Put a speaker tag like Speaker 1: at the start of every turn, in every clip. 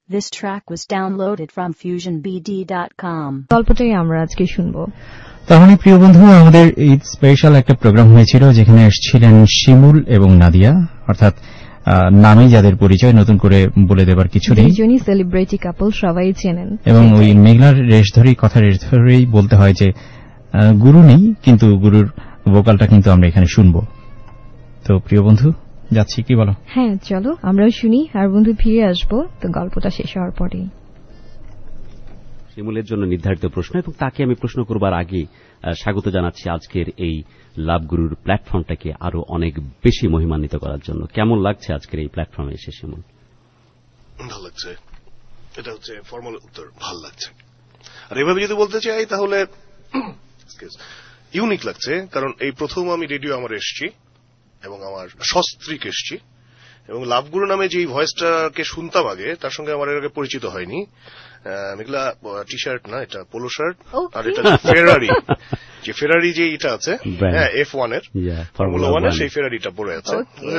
Speaker 1: This track was downloaded from FusionBD.com.
Speaker 2: গল্পটাই আমরা আজকে শুনবো।
Speaker 3: তাহলে প্রিয় বন্ধু, আমাদের ঈদ স্পেশাল একটা প্রোগ্রাম হয়েছিল যেখানে এসেছিলেন শিমুল এবং নাদিয়া, অর্থাৎ নামেই যাদের পরিচয়, নতুন করে বলে দেবার কিছু নেই।
Speaker 2: দুজনই সেলিব্রিটি কাপল, সবাই চেনেন। এবং
Speaker 3: ওই মেঘলার রেশ ধরেই বলতে হয় যে গুরু নেই, কিন্তু গুরুর ভোকালটা কিন্তু আমরা এখানে শুনবো। তো প্রিয় বন্ধু, যাচ্ছি, কি বলো?
Speaker 2: হ্যাঁ, চলো আমরাও শুনি, আর বন্ধু ফিরে আসবো তো গল্পটা শেষ হওয়ার পরেই।
Speaker 4: শিমুলের জন্য নির্ধারিত প্রশ্ন, এবং তাকে আমি প্রশ্ন করবার আগে স্বাগত জানাচ্ছি আজকের এই লাভ গুরুর প্ল্যাটফর্মটাকে আরো অনেক বেশি মহিমান্বিত করার জন্য। কেমন লাগছে আজকের এই প্ল্যাটফর্মে এসে শিমুল?
Speaker 5: ভালো লাগছে, এটা হচ্ছে ফর্মাল উত্তর, ভালো লাগছে। আর এভাবে যদি বলতে চাই তাহলে ইউনিক লাগছে, কারণ এই প্রথম আমি রেডিও আমার এসছি এবং আমার সস্ত্রীক এসছি, এবং লাভগুরু নামে যে ভয়েসটাকে শুনতাম আগে, তার সঙ্গে আমার এর আগে পরিচিত হয়নি। এগুলা টি শার্ট না, এটা পোলো শার্ট, আর এটা ফেরারি, যে ফেরারি যে এটা আছে F1 এর, ফর্মুলা 1 এর, সেই ফেরারিটা পরে আছে।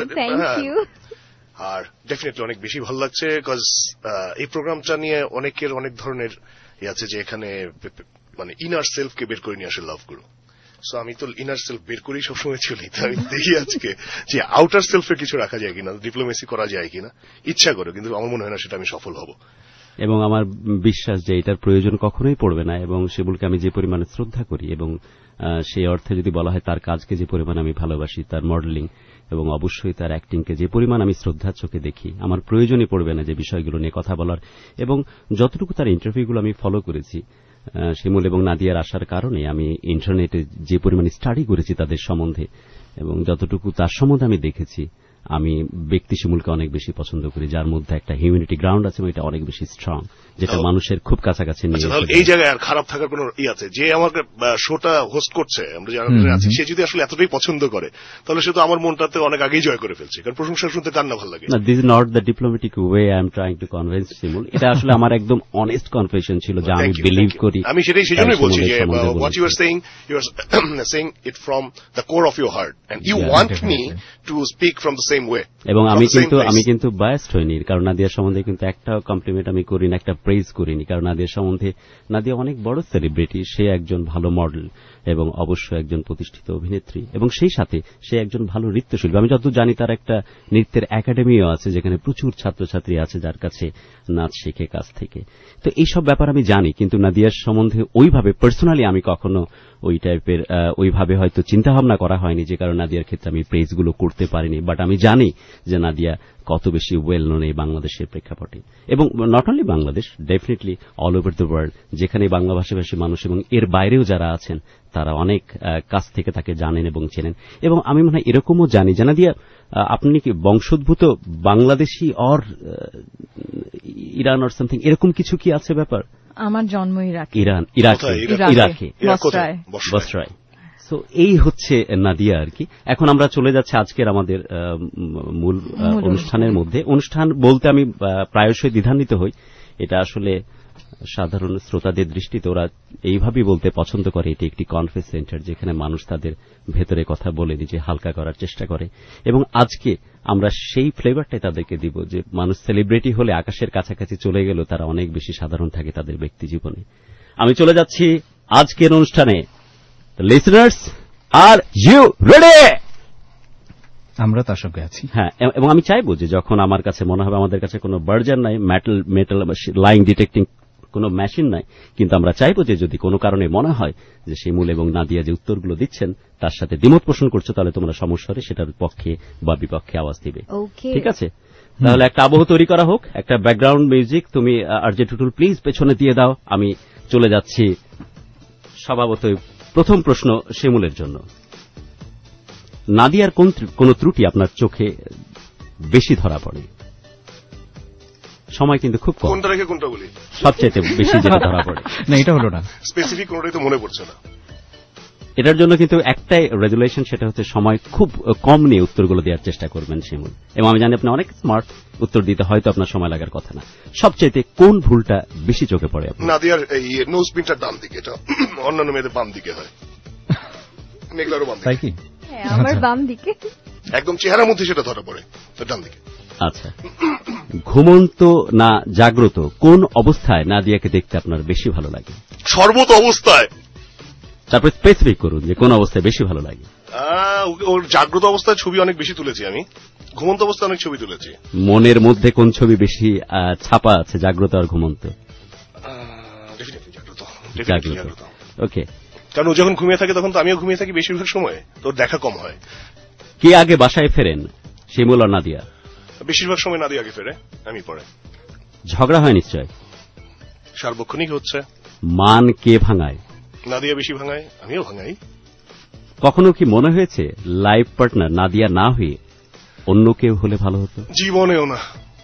Speaker 5: আর ডেফিনেটলি অনেক বেশি ভালো লাগছে, বিকজ এই প্রোগ্রামটা নিয়ে অনেকের অনেক ধরনের আছে, যে এখানে মানে ইনার সেলফকে বের করে নিয়ে আসে লাভগুরু। সো আমি তো ইনার সেলফ বের করেই সবসময় চলি, তো আমি দেখি আজকে যে আউটার সেলফে কিছু রাখা যায় কিনা, ডিপ্লোমেসি করা যায় কিনা, ইচ্ছা করে, কিন্তু আমার মনে হয় না সেটা আমি সফল হব।
Speaker 4: এবং আমার বিশ্বাস যে এটার প্রয়োজন কখনোই পড়বে না, এবং শিমুলকে আমি যে পরিমাণে শ্রদ্ধা করি, এবং সেই অর্থে যদি বলা হয় তার কাজকে যে পরিমাণ আমি ভালোবাসি, তার মডেলিং এবং অবশ্যই তার অ্যাক্টিংকে যে পরিমাণ আমি শ্রদ্ধার চোখে দেখি, আমার প্রয়োজনই পড়বে না যে বিষয়গুলো নিয়ে কথা বলার। এবং যতটুকু তার ইন্টারভিউগুলো আমি ফলো করেছি, শিমুল এবং নাদিয়ার আসার কারণে আমি ইন্টারনেটে যে পরিমাণ স্টাডি করেছি তাদের সম্বন্ধে, এবং যতটুকু তার সম্বন্ধে আমি দেখেছি, আমি ব্যক্তি শিমুলকে অনেক বেশি পছন্দ করি, যার মধ্যে একটা হিউম্যানিটি গ্রাউন্ড আছে, এবং এটা অনেক বেশি স্ট্রং, যেটা মানুষের খুব কাছাকাছি নিয়ে।
Speaker 5: এই জায়গায় আর খারাপ থাকার কোন আছে, যে আমাকে শোটা হোস্ট করছে, আমরা যারা আছি, সে যদি আসলে এতটাই পছন্দ করে, তাহলে সে তো আমার মনটাতে অনেক আগেই জয় করে ফেলছে, কারণ প্রশংসা শুনতে কার না ভালো লাগে।
Speaker 4: না, this is not the diplomatic way I am trying to convince Shimul. এটা আসলে আমার একদম অনেস্ট কনফেশন ছিল, যে আমি বিলিভ করি।
Speaker 5: আমি সেজন্যই বলছি যে what you are saying, you are saying it from the core of your heart, and you want me to speak from the same way.
Speaker 4: এবং আমি কিন্তু বায়াসড হইনি, কারণ নাদিয়ার সম্বন্ধে কিন্তু একটা কমপ্লিমেন্ট আমি করিনি, একটা প্রেজ করিনি, কারণ নাদিয়ার সম্বন্ধে, নাদিয়া অনেক বড় সেলিব্রিটি, সে একজন ভালো মডেল এবং অবশ্যই একজন প্রতিষ্ঠিত অভিনেত্রী, এবং সেই সাথে সে একজন ভালো নৃত্যশিল্পী। আমি যতদূর জানি তার একটা নৃত্যের একাডেমিও আছে, যেখানে প্রচুর ছাত্রছাত্রী আছে যার কাছে নাচ শেখে কাছ থেকে। তো এইসব ব্যাপার আমি জানি, কিন্তু নাদিয়ার সম্বন্ধে ওইভাবে পার্সোনালি আমি কখনো ওই টাইপের ওইভাবে হয়তো চিন্তাভাবনা করা হয়নি, যে কারণে নাদিয়ার ক্ষেত্রে আমি প্রেজগুলো করতে পারিনি। বাট আমি জানি যে নাদিয়া কত বেশি ওয়েল নোন এই বাংলাদেশের প্রেক্ষাপটে, এবং not only Bangladesh, definitely all over the world, যেখানে বাংলা ভাষাভাষী মানুষ এবং এর বাইরেও যারা আছেন, তারা অনেক কাছ থেকে তাকে জানেন এবং চেনেন। এবং আমি মনে হয় এরকমও জানি যে নাদিয়া, আপনি কি বংশোদ্ভূত Bangladeshi or Iran or something, এরকম কিছু কি আছে ব্যাপার?
Speaker 2: আমার জন্ম
Speaker 4: ইরাকে, বসরায়। সো এই হচ্ছে নাদিয়া আর কি। এখন আমরা চলে যাচ্ছি আজকের আমাদের মূল অনুষ্ঠানের মধ্যে। অনুষ্ঠান বলতে আমি প্রায়শই দ্বিধান্বিত হই, এটা আসলে সাধারণ শ্রোতাদের দৃষ্টিতে ওরা এইভাবেই বলতে পছন্দ করে, এটি একটি কনফারেন্স সেন্টার, যেখানে মানুষ তাদের ভেতরে কথা বলে নিজে হালকা করার চেষ্টা করে। এবং আজকে আমরা সেই ফ্লেভারটাই তাদেরকে দিব, যে মানুষ সেলিব্রিটি হলে আকাশের কাছাকাছি চলে গেল, তারা অনেক বেশি সাধারণ থাকে তাদের ব্যক্তি জীবনে। আমি চলে যাচ্ছি আজকের অনুষ্ঠানে। Listeners, are you ready?
Speaker 3: আমরা তার সঙ্গে আছি।
Speaker 4: হ্যাঁ, এবং আমি চাইবো যে যখন আমার কাছে মনে হবে আমাদের কাছে কোনো বার্জার নাই, মেটাল লাইং ডিটেক্টিং কোনো মেশিন নাই, কিন্তু আমরা চাইবো যে যদি কোনো কারণে মনে হয় যে শিমুল এবং নাদিয়া যে উত্তরগুলো দিচ্ছেন তার সাথে দ্বিমত পোষণ করছো, তাহলে তোমরা সমস্যারে সেটার পক্ষে বা বিপক্ষে আওয়াজ দিবে। ঠিক আছে? তাহলে একটা আবহ তৈরি করা হোক, একটা ব্যাকগ্রাউন্ড মিউজিক তুমি আরজে টুটুল প্লিজ পেছনে দিয়ে দাও। আমি চলে যাচ্ছি স্বভাবতই প্রথম প্রশ্ন শিমুলের জন্য। নাদিয়ার কোন ত্রুটি আপনার চোখে বেশি ধরা পড়ে? সময় কিন্তু খুব কম,
Speaker 5: কোনটা রেখে কোনটা বলি?
Speaker 4: সবচেয়ে বেশি যেটা ধরা পড়ে।
Speaker 3: না, এটা হলো না,
Speaker 5: স্পেসিফিক কোনটাই তো মনে পড়ছে না।
Speaker 4: এটার জন্য কিন্তু একটাই রেজুলেশন, সেটা হচ্ছে সময় খুব কম নিয়ে উত্তরগুলো দেওয়ার চেষ্টা করবেন শিমুল। এবং আমি জানি আপনি অনেক স্মার্ট, উত্তর দিতে হয়তো আপনার সময় লাগার কথা না। সবচেয়ে কোন ভুলটা বেশি চোখে পড়ে আপনার?
Speaker 5: নাদিয়ার এই নোজ পিনটা ডান দিকে, এটা অন্যান্য মেয়েদের বাম দিকে হয়, মেঘলারও বাম দিকে।
Speaker 2: আমার বাম দিকে,
Speaker 5: একদম চেহারার মধ্যে সেটা ধরা পড়ে, ডান দিকে।
Speaker 4: আচ্ছা, ঘুমন্ত না জাগ্রত কোন অবস্থায় নাদিয়াকে দেখতে আপনার বেশি ভালো লাগে?
Speaker 5: সর্বত অবস্থায়।
Speaker 4: তারপরে স্পেসিফিক করুন যে কোন অবস্থায় বেশি ভালো লাগে।
Speaker 5: ওর জাগ্রত অবস্থায় ছবি অনেক বেশি তুলেছি আমি, ঘুমন্ত অবস্থায় অনেক ছবি তুলেছি।
Speaker 4: মনের মধ্যে কোন ছবি বেশি ছাপা আছে, জাগ্রত আর ঘুমন্ত? জাগ্রত। ওকে,
Speaker 5: কারণ ও যখন ঘুমিয়ে থাকে তখন তো আমিও ঘুমিয়ে থাকি বেশিরভাগ সময়, তোর দেখা কম হয়।
Speaker 4: কে আগে বাসায় ফেরেন, শিমুল আর নাদিয়া?
Speaker 5: বেশিরভাগ সময় নাদিয়া আগে ফেরে, আমি পরে।
Speaker 4: ঝগড়া হয় নিশ্চয়?
Speaker 5: সার্বক্ষণিক হচ্ছে।
Speaker 4: মান কে ভাঙায়?
Speaker 5: নাদিয়া বেশি ভাঙায়, আমিও ভাঙাই।
Speaker 4: কখনো কি মনে হয়েছে লাইফ পার্টনার নাদিয়া না হয়ে অন্য কেউ হলে ভালো হতো?
Speaker 5: জীবনেও না।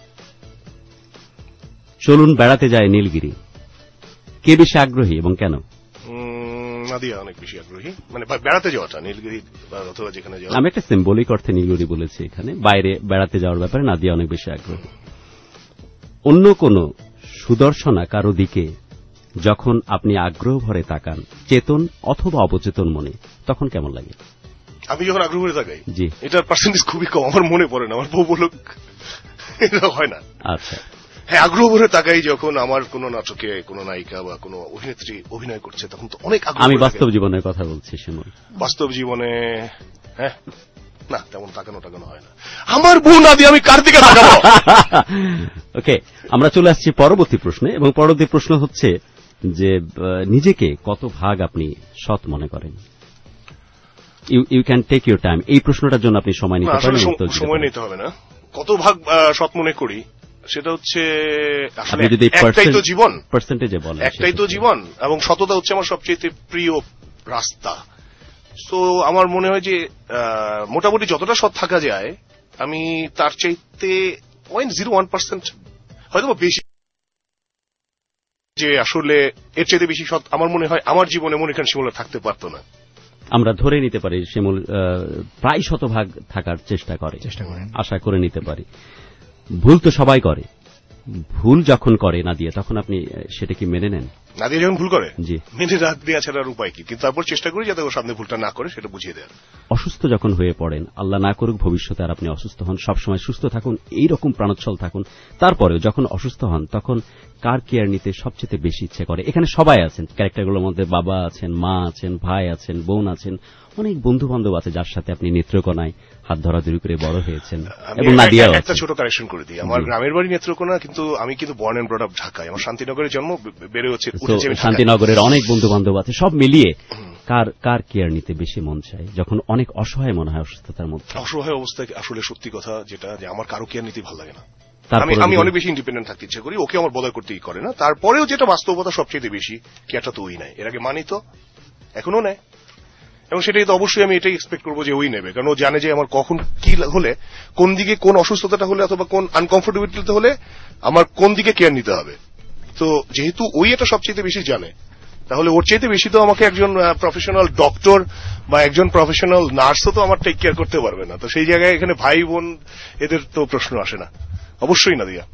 Speaker 4: চলুন বেড়াতে যায় নীলগিরি, কে বেশি আগ্রহী এবং কেন?
Speaker 5: নাদিয়া অনেক বেশি আগ্রহী, মানে বেড়াতে যাওয়াটা, নীলগিরি অথবা যেখানে যাওয়া।
Speaker 4: আমি একটা সিম্বলিক অর্থে নীলগিরি বলেছি, এখানে বাইরে বেড়াতে যাওয়ার ব্যাপারে নাদিয়া অনেক বেশি আগ্রহী। অন্য কোন সুদর্শনা কারো দিকে যখন আপনি আগ্রহ ভরে তাকান, চেতন অথবা অবচেতন মনে, তখন কেমন লাগে?
Speaker 5: আমি যখন আগ্রহ ভরে তাকাই,
Speaker 4: জি,
Speaker 5: এটার পার্সেন্টেজ খুবই কম, আমার মনে পড়ে না, আমার বউ বলুক এটা হয় না।
Speaker 4: আচ্ছা,
Speaker 5: হ্যাঁ, আগ্রহ ভরে তাকাই যখন আমার কোন নাটকে কোন নায়িকা বা কোন অভিনেত্রী অভিনয় করছে, তখন তো অনেক আগ্রহ।
Speaker 4: আমি বাস্তব জীবনের কথা বলছি শিমুল।
Speaker 5: বাস্তব জীবনে হ্যাঁ, না তেমন তাকানো হয় না। আমার বউ নাদিয়া, আমি কার দিকে তাকাবো?
Speaker 4: ওকে, আমরা চলে আসছি পরবর্তী প্রশ্নে, এবং পরবর্তী প্রশ্ন হচ্ছে যে নিজেকে কত ভাগ আপনি সৎ মনে করেন? You can take your time. এই প্রশ্নটার জন্য আপনি সময় নিতে পারেন।
Speaker 5: সময় নিতে হবে না। কত ভাগ সৎ মনে করি সেটা হচ্ছে আসলে একটাই তো জীবন,
Speaker 4: পার্সেন্টেজে বলেন,
Speaker 5: একটাই তো জীবন, এবং সততা হচ্ছে আমার সবচেয়ে প্রিয় রাস্তা। সো আমার মনে হয় যে মোটামুটি যতটা সৎ থাকা যায়, আমি তার চাইতে 0.01% হয়তো বেশি, যে আসলে এর চাইতে বেশি সৎ আমার মনে হয় আমার জীবনে মনিখান শিমুলের থাকতে পারতো না।
Speaker 4: আমরা ধরে নিতে পারি শিমুল প্রায় শতভাগ থাকার চেষ্টা করেন, আশা করে নিতে পারি। ভুল তো সবাই করে, ভুল যখন করে নাদিয়া, তখন আপনি সেটা কি মেনে নেন?
Speaker 5: নাদিয়া যখন ভুল করে,
Speaker 4: জি,
Speaker 5: মেনে রাখ দেওয়া ছাড়ার উপায় কি? কিন্তু তারপর চেষ্টা করি যাতে ওর সামনে ভুলটা না করে, সেটা বুঝিয়ে দেয়।
Speaker 4: অসুস্থ যখন হয়ে পড়েন, আল্লাহ না করুক ভবিষ্যতে আর আপনি অসুস্থ হন, সবসময় সুস্থ থাকুন, এইরকম প্রাণোচ্ছল থাকুন, তারপরেও যখন অসুস্থ হন তখন কার কেয়ার নিতে সবচেয়ে বেশি ইচ্ছে করে? এখানে সবাই আছেন, ক্যারেক্টারগুলোর মধ্যে বাবা আছেন, মা আছেন, ভাই আছেন, বোন আছেন, অনেক বন্ধু বান্ধব আছে যার সাথে আপনি নেত্রকোনায় হাত ধরাধরি করে বড় হয়েছেন। এবং নাদিয়া,
Speaker 5: একটা ছোট কারেকশন করে দিই, আমার গ্রামের বাড়ি নেত্রকোনা, কিন্তু আমি কিন্তু বর্ন এন্ড ব্রট আপ ঢাকায়। আমার শান্তিনগরে জন্ম, বেড়ে হচ্ছে
Speaker 4: শান্তিনগরের অনেক বন্ধু বান্ধব আছে। সব মিলিয়ে কার কেয়ার নিতে বেশি মন চায় যখন অনেক অসহায় মনে হয় অসুস্থতার মধ্যে?
Speaker 5: অসহায় অবস্থায় আসলে সত্যি কথা যেটা, যে আমার কারো কেয়ার নিতে ভালো লাগে না। আমি অনেক বেশি ইন্ডিপেন্ডেন্ট থাকতে ইচ্ছে করি, ওকে আমার বদল করতেই করে না। তারপরেও যেটা বাস্তবতা সবচেয়ে বেশি, কেয়ারটা তো ওই নেয়। এর আগে মানি তো, এখনো নেয়, এবং সেটাই তো অবশ্যই আমি এটাই এক্সপেক্ট করবো যে ওই নেবে, কারণ ও জানে যে আমার কখন কি হলে, কোন দিকে কোন অসুস্থতাটা হলে অথবা কোন আনকমফোর্টেবিলিটি হলে আমার কোন দিকে কেয়ার নিতে হবে। তো যেহেতু ওই এটা সবচেয়ে বেশি জানে, তাহলে ওর চাইতে বেশি তো আমাকে একজন প্রফেশনাল ডক্টর বা একজন প্রফেশনাল নার্সও তো আমার টেক কেয়ার করতে পারবে না। তো সেই জায়গায় এখানে ভাই বোন এদের তো প্রশ্ন আসে না। অবশ্যই নাদিয়া।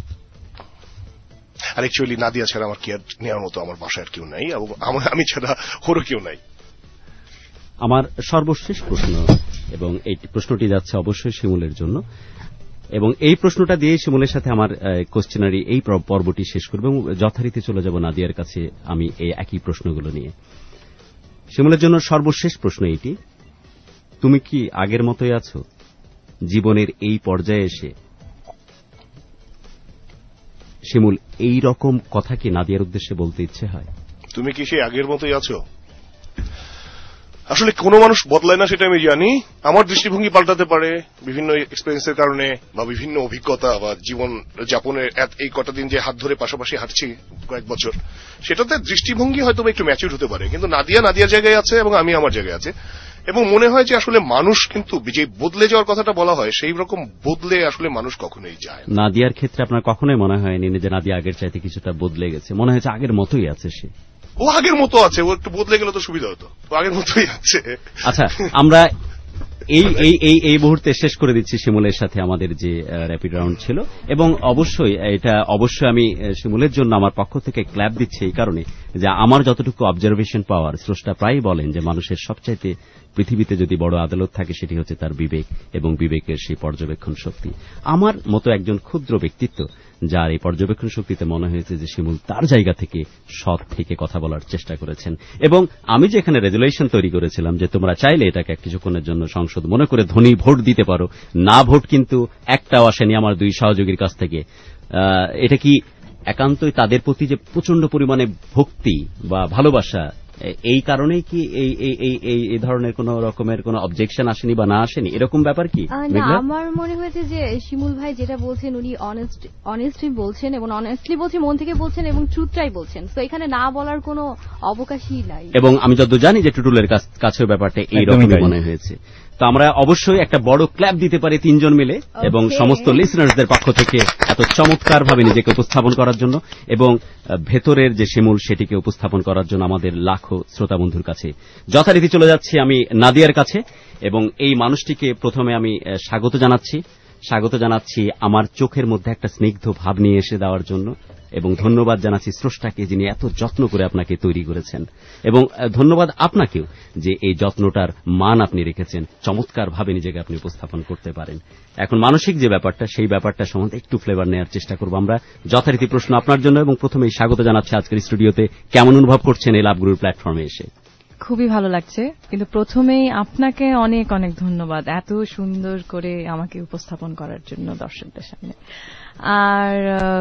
Speaker 5: আর অ্যাকচুয়ালি নাদিয়া ছাড়া আমার কেয়ার নেওয়ার মতো আমার বাসায় কেউ নাই, এবং আমি ছাড়া ওরও কেউ নাই।
Speaker 4: আমার সর্বশেষ প্রশ্ন, এবং এই প্রশ্নটি যাচ্ছে অবশ্যই শিমুলের জন্য, এবং এই প্রশ্নটা দিয়ে শিমুলের সাথে আমার কোশ্চেনারি এই পর্বটি শেষ করব, এবং যথারীতি চলে যাব নাদিয়ার কাছে আমি এই একই প্রশ্নগুলো নিয়ে। শিমুলের জন্য সর্বশেষ প্রশ্ন এইটি, তুমি কি আগের মতোই আছো জীবনের এই পর্যায়ে এসে? শিমুল, এই রকম কথা কি নাদিয়ার উদ্দেশ্যে বলতে ইচ্ছে হয়?
Speaker 5: তুমি কি সেই আগের মতোই আছো? আসলে কোনো মানুষ বদলায় না, সেটা আমি জানি। আমার দৃষ্টিভঙ্গি পাল্টাতে পারে বিভিন্ন এক্সপেরিয়েন্সের কারণে, বা বিভিন্ন অভিজ্ঞতা বা জীবন যাপনের এই কটা দিন যে হাত ধরে পাশাপাশি হাঁটছি কয়েক বছর, সেটাতে দৃষ্টিভঙ্গি হয়তো একটু ম্যাচিউর হতে পারে। কিন্তু নাদিয়ার জায়গায় আছে এবং আমি আমার জায়গায় আছে, এবং মনে হয় যে আসলে মানুষ কিন্তু যে বদলে যাওয়ার কথাটা বলা হয়, সেই রকম বদলে আসলে মানুষ কখনোই যায়।
Speaker 4: নাদিয়ার ক্ষেত্রে আপনার কখনোই মনে হয়নি যে নাদিয়া আগের চাইতে কিছুটা বদলে গেছে? মনে হয়েছে আগের মতোই আছে সে?
Speaker 5: ও আগের মতো আছে, ও একটু বদলে গেলে তো সুবিধা হতো, ও আগের মতোই আছে।
Speaker 4: আচ্ছা, আমরা এই মুহূর্তে শেষ করে দিচ্ছি শিমুলের সাথে আমাদের যে র্যাপিড রাউন্ড ছিল, এবং অবশ্যই আমি শিমুলের জন্য আমার পক্ষ থেকে ক্ল্যাপ দিচ্ছি এই কারণে যে আমার যতটুকু অবজারভেশন পাওয়ার, স্রষ্টা প্রায় বলেন যে মানুষের সবচাইতে পৃথিবীতে যদি বড় আদালত থাকে সেটি হচ্ছে তার বিবেক এবং বিবেকের সেই পর্যবেক্ষণ শক্তি। আমার মতো একজন ক্ষুদ্র ব্যক্তিত্ব যার এই পর্যবেক্ষণ শক্তিতে মনে হয়েছে যে শিমুল তার জায়গা থেকে সৎ থেকে কথা বলার চেষ্টা করেছেন। এবং আমি যে এখানে রেজুলেশন তৈরি করেছিলাম যে তোমরা চাইলে এটাকে কিছুক্ষণের জন্য সংসদ মনে করে ধ্বনি ভোট দিতে পারো, না ভোট কিন্তু একটাও আসেনি আমার দুই সহযোগীর কাছ থেকে। এটা কি একান্তই তাদের প্রতি যে প্রচন্ড পরিমাণে ভক্তি বা ভালোবাসা, এই কারণেই কি এই ধরনের কোন রকমের কোন অবজেকশন আসেনি বা না আসেনি, এরকম ব্যাপার কি?
Speaker 2: আমার মনে হয়েছে যে শিমুল ভাই যেটা বলছেন উনি অনেস্টলি বলছেন এবং অনেস্টলি বলছেন, মন থেকে বলছেন এবং ট্রুথটাই বলছেন, তো এখানে না বলার কোনো অবকাশই নাই।
Speaker 4: এবং আমি যতদূর জানি যে টুটুলের কাছেও ব্যাপারটা এইরকমই মনে হয়েছে। তো আমরা অবশ্যই একটা বড় ক্ল্যাপ দিতে পারি তিনজন মিলে এবং সমস্ত লিসনার্সদের পক্ষ থেকে এত চমৎকারভাবে নিজেকে উপস্থাপন করার জন্য এবং ভেতরের যে শিমুল সেটিকে উপস্থাপন করার জন্য আমাদের লাখো শ্রোতা বন্ধুর কাছে। যথারীতি চলে যাচ্ছি আমি নাদিয়ার কাছে এবং এই মানুষটিকে প্রথমে আমি স্বাগত জানাচ্ছি আমার চোখের মধ্যে একটা স্নিগ্ধ ভাব নিয়ে এসে দেওয়ার জন্য এবং ধন্যবাদ জানাচ্ছি স্রষ্টাকে যিনি এত যত্ন করে আপনাকে তৈরি করেছেন এবং ধন্যবাদ আপনাকেও যে এই যত্নটার মান আপনি রেখেছেন, চমৎকারভাবে নিজেকে আপনি উপস্থাপন করতে পারেন। এখন মানসিক যে ব্যাপারটা সেই ব্যাপারটা সম্বন্ধে একটু ফ্লেভার নেওয়ার চেষ্টা করব আমরা। যথারীতি প্রশ্ন আপনার জন্য এবং প্রথমেই স্বাগত জানাচ্ছি আজকের স্টুডিওতে। কেমন অনুভব করছেন এই লাভগুরুর প্ল্যাটফর্মে এসে?
Speaker 6: খুবই ভালো লাগছে, কিন্তু প্রথমেই আপনাকে অনেক অনেক ধন্যবাদ এত সুন্দর করে আমাকে উপস্থাপন করার জন্য দর্শকদের সামনে। আর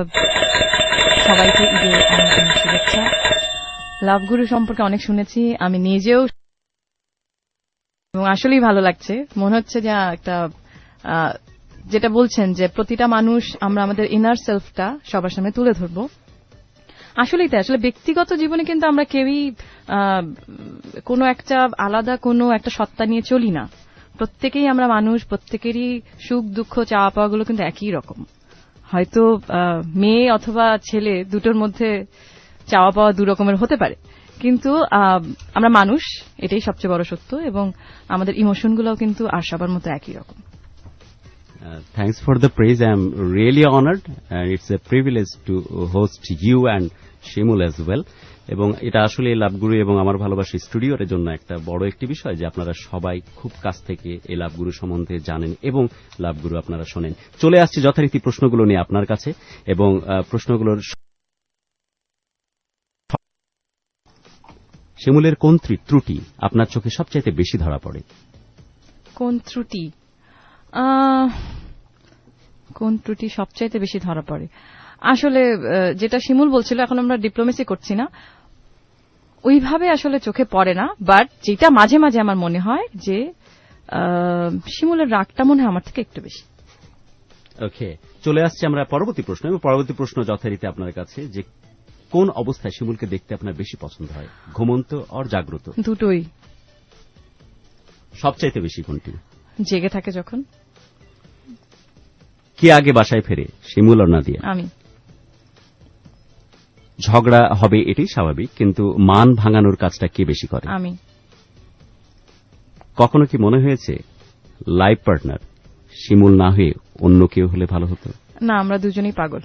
Speaker 6: সবাইকে ঈদের অনেক অনেক শুভেচ্ছা। লাভগুরু সম্পর্কে অনেক শুনেছি আমি নিজেও, এবং আসলেই ভালো লাগছে। মনে হচ্ছে যে একটা যেটা বলছেন যে প্রতিটা মানুষ আমরা আমাদের ইনার সেলফটা সবার সামনে তুলে ধরবো। আসলেই তাই, আসলে ব্যক্তিগত জীবনে কিন্তু আমরা কেউই কোনো একটা আলাদা কোনো একটা সত্তা নিয়ে চলি না। প্রত্যেকেই আমরা মানুষ, প্রত্যেকেরই সুখ দুঃখ চাওয়া পাওয়াগুলো কিন্তু একই রকম। হয়তো মেয়ে অথবা ছেলে দুটোর মধ্যে চাওয়া পাওয়া দু রকমের হতে পারে, কিন্তু আমরা মানুষ, এটাই সবচেয়ে বড় সত্য, এবং আমাদের ইমোশনগুলোও কিন্তু আর সবার মতো একই রকম।
Speaker 4: Thanks for the praise. I am really honored and it's a privilege to host you and Shimul as well. এবং এটা আসলে লাভগুরু এবং আমার ভালোবাসা স্টুডিওর জন্য একটা বড় একটি বিষয় যে আপনারা সবাই খুব কাছ থেকে এই লাভগুরু সম্বন্ধে জানেন এবং লাভগুরু আপনারা শোনেন। চলে আসছে যথারীতি প্রশ্নগুলো নিয়ে আপনার কাছে এবং প্রশ্নগুলোর শিমুলের কোন ত্রুটি আপনার চোখে সবচাইতে বেশি ধরা পড়ে?
Speaker 6: কোন ত্রুটি সবচাইতে বেশি ধরা পড়ে? আসলে যেটা শিমুল বলছিল, এখন আমরা ডিপ্লোমেসি করছি না, ওইভাবে আসলে চোখে পড়ে না, বাট যেটা মাঝে মাঝে আমার মনে হয় যে শিমুলের রাগটা মনে হয় আমার থেকে একটু বেশি।
Speaker 4: ওকে, চলে আসছে আমরা পরবর্তী প্রশ্ন। এবং পরবর্তী প্রশ্ন যথারীতি আপনার কাছে যে কোন অবস্থায় শিমুলকে দেখতে আপনার বেশি পছন্দ হয়, ঘুমন্ত আর জাগ্রত?
Speaker 6: দুটোই।
Speaker 4: সবচাইতে বেশি কোনটি?
Speaker 6: জেগে থাকে যখন।
Speaker 4: কে আগে বাসায় ফেরে, শিমুল আর নাদিয়া?
Speaker 6: আমি।
Speaker 4: ঝগড়া হবে এটাই স্বাভাবিক, কিন্তু মান ভাঙানোর কাজটা কে বেশি করে?
Speaker 6: আমি।
Speaker 4: কখনো কি মনে হয়েছে লাইফ পার্টনার শিমুল না হয়ে অন্য কেউ হলে ভালো হতো?
Speaker 6: না, আমরা দুজনেই পাগল।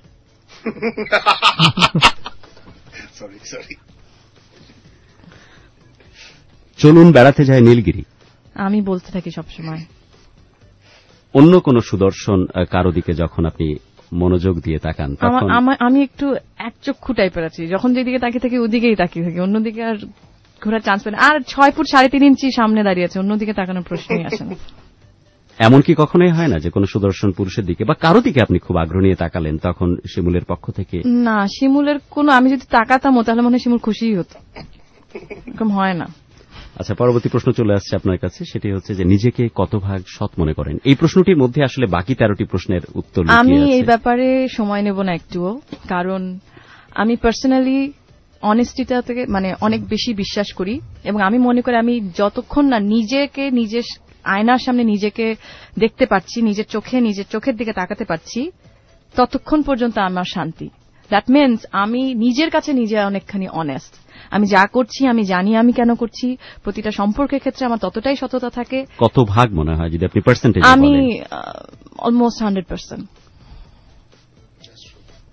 Speaker 4: চলুন বেড়াতে যায় নীলগিরি,
Speaker 6: আমি বলতে থাকি সবসময়।
Speaker 4: অন্য কোন সুদর্শন কারো দিকে যখন আপনি মনোযোগ দিয়ে তাকান তখন?
Speaker 6: আমি একটু একচক্ষু টাইপের আছি, যখন যেদিকে তাকিয়ে থাকি ওদিকেই তাকিয়ে থাকি, অন্যদিকে আর ঘোরার চান্স পাই না। আর 6 ফুট 3.5 ইঞ্চি সামনে দাঁড়িয়ে আছে, অন্যদিকে তাকানোর প্রশ্নই আসে না।
Speaker 4: এমনকি কখনোই হয় না যে কোনো সুদর্শন পুরুষের দিকে বা কারো দিকে আপনি খুব আগ্রহ নিয়ে তাকালেন, তখন শিমুলের পক্ষ থেকে?
Speaker 6: না, শিমুলের কোনো, আমি যদি তাকাতামও তাহলে মনে হয় শিমুল খুশিই হতো, এরকম হয় না।
Speaker 4: আচ্ছা, পরবর্তী প্রশ্ন চলে আসছে আপনার কাছে, সেটি হচ্ছে যে নিজেকে কত ভাগ সৎ মনে করেন? এই প্রশ্নটির মধ্যে আসলে বাকি 13টি প্রশ্নের উত্তর লুকিয়ে আছে।
Speaker 6: আমি এই ব্যাপারে সময় নেব না একটুও, কারণ আমি পার্সোনালি অনেস্টিটা থেকে অনেক বেশি বিশ্বাস করি, এবং আমি মনে করি আমি যতক্ষণ না নিজেকে নিজের আয়নার সামনে নিজেকে দেখতে পাচ্ছি, নিজের চোখের দিকে তাকাতে পারছি, ততক্ষণ পর্যন্ত আমার শান্তি। দ্যাট মিনস আমি নিজের কাছে নিজে অনেকখানি অনেস্ট। আমি যা করছি আমি জানি আমি কেন করছি, প্রতিটা সম্পর্কের ক্ষেত্রে আমার ততটাই সততা থাকে।
Speaker 4: কত ভাগ মনে হয় যদি আপনি পার্সেন্টেজ?
Speaker 6: আমি অলমোস্ট 100%।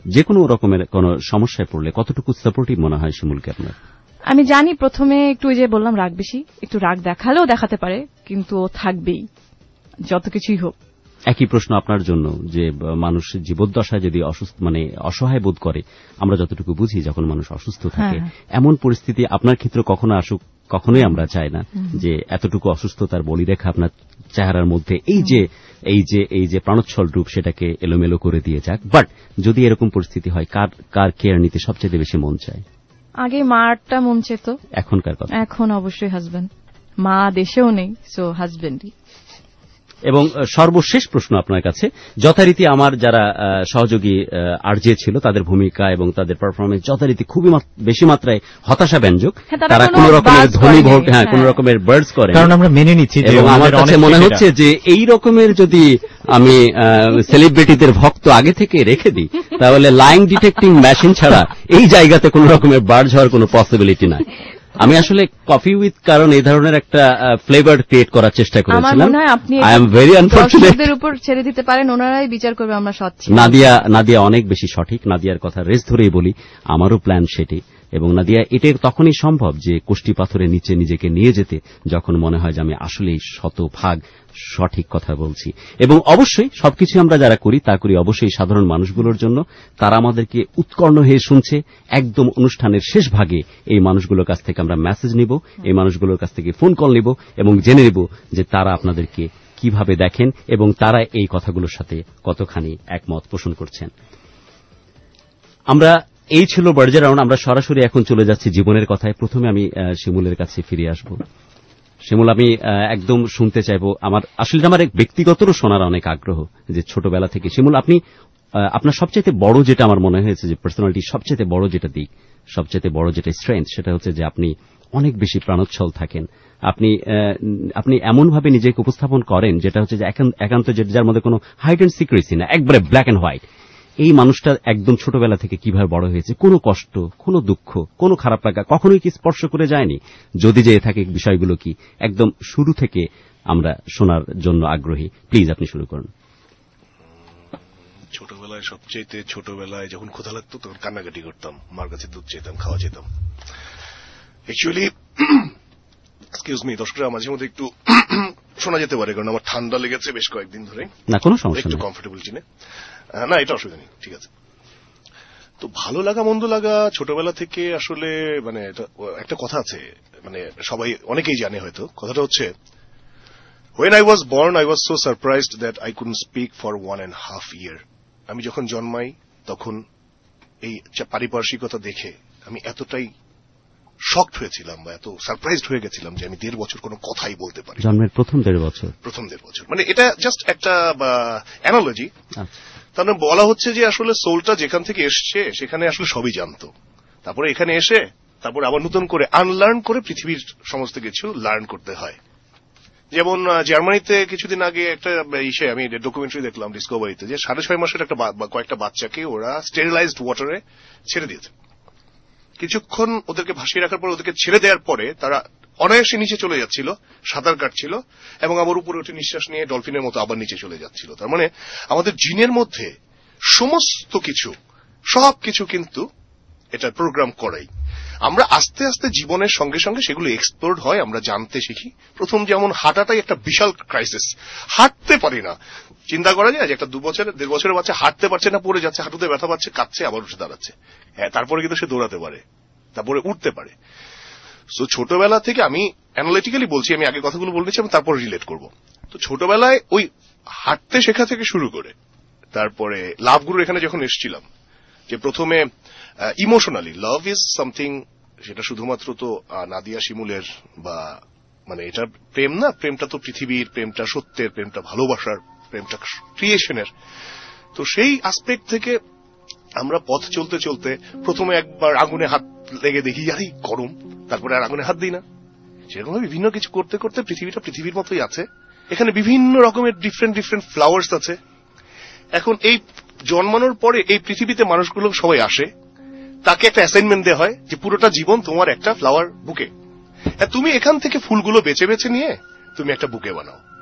Speaker 4: যে কোনো রকমের কোনো সমস্যায় পড়লে কতটুকু সাপোর্টিভ মনে হয় শিমুলকে আপনার?
Speaker 6: আমি জানি প্রথমে একটু ওই যে বললাম রাগ বেশি, একটু রাগ দেখালেও দেখাতে পারে, কিন্তু ও থাকবেই যত কিছুই হোক।
Speaker 4: একই প্রশ্ন আপনার জন্য, যে মানুষ জীবদ্দশায় যদি অসুস্থ মানে অসহায় বোধ করে, আমরা যতটুকু বুঝি যখন মানুষ অসুস্থ থাকে, এমন পরিস্থিতি আপনার ক্ষেত্রে কখনো আসুক, কখনোই আমরা চাই না যে এতটুকু অসুস্থতার বলিরেখা আপনার চেহারার মধ্যে এই যে প্রাণোচ্ছল রূপ সেটাকে এলোমেলো করে দিয়ে যাক। বাট যদি এরকম পরিস্থিতি হয়, কার কেয়ার নিতে সবচেয়ে বেশি মন চায়?
Speaker 6: আগে মারটা মন চেত,
Speaker 4: এখনকার কথা
Speaker 6: এখন অবশ্যই হাজবেন্ড। মা দেশেও নেই, সো হাজবেন্ডই।
Speaker 4: এবং সর্বশেষ প্রশ্ন আপনার কাছে, যথারীতি আমার যারা সহযোগী আরজে ছিল তাদের ভূমিকা এবং তাদের পারফরমেন্স যথারীতি খুবই বেশি মাত্রায় হতাশাব্যঞ্জক। তারা কোন রকমের ধ্বনি ভোট কোন রকমের বার্ডস করে,
Speaker 3: কারণ আমরা মেনে নিচ্ছি।
Speaker 4: এবং আমার কাছে মনে হচ্ছে যে এই রকমের যদি আমি সেলিব্রিটিদের ভক্ত আগে থেকে রেখে দিই, তাহলে লাইং ডিটেক্টিং মেশিন ছাড়া এই জায়গাতে কোন রকমের বার্ডস হওয়ার কোন পসিবিলিটি নাই। আমি আসলে কফি উইথ কারণ এই ধরনের একটা ফ্লেভার ক্রিয়েট করার চেষ্টা করেছিলাম। I am very unfortunate.
Speaker 6: ওদের উপর ছেড়ে দিতে পারেন, ওনারাই বিচার করবে আমরা সচ্ছি।
Speaker 4: নাদিয়া অনেক বেশি সঠিক। নাদিয়ার কথা রেস ধরেই বলি, আমারও প্ল্যান সেটি। এবং নাদিয়া এটার তখনই সম্ভব যে কোষ্ঠী পাথরের নিচে নিজেকে নিয়ে যেতে, যখন মনে হয় যে আমি আসলেই শতভাগ সঠিক কথা বলছি। এবং অবশ্যই সবকিছু আমরা যারা করি তা করি অবশ্যই সাধারণ মানুষগুলোর জন্য। তারা আমাদেরকে উৎকর্ণ হয়ে শুনছে। একদম অনুষ্ঠানের শেষ ভাগে এই মানুষগুলোর কাছ থেকে আমরা মেসেজ নিব, এই মানুষগুলোর কাছ থেকে ফোন কল নিব এবং জেনে নেব যে তারা আপনাদেরকে কিভাবে দেখেন এবং তারা এই কথাগুলোর সাথে কতখানি একমত পোষণ করছেন। এই ছিল বার্জে রাউন্ড। আমরা সরাসরি এখন চলে যাচ্ছি জীবনের কথায়। প্রথমে আমি শিমুলের কাছে ফিরে আসব। শিমুল, আমি একদম শুনতে চাইব, আমার এক ব্যক্তিগতরও শোনার অনেক আগ্রহ, যে ছোটবেলা থেকে শিমুল আপনি আপনার সবচেয়ে বড় যেটা আমার মনে হয়েছে যে পার্সোনালিটি সবচেয়ে বড় যেটা দিক, সবচেয়ে বড় যেটা স্ট্রেংথ, সেটা হচ্ছে যে আপনি অনেক বেশি প্রাণোচ্ছল থাকেন। আপনি এমনভাবে নিজেকে উপস্থাপন করেন যেটা হচ্ছে যে একান্ত যার মধ্যে কোনো হাইড অ্যান্ড সিক্রেসি না, একবারে ব্ল্যাক অ্যান্ড হোয়াইট। এই মানুষটা একদম ছোটবেলা থেকে কিভাবে বড় হয়েছে, কোনো কষ্ট, কোনো দুঃখ, কোনো খারাপ লাগা কখনোই কি স্পর্শ করে যায়নি? যদি যেয়ে থাকে বিষয়গুলো কি, একদম শুরু থেকে আমরা শোনার জন্য আগ্রহী। প্লিজ আপনি শুরু করুন।
Speaker 5: ছোটবেলায় যখন ক্ষুধা লাগতো তখন কান্নাকাটি করতাম, মার কাছে দুধ চেতাম, খাওয়া যেতাম। অ্যাকচুয়ালি এক্সকিউজ মি, দর্শকরা মাঝে মধ্যে একটু শোনা যেতে পারে, কারণ আমার ঠান্ডা লেগেছে বেশ কয়েকদিন ধরে।
Speaker 4: না, কোনো সমস্যা নেই,
Speaker 5: একটু কমফোর্টেবল চিনে না, এটা অসুবিধা নেই, ঠিক আছে। তো ভালো লাগা মন্দ লাগা ছোটবেলা থেকে আসলে মানে একটা কথা আছে, মানে সবাই অনেকেই জানে হয়তো। কথাটা হচ্ছে, when I was born I was so surprised that I couldn't speak for 1.5 years. আমি যখন জন্মাই তখন এই পারিপার্শ্বিকতা দেখে আমি এতটাই শকড হয়েছিলাম বা এত সারপ্রাইজড হয়ে গেছিলাম যে আমি 1.5 বছর কোনো কথাই বলতে পারি।
Speaker 4: জন্মের প্রথম 1.5 বছর, মানে এটা জাস্ট একটা অ্যানালজি। তার মানে বলা হচ্ছে যে আসলে সোলটা যেখান থেকে এসছে সেখানে আসলে সবই জানতো, তারপরে এখানে এসে তারপরে আবার নতুন করে আনলার্ন করে পৃথিবীর সমস্ত কিছু লার্ন করতে হয়। যেমন জার্মানিতে কিছুদিন আগে একটা আমি ডকুমেন্টারি দেখলাম ডিসকভারিতে, যে 6.5 মাসের কয়েকটা বাচ্চাকে ওরা স্টেরিলাইজড ওয়াটারে ছেড়ে দিয়েছে। কিছুক্ষণ ওদেরকে ভাসিয়ে রাখার পর ওদেরকে ছেড়ে দেওয়ার পরে তারা অনায়াসে নিচে চলে যাচ্ছিল, সাঁতার কাটছিল এবং আবার উপরে উঠে নিঃশ্বাস নিয়ে ডলফিনের মতো আবার নিচে চলে যাচ্ছিল। তার মানে আমাদের জিনের মধ্যে সমস্ত কিছু, সবকিছু কিন্তু এটা প্রোগ্রাম করাই। আমরা আস্তে আস্তে জীবনের সঙ্গে সঙ্গে সেগুলো এক্সপ্লোর হয়, আমরা জানতে শিখি। প্রথম যেমন হাঁটাটাই একটা বিশাল ক্রাইসিস, হাঁটতে পারি না। চিন্তা করা যায় যে একটা 2-1.5 বছরের বাচ্চা হাঁটতে পারছে না, পড়ে যাচ্ছে, হাঁটুতে ব্যথা পাচ্ছে, কাঁদছে, আবার উঠে দাঁড়াচ্ছে। হ্যাঁ, তারপরে কিন্তু সে দৌড়াতে পারে, তারপরে উঠতে পারে। সো ছোটবেলা থেকে আমি অ্যানালিটিক্যালি বলছি, আমি আগে কথাগুলো বলেছি আমি তারপর রিলেট করব। তো ছোটবেলায় ওই হাঁটতে শেখা থেকে শুরু করে তারপরে লাভগুরুর এখানে যখন এসেছিলাম, যে প্রথমে ইমোশনালি লাভ ইজ সামথিং, সেটা শুধুমাত্র তো নাদিয়া শিমুলের বা মানে এটা প্রেম না, প্রেমটা তো পৃথিবীর, প্রেমটা সত্যের, প্রেমটা ভালোবাসার, প্রেমটা ক্রিয়েশনের। তো সেই আসপেক্ট থেকে আমরা পথ চলতে চলতে প্রথমে একবার আগুনে হাত লেগে দেখি আরে গরম, তারপরে আর আগুনে হাত দিই না। সেরকম বিভিন্ন কিছু করতে করতে পৃথিবীটা পৃথিবীর মতোই আছে। এখানে বিভিন্ন রকমের ডিফারেন্ট ফ্লাওয়ার্স আছে। এখন এই জন্মানোর পরে এই পৃথিবীতে মানুষগুলো সবাই আসে, তাকে একটা অ্যাসাইনমেন্ট দেওয়া হয় যে পুরোটা জীবন তোমার একটা ফ্লাওয়ার বুকে, তুমি এখান থেকে ফুলগুলো বেছে বেছে নিয়ে তুমি একটা বুকে বানাও।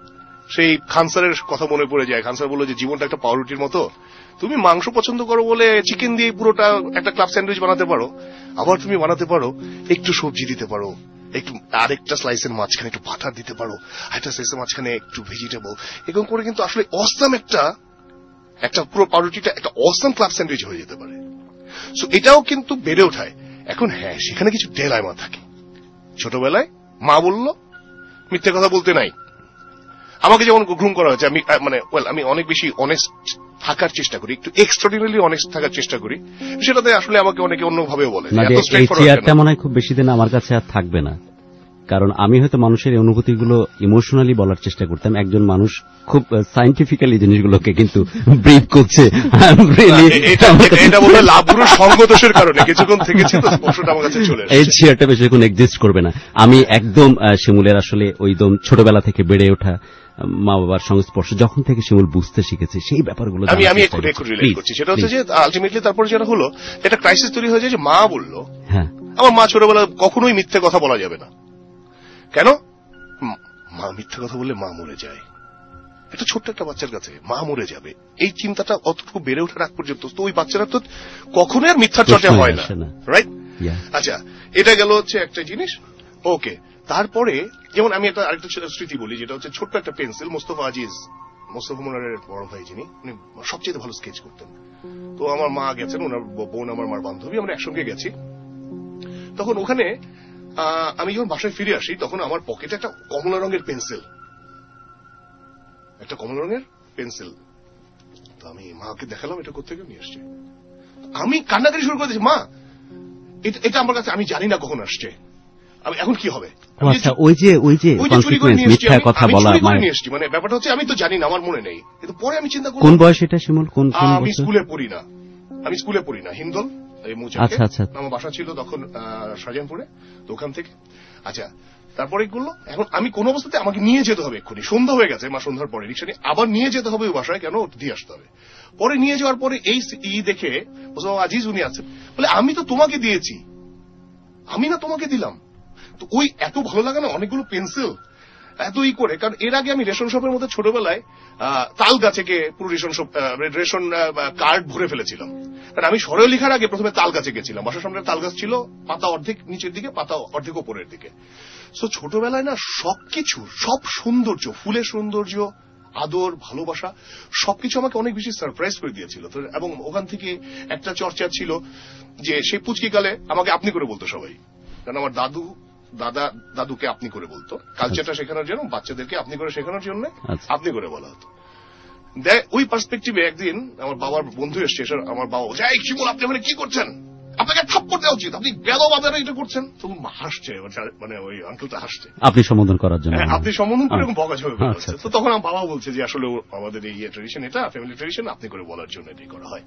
Speaker 5: সেই খানসারের কথা মনে পড়ে যায়। খানসার বলল যে জীবনটা একটা পাউরুটির মতো, তুমি মাংস পছন্দ করো বলে চিকেন দিয়ে পুরোটা একটা ক্লাব স্যান্ডউইচ বানাতে পারো, আবার তুমি বানাতে পারো একটু সবজি দিতে পারো, একটু আরেকটা স্লাইসের মাঝখানে একটু বাটার দিতে পারো, আরেকটা স্লাইসের মাঝখানে একটু ভেজিটেবল, এরকম করে কিন্তু আসলে অসাম একটা পুরো পাউরুটিটা একটা অসাম ক্লাব স্যান্ডউইচ হয়ে যেতে পারে। সো এটাও কিন্তু বেড়ে ওঠায়। এখন হ্যাঁ, সেখানে কিছু ডেলাইমা থাকে। ছোটবেলায় মা বলল মিথ্যে কথা বলতে নাই, আমাকে যেমন গ্রুম করা হয়েছে, আমি অনেক বেশি অনেস্ট থাকার চেষ্টা করি, একটু এক্সট্রাঅর্ডিনারি অনেস্ট থাকার চেষ্টা করি, সেটাতে আসলে আমাকে অনেকে অন্যভাবেও বলে।
Speaker 4: এই চেয়ারটা মনে হয় খুব বেশি দিন আমার কাছে আর থাকবে না, কারণ আমি হয়তো মানুষের অনুভূতিগুলো ইমোশনালি বলার চেষ্টা করতাম, একজন মানুষ খুব সায়েন্টিফিক্যালি জিনিসগুলোকে কিন্তু ব্রিফ করছে।
Speaker 5: এটা বলে লাভগুলোর সঙ্গদোষের কারণে কিছুক্ষণ থেকেছি তো স্পর্শটা আমার কাছে চলে এসেছে।
Speaker 4: এই চেয়ারটা বেশিক্ষণ এক্সিস্ট করবে না। আমি একদম শিমুলের আসলে ওই ছোটবেলা থেকে বেড়ে ওঠা মা বাবার সংস্পর্শ যখন থেকে শিমুল বুঝতে শিখেছে সেই ব্যাপারগুলো
Speaker 5: আমি একটু রিলেট করছি। সেটা হচ্ছে যে আলটিমেটলি তারপরে যেটা হলো, এটা ক্রাইসিস তৈরি হয়ে যায় যে মা বলল, হ্যাঁ আমার মা ছোটবেলা কখনোই মিথ্যে কথা বলা যাবে না। কেন? মা মিথ্যে কথা বললে মা মরে যায়। একটা ছোট্ট একটা বাচ্চার কাছে মা মরে যাবে এই চিন্তাটা অতটুকু বেড়ে ওঠার আগ পর্যন্ত তো ওই বাচ্চারা তো কখনোই আর মিথ্যার চর্চা হয় না, রাইট? আচ্ছা, এটা গেল হচ্ছে একটা জিনিস। ওকে, তারপরে যেমন আমি আরেকটা স্মৃতি বলি, যেটা হচ্ছে ছোট্ট একটা পেন্সিল, মোস্তফা মুনারের বড় ভাই, যিনি উনি সবচেয়ে ভালো স্কেচ করতেন। তো আমার মা গেছেন, ওনার বোন আমার মার বান্ধবী, আমরা একসঙ্গে গেছি। তখন ওখানে আমি যখন বাসায় ফিরে আসি তখন আমার পকেটে একটা কমলা রঙের পেন্সিল, তো আমি মাকে দেখালাম এটা কোত্থেকে নিয়ে আসছে। আমি কান্নাকাটি শুরু করে দিয়েছি, মা এটা আমার কাছে আমি জানি না কখন আসছে, আমি এখন কি হবে?
Speaker 4: ওই যে মিথ্যা কথা বলা
Speaker 5: নিয়ে এসছি, মানে ব্যাপারটা হচ্ছে আমি তো জানি না, আমার মনে নেই। কিন্তু পরে আমি চিন্তা করি
Speaker 4: কোন বয়স এটা শিমুল?
Speaker 5: আমি স্কুলে পড়ি না, হিন্দল। আচ্ছা, আমার বাসা ছিল তখন শাহজাহানপুরে, তো ওখান থেকে। আচ্ছা, তারপরে গুলো এখন আমি কোন অবস্থাতে আমাকে নিয়ে যেতে হবে, এক্ষুনি সন্ধ্যা হয়ে গেছে, মা সন্ধ্যার পরে রিক্সা নিয়ে আবার নিয়ে যেতে হবে ওই বাসায়, কেন দিয়ে আসতে হবে। পরে নিয়ে যাওয়ার পরে এই দেখে আজিজ উনি আছেন, বলে আমি তো তোমাকে দিয়েছি, আমি না তোমাকে দিলাম। তো ওই এত ভালো লাগে না অনেকগুলো পেন্সিল এত করে, কারণ এর আগে আমি রেশন শপের মধ্যে ছোটবেলায় তাল গাছে পুরো রেশন কার্ড ভরে ফেলেছিলাম। কারণ আমি সরল লেখার আগে প্রথমে তাল গাছে গেছিলাম, বাসার সামনে তাল গাছ ছিল, পাতা অর্ধেক নিচের দিকে, পাতা অর্ধেক ওপরের দিকে। সো ছোটবেলায় না সবকিছু, সব সৌন্দর্য, ফুলের সৌন্দর্য, আদর, ভালোবাসা সবকিছু আমাকে অনেক বেশি সারপ্রাইজ করে দিয়েছিল। এবং ওখান থেকে একটা চর্চা ছিল যে সেই পুচকিকালে আমাকে আপনি করে বলতো সবাই, কারণ আমার দাদুকে আপনি করে বলতো, কালচারটা শেখানোর জন্য, বাচ্চাদেরকে আপনি করে শেখানোর জন্য আপনি করে বলা হতো। ওই পার্সপেক্টিভে একদিন আমার বাবার বন্ধু এসছে, আমার বাবা বলছে, এই শিমুল আপনি ওখানে কি করছেন, আপনাকে থাপ্পড় দেওয়া উচিত, আপনি বেদবাদারে এটা করছেন। তখন হাসছে, মানে ওই আঙ্কেলটা হাসছে,
Speaker 4: আপনি সম্বোধন করার জন্য,
Speaker 5: আপনি সম্বোধন করে এরকম বকাঝকা করছে। তো তখন আমার বাবা বলছে যে আসলে আমাদের এই ট্রেডিশন, এটা ফ্যামিলি ট্রেডিশন, আপনি করে বলার জন্য এটাই করা হয়।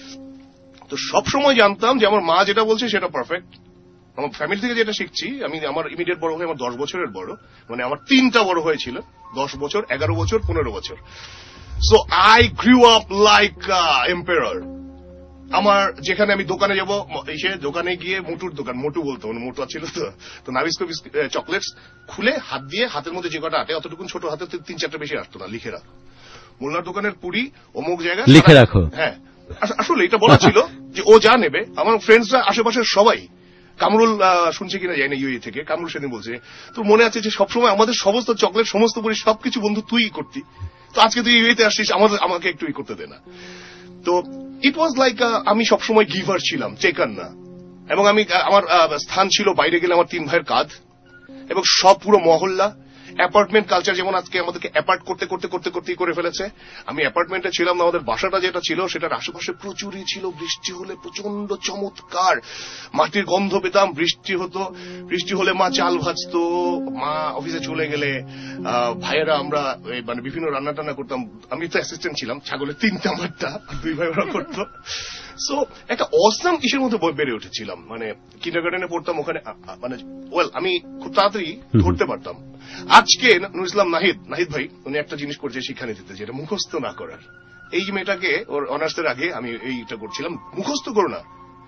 Speaker 5: তো সবসময় জানতাম যে আমার মা যেটা বলছে সেটা পারফেক্ট। আমার ফ্যামিলি থেকে যেটা শিখছি, আমি আমার ইমিডিয়েট বড় ভাই আমার 10 বছরের বড়, মানে আমার 3টা বড় হয়েছিল, 10 বছর, 11 বছর, 15 বছর। So I grew up like empire. আমার যেখানে আমি দোকানে যাবো, দোকানে গিয়ে মোটুর দোকান, মোটু বলতো, মোটু ছিল তো নাবিস্কো চকলেটস খুলে হাত দিয়ে, হাতের মধ্যে যে কটা আটে অতটুকুন ছোট হাতে 3-4টা বেশি আসতো না, লিখে রাখো। মোল্লার দোকানের পুরি অমুক জায়গায়
Speaker 4: লিখে রাখো।
Speaker 5: হ্যাঁ, আসলে এটা বলা ছিল যে ও যা নেবে। আমার ফ্রেন্ডসরা আশেপাশের সবাই, কামরুল শুনছে কিনা যাই না ইউএই থেকে, কামরুল সেদিন বলছে তোর মনে আছে যে সবসময় আমাদের সমস্ত চকলেট, সমস্ত পুরি, সবকিছু বন্ধু তুই করতি, তো আজকে তুই ইউএতে আসছিস, আমাকে একটু করতে দে না। তো ইট ওয়াজ লাইক আমি সবসময় গিভার ছিলাম, টেকার না। এবং আমি আমার স্থান ছিল বাইরে গেলে আমার 3 ভাইয়ের কাঁধ, এবং সব পুরো মহল্লা। অ্যাপার্টমেন্ট কালচার যেমন আজকে আমাদেরকে অ্যাপার্ট করতে করে ফেলেছে। আমি অ্যাপার্টমেন্টে ছিলাম না, আমাদের বাসাটা যেটা ছিল সেটার আশেপাশে প্রচুরই ছিল, বৃষ্টি হলে প্রচন্ড চমৎকার মাটির গন্ধ পেতাম, বৃষ্টি হলে মা চাল ভাজতো, মা অফিসে চলে গেলে ভাইয়েরা আমরা মানে বিভিন্ন রান্না টান্না করতাম। আমি তো অ্যাসিস্ট্যান্ট ছিলাম, ছাগলের 3টা আমারটা, 2 ভাই ওরা করতো। সো একটা অসাম ইসের মধ্যে বেড়ে উঠেছিলাম, মানে কিন্ডারগার্টেনে পড়তাম ওখানে, মানে আমি খুব তাড়াতাড়ি ধরতে পারতাম। আজকে নুর ইসলাম নাহিদ ভাই উনি একটা জিনিস করছে শিক্ষানীতিতে, যেটা মুখস্থ না করার। এই মেয়েটাকে ওর অনার্সের আগে আমি এইটা করছিলাম, মুখস্থ করো না,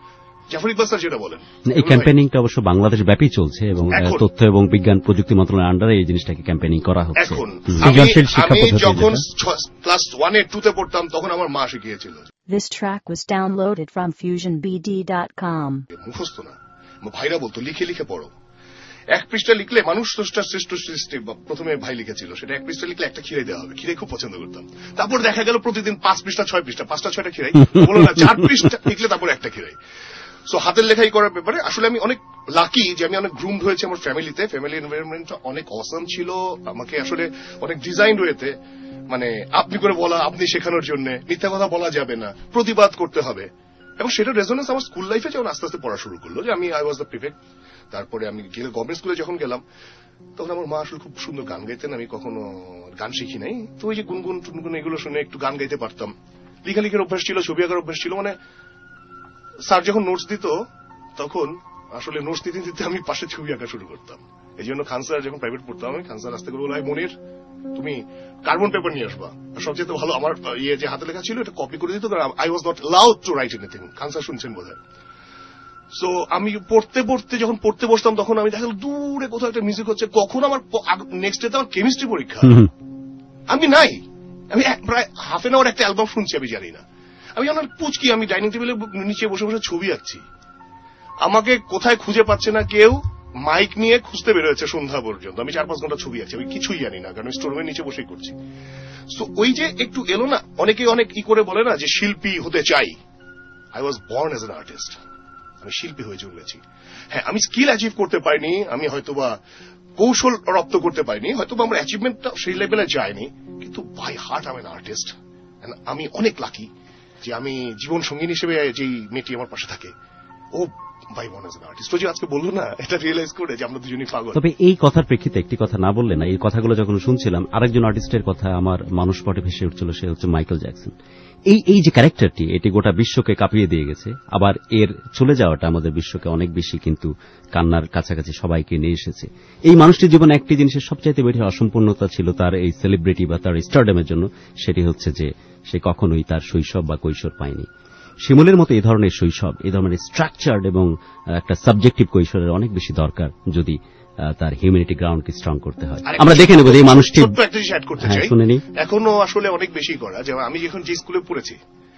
Speaker 5: জাফর ইকবাল স্যার যেটা বলেন,
Speaker 4: এই ক্যাম্পেইনিংটা অবশ্য বাংলাদেশ ব্যাপী চলছে এবং তথ্য এবং বিজ্ঞান প্রযুক্তি মন্ত্রণালয়ের আন্ডারে এই জিনিসটাকে ক্যাম্পেইনিং করা হচ্ছে।
Speaker 5: এখন
Speaker 3: সৃজনশীল শিক্ষা
Speaker 5: আমি
Speaker 3: পদ্ধতি
Speaker 5: যখন ক্লাস 1 2 তে পড়তাম তখন আমার মা শিখিয়েছিল।
Speaker 1: This track was downloaded from FusionBD.com.
Speaker 5: মুখস্থ না, ভাইরা বলতো লিখে লিখে পড়ো। এক পৃষ্ঠা লিখলে মানুষ স্রষ্টা শ্রেষ্ঠ সৃষ্টি, প্রথমে ভাই লিখেছিল সেটা, এক পৃষ্ঠা লিখলে একটা খিরাই দেওয়া হবে। খিরাই খুব পছন্দ করতাম। তারপর দেখা গেল প্রতিদিন 5 পৃষ্ঠা 6 পৃষ্ঠা 5টা 6টা খিরাই, বলো না 4 পৃষ্ঠা লিখলে তারপর একটা খিরাই। সো হাতের লেখাই করার ব্যাপারে আসলে আমি অনেক লাকি যে আমি অনেক গ্রুমড হয়েছি আমার ফ্যামিলিতে। ফ্যামিলি এনভায়রনমেন্টটা অনেক অসাম ছিল, আমাকে আসলে অনেক ডিজাইন হয়েছে, মানে আপনি করে বলা, আপনি শেখানোর জন্য, মিথ্যা কথা বলা যাবে না, প্রতিবাদ করতে হবে। এবং সেটা রেজোনেন্স আমার স্কুল লাইফে যখন আস্তে আস্তে পড়া শুরু করলো, যে আমি আই ওয়াজ দ্য প্রিফেক্ট। তারপরে আমি গেলে গভর্নমেন্ট স্কুলে যখন গেলাম তখন আমার মা আসলে খুব সুন্দর গান গাইতেন, আমি কখনো গান শিখি নাই, তো ওই যে গুনগুন টুনগুন এগুলো শুনে একটু গান গাইতে পারতাম। লেখালেখির অভ্যাস ছিল, ছবি আঁকার অভ্যাস ছিল। মানে স্যার যখন নোটস দিত তখন আসলে নোটস দিতে দিতে আমি পাশে ছবি আঁকা শুরু করতাম। এই জন্য খান স্যার যখন প্রাইভেট পড়তাম, আমি খান স্যার আস্তে করে বললাম, মনির তুমি কার্বন পেপার নিয়ে আসবা। আর সবচেয়ে ভালো আমার যে হাতে লেখা ছিল এটা কপি করে দিত, কারণ I was not allowed to write anything. Khan sir শুনছেন বোধহয়। সো আমি পড়তে পড়তে যখন পড়তে বসতাম তখন আমি দেখাল দূরে কোথাও একটা মিউজিক হচ্ছে। কখন আমার নেক্সট ডে আমার কেমিস্ট্রি পরীক্ষা, আমি নাই, আমি প্রায় হাফ এন আওয়ার একটা অ্যালবাম শুনছি, আমি জানি না। আমি আমার পুচকি, আমি ডাইনিং টেবিলে নিচে বসে বসে ছবি আঁকছি, আমাকে কোথায় খুঁজে পাচ্ছে না কেউ, মাইক নিয়ে খুঁজতে বেরোয়েছে সন্ধ্যা পর্যন্ত। আমি 4-5 ঘন্টা ছবি আঁকছি, আমি কিছুই জানি না, কারণ স্টোর রুমের নিচে বসেই করছি। সো ওই যে একটু এলো না, অনেকে অনেক করে বলে না যে শিল্পী হতে চাই। I was born as an artist, আমি শিল্পী হয়ে জন্মেছি। হ্যাঁ, আমি স্কিল অ্যাচিভ করতে পারিনি, আমি হয়তোবা কৌশল রপ্ত করতে পারিনি, হয়তোবা আমার অ্যাচিভমেন্টটা সেই লেভেলে যায়নি, কিন্তু বাই হার্ট আমি এন আর্টিস্ট। আমি অনেক লাকি যে আমি জীবন সঙ্গিনী হিসেবে যেই মেয়েটি আমার পাশে থাকে, ও by born as an artist. ও যে আজকে বললো না, এটা রিয়েলাইজ করে যে আমরা দুজনই পাগল।
Speaker 4: তবে এই কথার প্রেক্ষিতে একটি কথা না বললে না, এই কথাগুলো যখন শুনছিলাম আরেকজন আর্টিস্টের কথা আমার মানুষ পটে ভেসে উঠছিল, সে হচ্ছে মাইকেল জ্যাকসন। এই যে ক্যারেক্টারটি, এটি গোটা বিশ্বকে কাঁপিয়ে দিয়ে গেছে। আবার এর চলে যাওয়াটা আমাদের বিশ্বকে অনেক বেশি কিন্তু কান্নার কাছাকাছি সবাইকে নিয়ে এসেছে। এই মানুষটির জীবনে একটি জিনিসের সবচাইতে বেশি অসম্পূর্ণতা ছিল তার এই সেলিব্রিটি বা তার স্টারডমের জন্য, সেটি হচ্ছে যে সে কখনোই তার শৈশব বা কৈশোর পায়নি। শিমুলের মতো এই ধরনের শৈশব, এই ধরনের স্ট্রাকচার্ড এবং একটা সাবজেক্টিভ কৈশোরের অনেক বেশি দরকার যদি তার হিউম্যানিটি গ্রাউন্ডকে স্ট্রং করতে হয়। আমরা দেখে নেব যে এই মানুষটি
Speaker 5: ছোট্ট একটা জিনিস অ্যাড করতে চাই, এখনো আসলে অনেক বেশি করা। যেমন আমি যখন যে স্কুলে পড়েছি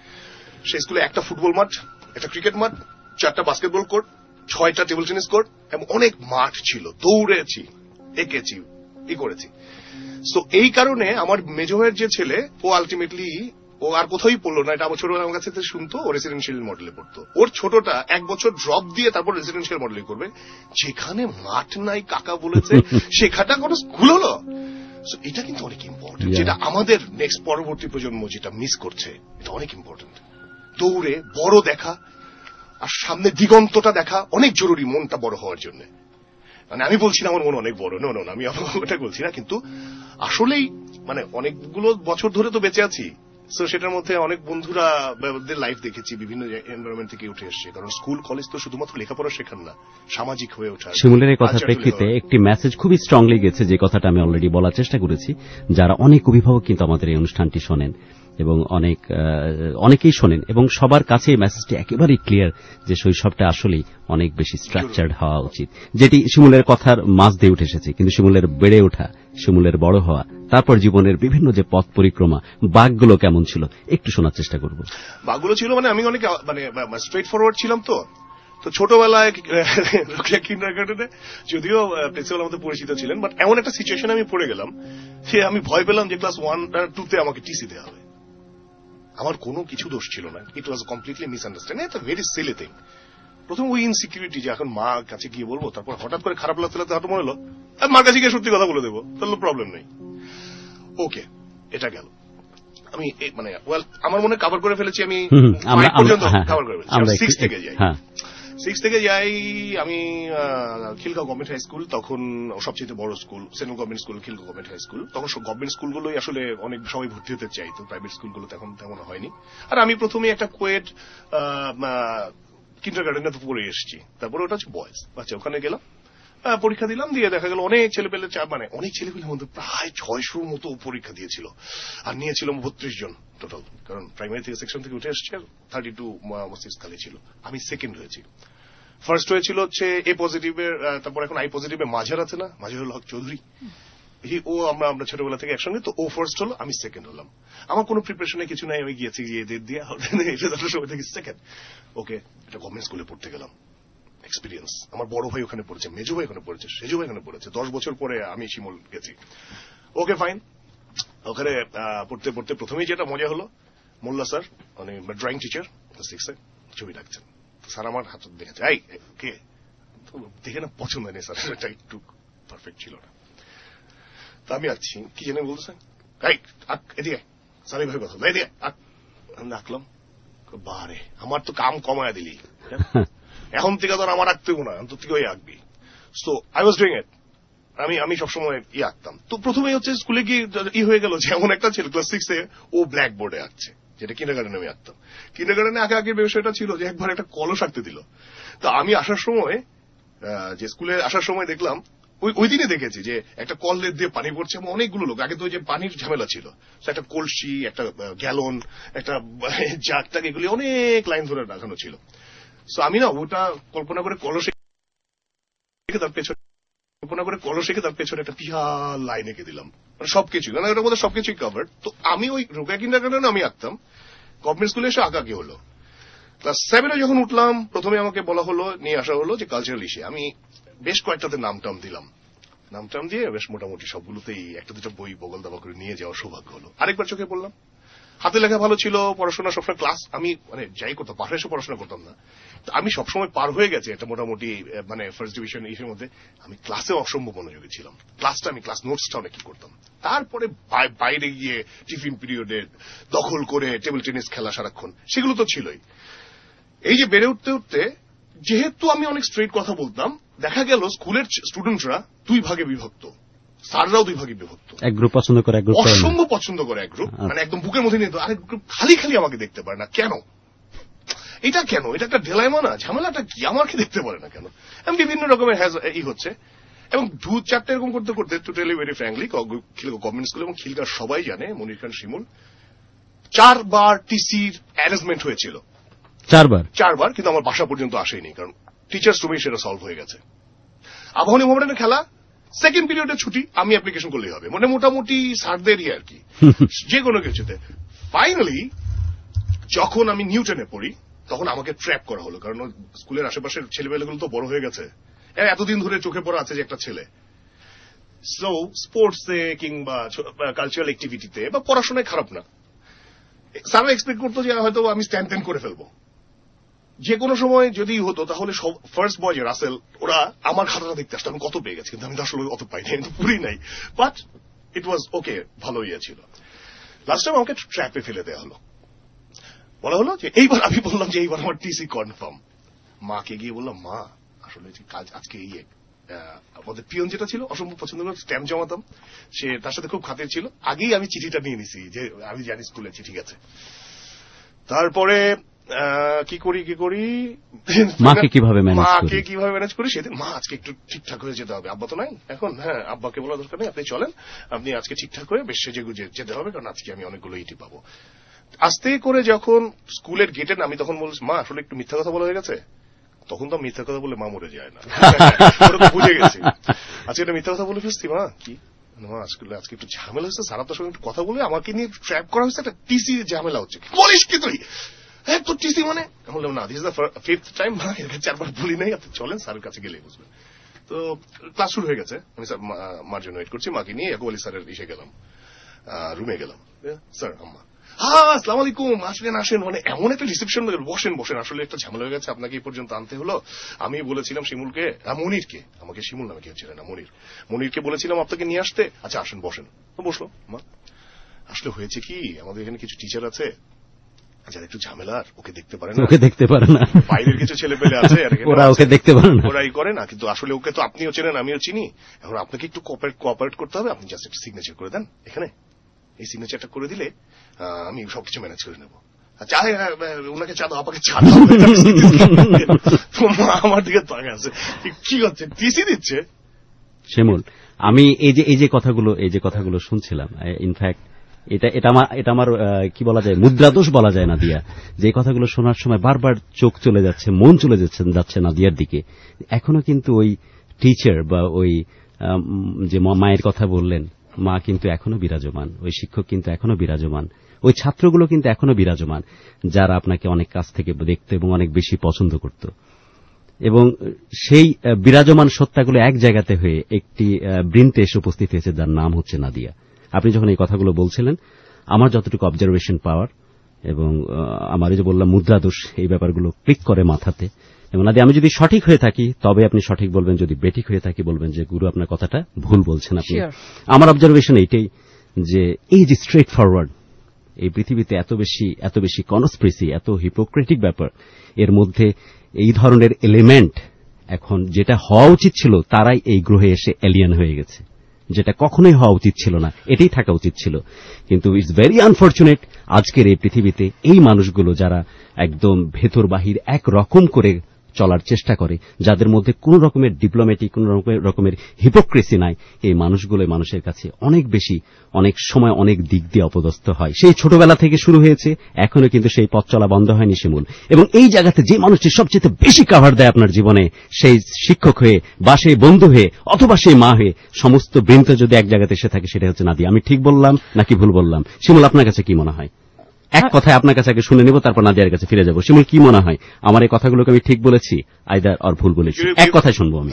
Speaker 5: সেই স্কুলে একটা ফুটবল মাঠ, একটা ক্রিকেট মাঠ, 4টা বাস্কেটবল কোর্ট, 6টা টেবিল টেনিস কোর্ট এবং অনেক মাঠ ছিল। দৌড়েছি, এঁকেছি, করেছি। সো এই কারণে আমার মেজো ভাইয়ের যে ছেলে, ও আলটিমেটলি ও আর কোথাও পড়লো না, এটা আমার ছোটবেলা আমার কাছে শুনতো, ও রেসিডেন্সিয়াল মডেলে পড়তো। ওর ছোটটা 1 বছর ড্রপ দিয়ে তারপর রেসিডেন্সিয়াল মডেলিং করবে। যেখানে মাঠ নাই কাকা বলেছে সেখানটা কোনো স্কুল হলো। এটা কিন্তু অনেক ইম্পর্টেন্ট, যেটা আমাদের নেক্সট পরবর্তী প্রজন্ম যেটা মিস করছে, এটা অনেক ইম্পর্টেন্ট। দৌড়ে বড় দেখা আর সামনে দিগন্তটা দেখা অনেক জরুরি মনটা বড় হওয়ার জন্য। মানে আমি বলছি না আমার মন অনেক বড়, না, আমি ওটা বলছি না, কিন্তু আসলেই মানে অনেকগুলো বছর ধরে তো বেঁচে আছি। সো সেটার মধ্যে অনেক বন্ধুরা লাইফ দেখেছি, বিভিন্ন এনভায়রনমেন্ট থেকে উঠে এসছে। কারণ স্কুল কলেজ তো শুধুমাত্র লেখাপড়া শেখান না, সামাজিক হয়ে ওঠা।
Speaker 4: শিমুলের এই কথার প্রেক্ষিতে একটি মেসেজ খুবই স্ট্রংলি গেছে, যে কথাটা আমি অলরেডি বলার চেষ্টা করেছি। যারা অনেক অভিভাবক কিন্তু আমাদের এই অনুষ্ঠানটি শোনেন এবং অনেকেই শোনেন, এবং সবার কাছে এই মেসেজটি একেবারেই ক্লিয়ার যে শৈশবটা আসলেই অনেক বেশি স্ট্রাকচার্ড হওয়া উচিত, যেটি শিমুলের কথার মাঝ দিয়ে উঠে এসেছে। কিন্তু শিমুলের বেড়ে ওঠা, শিমুলের বড় হওয়া, তারপর জীবনের বিভিন্ন যে পথ পরিক্রমা, বাঘগুলো কেমন ছিল একটু শোনার চেষ্টা করব।
Speaker 5: বাঘগুলো ছিল মানে আমি অনেক মানে স্ট্রেট ফরওয়ার্ড ছিলাম। তো ছোটবেলায় কিন্ডারগার্টেনে যদিও প্রিন্সিপাল আমাদের পরিচিত ছিলেন, বাট এমন একটা সিচুয়েশনে আমি পড়ে গেলাম যে আমি ভয় পেলাম যে ক্লাস 1 আর 2 তে আমাকে টিসি দেওয়া হবে। আমার কোনো কিছু দোষ ছিল না, it was completely misunderstanding, it's a very silly thing. প্রথম ওই ইনসিকিউরিটি যে এখন মা কাছে গিয়ে বলবো, তারপর হঠাৎ করে খারাপ লাগতে লাগতে হঠাৎ মনে হলো মার কাছে গিয়ে সত্যি কথা বলে দেবো, তাহলে প্রবলেম নেই। ওকে, এটা গেল। আমি মানে আমার মনে কভার করে ফেলেছি, আমি পর্যন্ত কভার করে ফেলেছি। 6 থেকে যাই, 6 থেকে যাই আমি খিলগাঁও গভর্নমেন্ট হাই স্কুল, তখন সবচেয়ে বড় school, central government school, Khilgaon government high school. তখন গভর্নমেন্ট স্কুলগুলোই আসলে অনেক সবাই ভর্তি হতে চাইতো, প্রাইভেট স্কুলগুলো তখন তেমন হয়নি। আর আমি প্রথমে একটা কোয়েট কিন্ডারগার্টেনে পড়ে এসেছি, তারপরে ওটা হচ্ছে বয়েজ বাচ্চা। ওখানে গেলাম, পরীক্ষা দিলাম, দিয়ে দেখা গেল অনেক ছেলেপেলে, মানে অনেক ছেলেপেলের মধ্যে প্রায় 600 মতো পরীক্ষা দিয়েছিল, আর নিয়েছিল 32 জন টোটাল, কারণ প্রাইমারি থেকে সেকশন থেকে উঠে এসছে, 32 সিটস খালি ছিল। আমি সেকেন্ড হয়েছি। ফার্স্ট হয়েছিল হচ্ছে এ পজিটিভের, তারপর এখন আই পজিটিভের মাঝার আছে না, মাঝারুল হক চৌধুরী, ও আমরা ছোটবেলা থেকে একসঙ্গে, তো ও ফার্স্ট হলো, আমি সেকেন্ড হলাম। আমার কোনো প্রিপারেশনে কিছু নাই, আমি গিয়েছি গিয়ে দিয়ে সময় থেকে সেকেন্ড। ওকে, একটা গভর্নমেন্ট স্কুলে পড়তে গেলাম, এক্সপিরিয়েন্স। আমার বড় ভাই ওখানে পড়েছে, মেজো ভাই ওখানে পড়েছে, সেজো ভাই ওখানে পড়েছে, 10 বছর পরে আমি শিমুল গেছি। ওকে ফাইন, ওখানে পড়তে পড়তে প্রথমেই যেটা মজা হলো, মোল্লা স্যার মানে ড্রয়িং টিচার 6-এ ছবি রাখছেন, স্যার আমার হাত দেখেছে, এই কে, দেখে না পছন্দ নেই স্যার, এটা একটু পারফেক্ট ছিল না। তা আমি আছি, কি জানি বলতেছেন, এই এদিকে স্যার এইভাবে কথা, এদিকে আঁকলাম, বারে আমার তো কাম কমায় দিলি, এখন থেকে তো আমার আঁকতেও না, তো তুই ওই আঁকবি। So I was doing it, আমি সবসময় আঁকতাম। তো প্রথমে হচ্ছে স্কুলে গিয়ে হয়ে গেল যে এমন একটা ছেলে ক্লাস 6-এ ও ব্ল্যাক বোর্ডে আঁকছে, যেটা কিন্ডারগার্টেনে আমি আঁকতাম। কিন্ডারগার্টেনে আঁকার বিষয়টা ছিল যে একবার একটা কলস আঁকতে দিল। তো আমি আসার সময়, যে স্কুলে আসার সময় দেখলাম, ওই দিনে দেখেছি যে একটা কলের দিয়ে পানি পড়ছে, এবং অনেকগুলো লোক, আগে তো ওই যে পানির ঝামেলা ছিল, একটা কলসি, একটা গ্যালন, একটা জাগ, এগুলি অনেক লাইন ধরে রাখানো ছিল। সো আমি না ওটা কল্পনা করে কলসে তার পেছনে একটা বিশাল লাইন এঁকে দিলাম, মানে সবকিছু, মানে ওটার মধ্যে সবকিছুই কভার। তো আমি ওই রোকেয়া কিন্ডারগার্টেনে আমি আঁকতাম, গভর্নমেন্ট স্কুলে এসে আঁকা কি হলো, ক্লাস 7-এ যখন উঠলাম, প্রথমে আমাকে বলা হলো, নিয়ে আসা হলো যে কালচারাল ইস্যু। আমি বেশ কয়েকটাতে নামটাম দিলাম, নামটাম দিয়ে বেশ মোটামুটি সবগুলোতেই একটা দুটো বই বগল দাবা করে নিয়ে যাওয়ার সৌভাগ্য হলো। আরেকবার চোখে পড়লাম, হাতে লেখা ভালো ছিল, পড়াশোনা সবসময় ক্লাস, আমি মানে যাই করতাম, পাশে এসে পড়াশোনা করতাম না, তো আমি সবসময় পার হয়ে গেছে একটা মোটামুটি মানে ফার্স্ট ডিভিশন ইসের মধ্যে। আমি ক্লাসে অসম্ভব মনোযোগী ছিলাম, আমি ক্লাস নোটসটা অনেক কি করতাম। তারপরে বাইরে গিয়ে টিফিন পিরিয়ডে দখল করে টেবিল টেনিস খেলা সারাক্ষণ, সেগুলো তো ছিলই। এই যে বেড়ে উঠতে উঠতে, যেহেতু আমি অনেক স্ট্রেট কথা বলতাম, দেখা গেল স্কুলের স্টুডেন্টরা 2 ভাগে বিভক্ত, স্যাররাও 2 ভাগে বিভক্ত,
Speaker 4: এক গ্রুপ পছন্দ করে, এক গ্রুপ
Speaker 5: অসম্ভব পছন্দ করে এক গ্রুপ, মানে একদম বুকের মধ্যে নিয়ে, আরেক গ্রুপ খালি আমাকে দেখতে পারে না। কেন এটা, কেন এটা একটা ঢেলাইমা না, ঝামেলাটা কি, আমাকে দেখতে পারে না কেন? আমি বিভিন্ন রকমের হচ্ছে, এবং 2-4টা এরকম করতে করতে, to tell you very frankly, government school এবং খিলগাঁও সবাই জানে, মনির খান শিমুল 4 বার টিসির অ্যারেঞ্জমেন্ট হয়েছিল, 4 বার, কিন্তু আমার বাসা পর্যন্ত আসেনি, কারণ টিচার্স রুমে সেটা সলভ হয়ে গেছে। আবাহনী মোহামেডানের খেলা, সেকেন্ড পিরিয়ডে ছুটি, আমি অ্যাপ্লিকেশন করলেই হবে, মানে মোটামুটি স্যারদেরই আর কি, যে কোনো কিছুতে। ফাইনালি যখন আমি নিউটনে পড়ি, তখন আমাকে ট্র্যাপ করা হলো, কারণ স্কুলের আশেপাশের ছেলেমেয়েগুলো তো বড় হয়ে গেছে, এতদিন ধরে চোখে পড়া আছে যে একটা ছেলে। সো স্পোর্টসে কিংবা কালচারাল অ্যাক্টিভিটিতে বা পড়াশোনায় খারাপ না, স্যাররা এক্সপেক্ট করতো যে হয়তো আমি স্ট্যান্ড করে ফেলবো, যে কোনো সময় যদি হতো, তাহলে ফার্স্ট বয় যে রাসেল, ওরা আমার খাতাটা দেখতে আসতো, আমি কত পেয়ে গেছি, কিন্তু আমি তো আসলে অত পাই নাই, কিন্তু পুরি নাই, বাট ইট ওয়াজ ওকে, ভালো ইয়ে ছিল। লাস্ট টাইম আমাকে ট্র্যাপে ফেলে দেওয়া হলো, বলা হলো যে এইবার, আমি বললাম যে এইবার আমার টিসি কনফার্ম। মাকে গিয়ে বললাম, মা আসলে যে কাজ আজকে আমাদের পিয়ন যেটা ছিল অসম্ভব পছন্দ করে, স্ট্যাম্প জমাতাম, সে তার সাথে খুব খাতির ছিল, আগেই আমি চিঠিটা নিয়ে নিছি যে আমি জানি স্কুলে চিঠি গেছে। তারপরে কি করি
Speaker 4: মাকে কিভাবে ম্যানেজ
Speaker 5: করি, সেদিন মা আজকে একটু ঠিকঠাক হয়ে যেতে হবে, আব্বা তো নাই এখন, হ্যাঁ আব্বাকে বলা দরকার নেই, আপনি চলেন, আপনি আজকে ঠিকঠাক হয়ে বেশ সেজে গুজে যেতে হবে, কারণ আজকে আমি অনেকগুলো ইটি পাবো। আস্তে করে যখন স্কুলের গেটে নামি, তখন বলছি, মা আসলে একটু মিথ্যা কথা বলা হয়ে গেছে। তখন তো মিথ্যা কথা বলে মা মরে যায় না, বুঝে গেছি আজকে এটা মিথ্যা কথা বলে ফেলছি। মা কি আজকে একটু ঝামেলা হচ্ছে, সারা তোর সঙ্গে একটু কথা বলে আমাকে নিয়ে ট্র্যাপ করা হয়েছে, একটা টিসি ঝামেলা হচ্ছে, বলিস কি তুই, হ্যাঁ তোর টিসি মানে? বললাম না, this is the 5th time, মা এর কাছে 4 বার বলি নাই, আপনি চলেন, স্যারের কাছে গেলেই বুঝবেন। তো ক্লাস শুরু হয়ে গেছে, আমি মার জন্য ওয়েট করছি, মাকে নিয়ে ইয়াকুব আলী স্যারের এসে গেলাম, রুমে গেলাম, স্যার আম্মা, হ্যাঁ আসসালামু আলাইকুম, আসেন, মানে এমন একটা রিসেপশন, বসেন, আসলে একটা ঝামেলা হয়ে গেছে, আপনাকে এই পর্যন্ত আনতে হলো। আমি বলেছিলাম শিমুলকে, মনিরকে, আমাকে শিমুল নামে কেউ ছিল না, মনিরকে বলেছিলাম আপনাকে নিয়ে আসতে, আচ্ছা আসেন বসেন। তো বসলো মা। আসলে হয়েছে কি, আমাদের এখানে কিছু টিচার আছে যারা একটু ঝামেলার, ওকে দেখতে পারে না, বাইরের কিছু ছেলে পেলে আছে ওকে দেখতে পারে না, ওরাই করে না, কিন্তু আসলে ওকে তো আপনিও চেনেন আমিও চিনি, এখন আপনাকে একটু কোঅপারেট করতে হবে, আপনি জাস্ট একটা সিগনেচার করে দেন এখানে, এই সিগনেচারটা করে দিলে আমি সবকিছু ম্যানেজ করে নেব। চা ওনাকে চা দাও, আপাকে চা দাও। তো মা আমার দিকে তাকিয়ে আছে, কি করছে, টিসি দিচ্ছে।
Speaker 4: শিমুল, আমি এই যে কথাগুলো শুনছিলাম, ইনফ্যাক্ট এটা আমার কি বলা যায়, মুদ্রাদোষ বলা যায় নাদিয়া, যে কথাগুলো শোনার সময় বারবার চোখ চলে যাচ্ছে, মন চলে যাচ্ছে নাদিয়ার দিকে। এখনো কিন্তু ওই টিচার বা ওই যে মায়ের কথা বললেন, মা কিন্তু এখনো বিরাজমান, ওই শিক্ষক কিন্তু এখনো বিরাজমান, ওই ছাত্রগুলো কিন্তু এখনো বিরাজমান, যারা আপনাকে অনেক কাছ থেকে দেখত এবং অনেক বেশি পছন্দ করত। এবং সেই বিরাজমান সত্তাগুলো এক জায়গাতে হয়ে একটি বৃন্তে এসে উপস্থিত হয়েছে, যার নাম হচ্ছে নাদিয়া। আপনি যখন এই কথাগুলো বলছিলেন, আমার যতটুকু অবজারভেশন পাওয়ার এবং আমার যে বললাম মুদ্রাদোষ, এই ব্যাপারগুলো ক্লিক করে মাথাতে। এবং নাদিয়া, আমি যদি সঠিক হয়ে থাকি তবে আপনি সঠিক বলবেন, যদি বেঠিক হয়ে থাকি বলবেন যে গুরু আপনার কথাটা ভুল বলছেন আপনি। আমার অবজারভেশন এইটাই যে এই যে স্ট্রেট ফরওয়ার্ড, এই পৃথিবীতে এত বেশি কনস্পিরেসি, এত হিপোক্রেটিক ব্যাপার, এর মধ্যে এই ধরনের এলিমেন্ট এখন যেটা হওয়া উচিত ছিল, তারাই এই গ্রহে এসে এলিয়েন হয়ে গেছে, যেটা কখনোই হওয়া উচিত ছিল না, এটাই থাকা উচিত ছিল। কিন্তু ইটস ভেরি আনফরচুনেট, আজকের এই পৃথিবীতে এই মানুষগুলো যারা একদম ভেতর বাহির এক রকম করে চলার চেষ্টা করে, যাদের মধ্যে কোন রকমের ডিপ্লোম্যাটিক, কোন রকমের হিপোক্রেসি নাই, এই মানুষগুলো মানুষের কাছে অনেক সময় অনেক দিক দিয়ে অপদস্থ হয়। সেই ছোটবেলা থেকে শুরু হয়েছে, এখনো কিন্তু সেই পথ চলা বন্ধ হয়নি শিমুল। এবং এই জায়গাতে যে মানুষটি সবচেয়ে বেশি কাভার দেয় আপনার জীবনে, সেই শিক্ষক হয়ে বা সেই বন্ধু হয়ে অথবা সেই মা হয়ে, সমস্ত বৃন্দ যদি এক জায়গাতে এসে থাকে, সেটা হচ্ছে নাদিয়া। আমি ঠিক বললাম নাকি ভুল বললাম? শিমুল, আপনার কাছে কি মনে হয়? এক কথায় আপনার কাছে আগে শুনে নেব, তারপর নাদিয়ার কাছে ফিরে যাব। শিমুল, কি মনে হয়, আমার এই কথাগুলোকে আমি ঠিক বলেছি আইদার আর ভুল বলেছি? এক কথায় শুনবো, আমি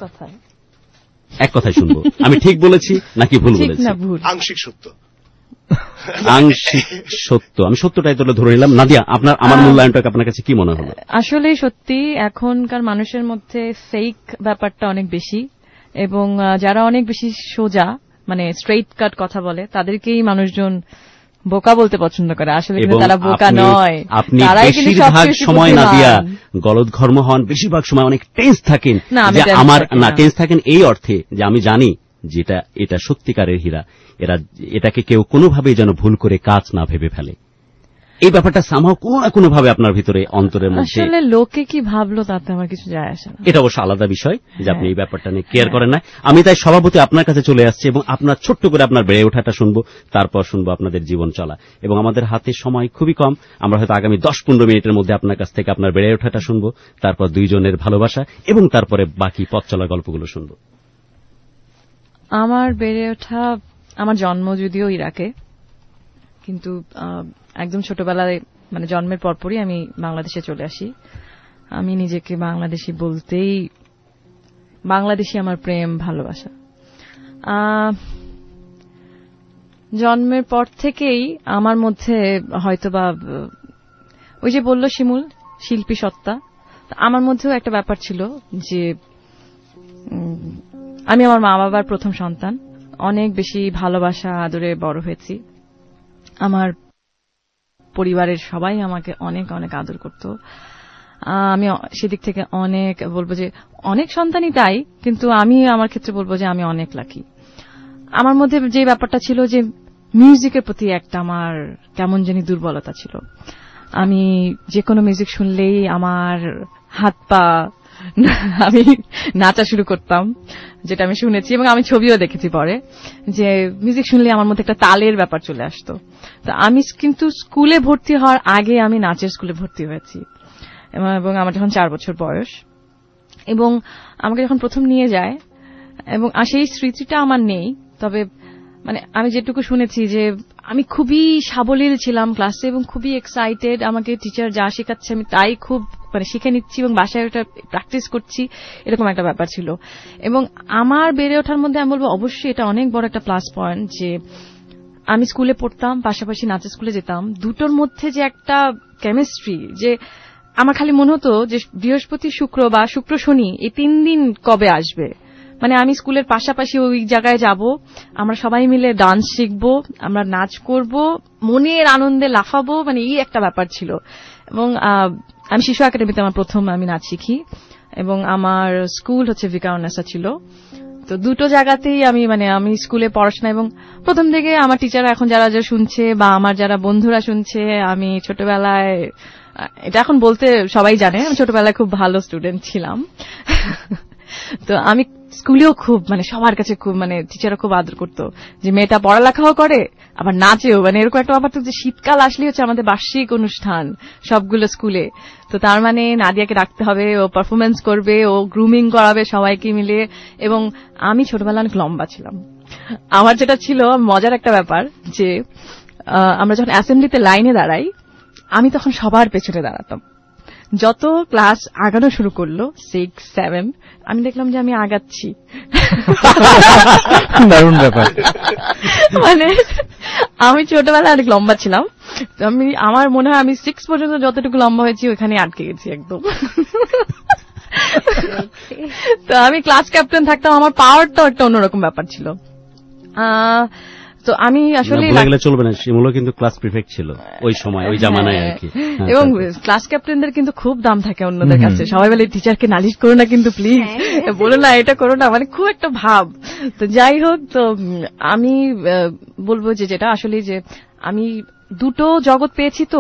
Speaker 4: এক কথায় শুনবো, আমি ঠিক বলেছি নাকি ভুল বলেছি?
Speaker 5: আংশিক সত্য।
Speaker 4: আংশিক সত্য, আমি সত্যটাই তোলে ধরে নিলাম। নাদিয়া, আমার মূল্যায়নটাকে আপনার কাছে কি মনে হলো?
Speaker 6: আসলে সত্যি এখনকার মানুষের মধ্যে ফেক ব্যাপারটা অনেক বেশি, এবং যারা অনেক বেশি সোজা, মানে স্ট্রেইট কাট কথা বলে, তাদেরকেই মানুষজন বোকা বলতে পছন্দ করে। আসলে কিন্তু তারা বোকা নয়,
Speaker 4: আপনি বেশিরভাগ সময় নাদিয়া গলদঘর্ম হন, বেশিরভাগ সময় অনেক টেন্স থাকেন। টেন্স থাকেন এই অর্থে যে আমি জানি যেটা এটা সত্যিকারের হীরা, এটাকে কেউ কোনোভাবেই যেন ভুল করে কাজ না ভেবে ফেলে। এই ব্যাপারটা সামহাও কোনো না কোনো ভাবে আপনার ভিতরে, অন্তরের মধ্যে।
Speaker 6: আসলে লোকে কি ভাবলো তাতে আমার কিছু যায় আসে না,
Speaker 4: এটা অবশ্য আলাদা বিষয় যে আপনি এই ব্যাপারটা নিয়ে কেয়ার করেন না। আমি তাই স্বভাবতই আপনার কাছে চলে আসছি এবং আপনার ছোট্ট করে আপনার বেড়ে ওঠাটা শুনবো, তারপর শুনবো আপনাদের জীবন চলা। এবং আমাদের হাতে সময় খুবই কম, আমরা হয়তো আগামী 10-15 মিনিটের মধ্যে আপনার কাছ থেকে আপনার বেড়ে ওঠাটা শুনবো, তারপর দুইজনের ভালোবাসা এবং তারপরে বাকি পথ চলার গল্পগুলো শুনবো।
Speaker 6: আমার বেড়ে ওঠা, আমার জন্ম যদিও ইরাকে, কিন্তু একদম ছোটবেলায়, মানে জন্মের পরপরই আমি বাংলাদেশে চলে আসি। আমি নিজেকে বাংলাদেশি বলতেই, বাংলাদেশি আমার প্রেম ভালোবাসা। জন্মের পর থেকেই আমার মধ্যে হয়তোবা ওই যে বলল শিমুল, শিল্পী সত্তা, আমার মধ্যেও একটা ব্যাপার ছিল যে আমি আমার মা বাবার প্রথম সন্তান, অনেক বেশি ভালোবাসা আদরে বড় হয়েছি। আমার পরিবারের সবাই আমাকে অনেক অনেক আদর করত। আমি সেদিক থেকে অনেক বলবো যে অনেক সন্তানই তাই, কিন্তু আমি আমার ক্ষেত্রে বলবো যে আমি অনেক লাকি। আমার মধ্যে যে ব্যাপারটা ছিল যে মিউজিকের প্রতি একটা আমার কেমন জানি দুর্বলতা ছিল। আমি যে কোনো মিউজিক শুনলেই আমার হাত পা, আমি নাচা শুরু করতাম, যেটা আমি শুনেছি এবং আমি ছবিও দেখেছি পরে, যে মিউজিক শুনলে আমার মধ্যে একটা তালের ব্যাপার চলে আসতো। তো আমি কিন্তু স্কুলে ভর্তি হওয়ার আগে আমি নাচের স্কুলে ভর্তি হয়েছি, এবং আমার যখন 4 বছর বয়স, এবং আমাকে যখন প্রথম নিয়ে যায়, এবং সেই স্মৃতিটা আমার নেই, তবে মানে আমি যেটুকু শুনেছি যে আমি খুবই সাবলীল ছিলাম ক্লাসে এবং খুবই এক্সাইটেড, আমাকে টিচার যা শেখাচ্ছে আমি তাই খুব শিখে নিচ্ছি এবং বাসায় ওটা প্র্যাকটিস করছি, এরকম একটা ব্যাপার ছিল। এবং আমার বেড়ে ওঠার মধ্যে আমি বলবো অবশ্যই এটা অনেক বড় একটা প্লাস পয়েন্ট যে আমি স্কুলে পড়তাম, পাশাপাশি নাচের স্কুলে যেতাম, দুটোর মধ্যে যে একটা কেমিস্ট্রি, যে আমার খালি মনে হতো যে বৃহস্পতি শুক্র বা শুক্র শনি এই 3 দিন কবে আসবে, মানে আমি স্কুলের পাশাপাশি ওই জায়গায় যাব, আমরা সবাই মিলে ডান্স শিখবো, আমরা নাচ করব, মনের আনন্দে লাফাবো, মানে এই একটা ব্যাপার ছিল। এবং আমি শিশু একাডেমিতে আমার প্রথম আমি নাচ শিখি, এবং আমার স্কুল হচ্ছে ভিকারুন্নেসা ছিল। তো দুটো জায়গাতেই আমি স্কুলে পড়াশোনা এবং প্রথম থেকে আমার টিচাররা এখন যারা শুনছে বা আমার যারা বন্ধুরা শুনছে, আমি ছোটবেলায়, এটা এখন বলতে সবাই জানে, আমি ছোটবেলায় খুব ভালো স্টুডেন্ট ছিলাম। তো আমি স্কুলেও খুব সবার কাছে খুব টিচাররা খুব আদর করতো যে মেয়েটা পড়ালেখাও করে আবার নাচেও, এরকম একটা ব্যাপার তো যে শীতকাল আসলেই হচ্ছে আমাদের বার্ষিক অনুষ্ঠান সবগুলো স্কুলে। তো তার নাদিয়াকে রাখতে হবে, ও পারফরমেন্স করবে, ও গ্রুমিং করাবে সবাইকে মিলে। এবং আমি ছোটবেলায় অনেক লম্বা ছিলাম। আমার যেটা ছিল মজার একটা ব্যাপার যে আমরা যখন অ্যাসেম্বলিতে লাইনে দাঁড়াই, আমি তখন সবার পেছনে দাঁড়াতাম। যত ক্লাস আগানো শুরু করলো 6, 7, আমি দেখলাম যে আমি আগাচ্ছি।
Speaker 3: দারুণ ব্যাপার।
Speaker 6: আমি ছোটবেলায় অনেক লম্বা ছিলাম, আমার মনে হয় আমি 6 পর্যন্ত যতটুকু লম্বা হয়েছি ওখানে আটকে গেছি একদম। তো আমি ক্লাস ক্যাপ্টেন থাকতাম, আমার পাওয়ারটাও একটা অন্যরকম ব্যাপার ছিল। তো আমি আসলে
Speaker 4: চলবে না, শিমুলও কিন্তু ক্লাস প্রিফেক্ট ছিল ওই সময়, ওই জামানায় আর কি।
Speaker 6: এবং ক্লাস ক্যাপ্টেনদের কিন্তু খুব দাম থাকে অন্যদের কাছে, সবাই বলে টিচারকে নালিশ করো না কিন্তু প্লিজ, বলো না এটা করো না, খুব একটা ভাব। তো যাই হোক, তো আমি বলবো যে যেটা আসলে যে আমি দুটো জগৎ পেয়েছি। তো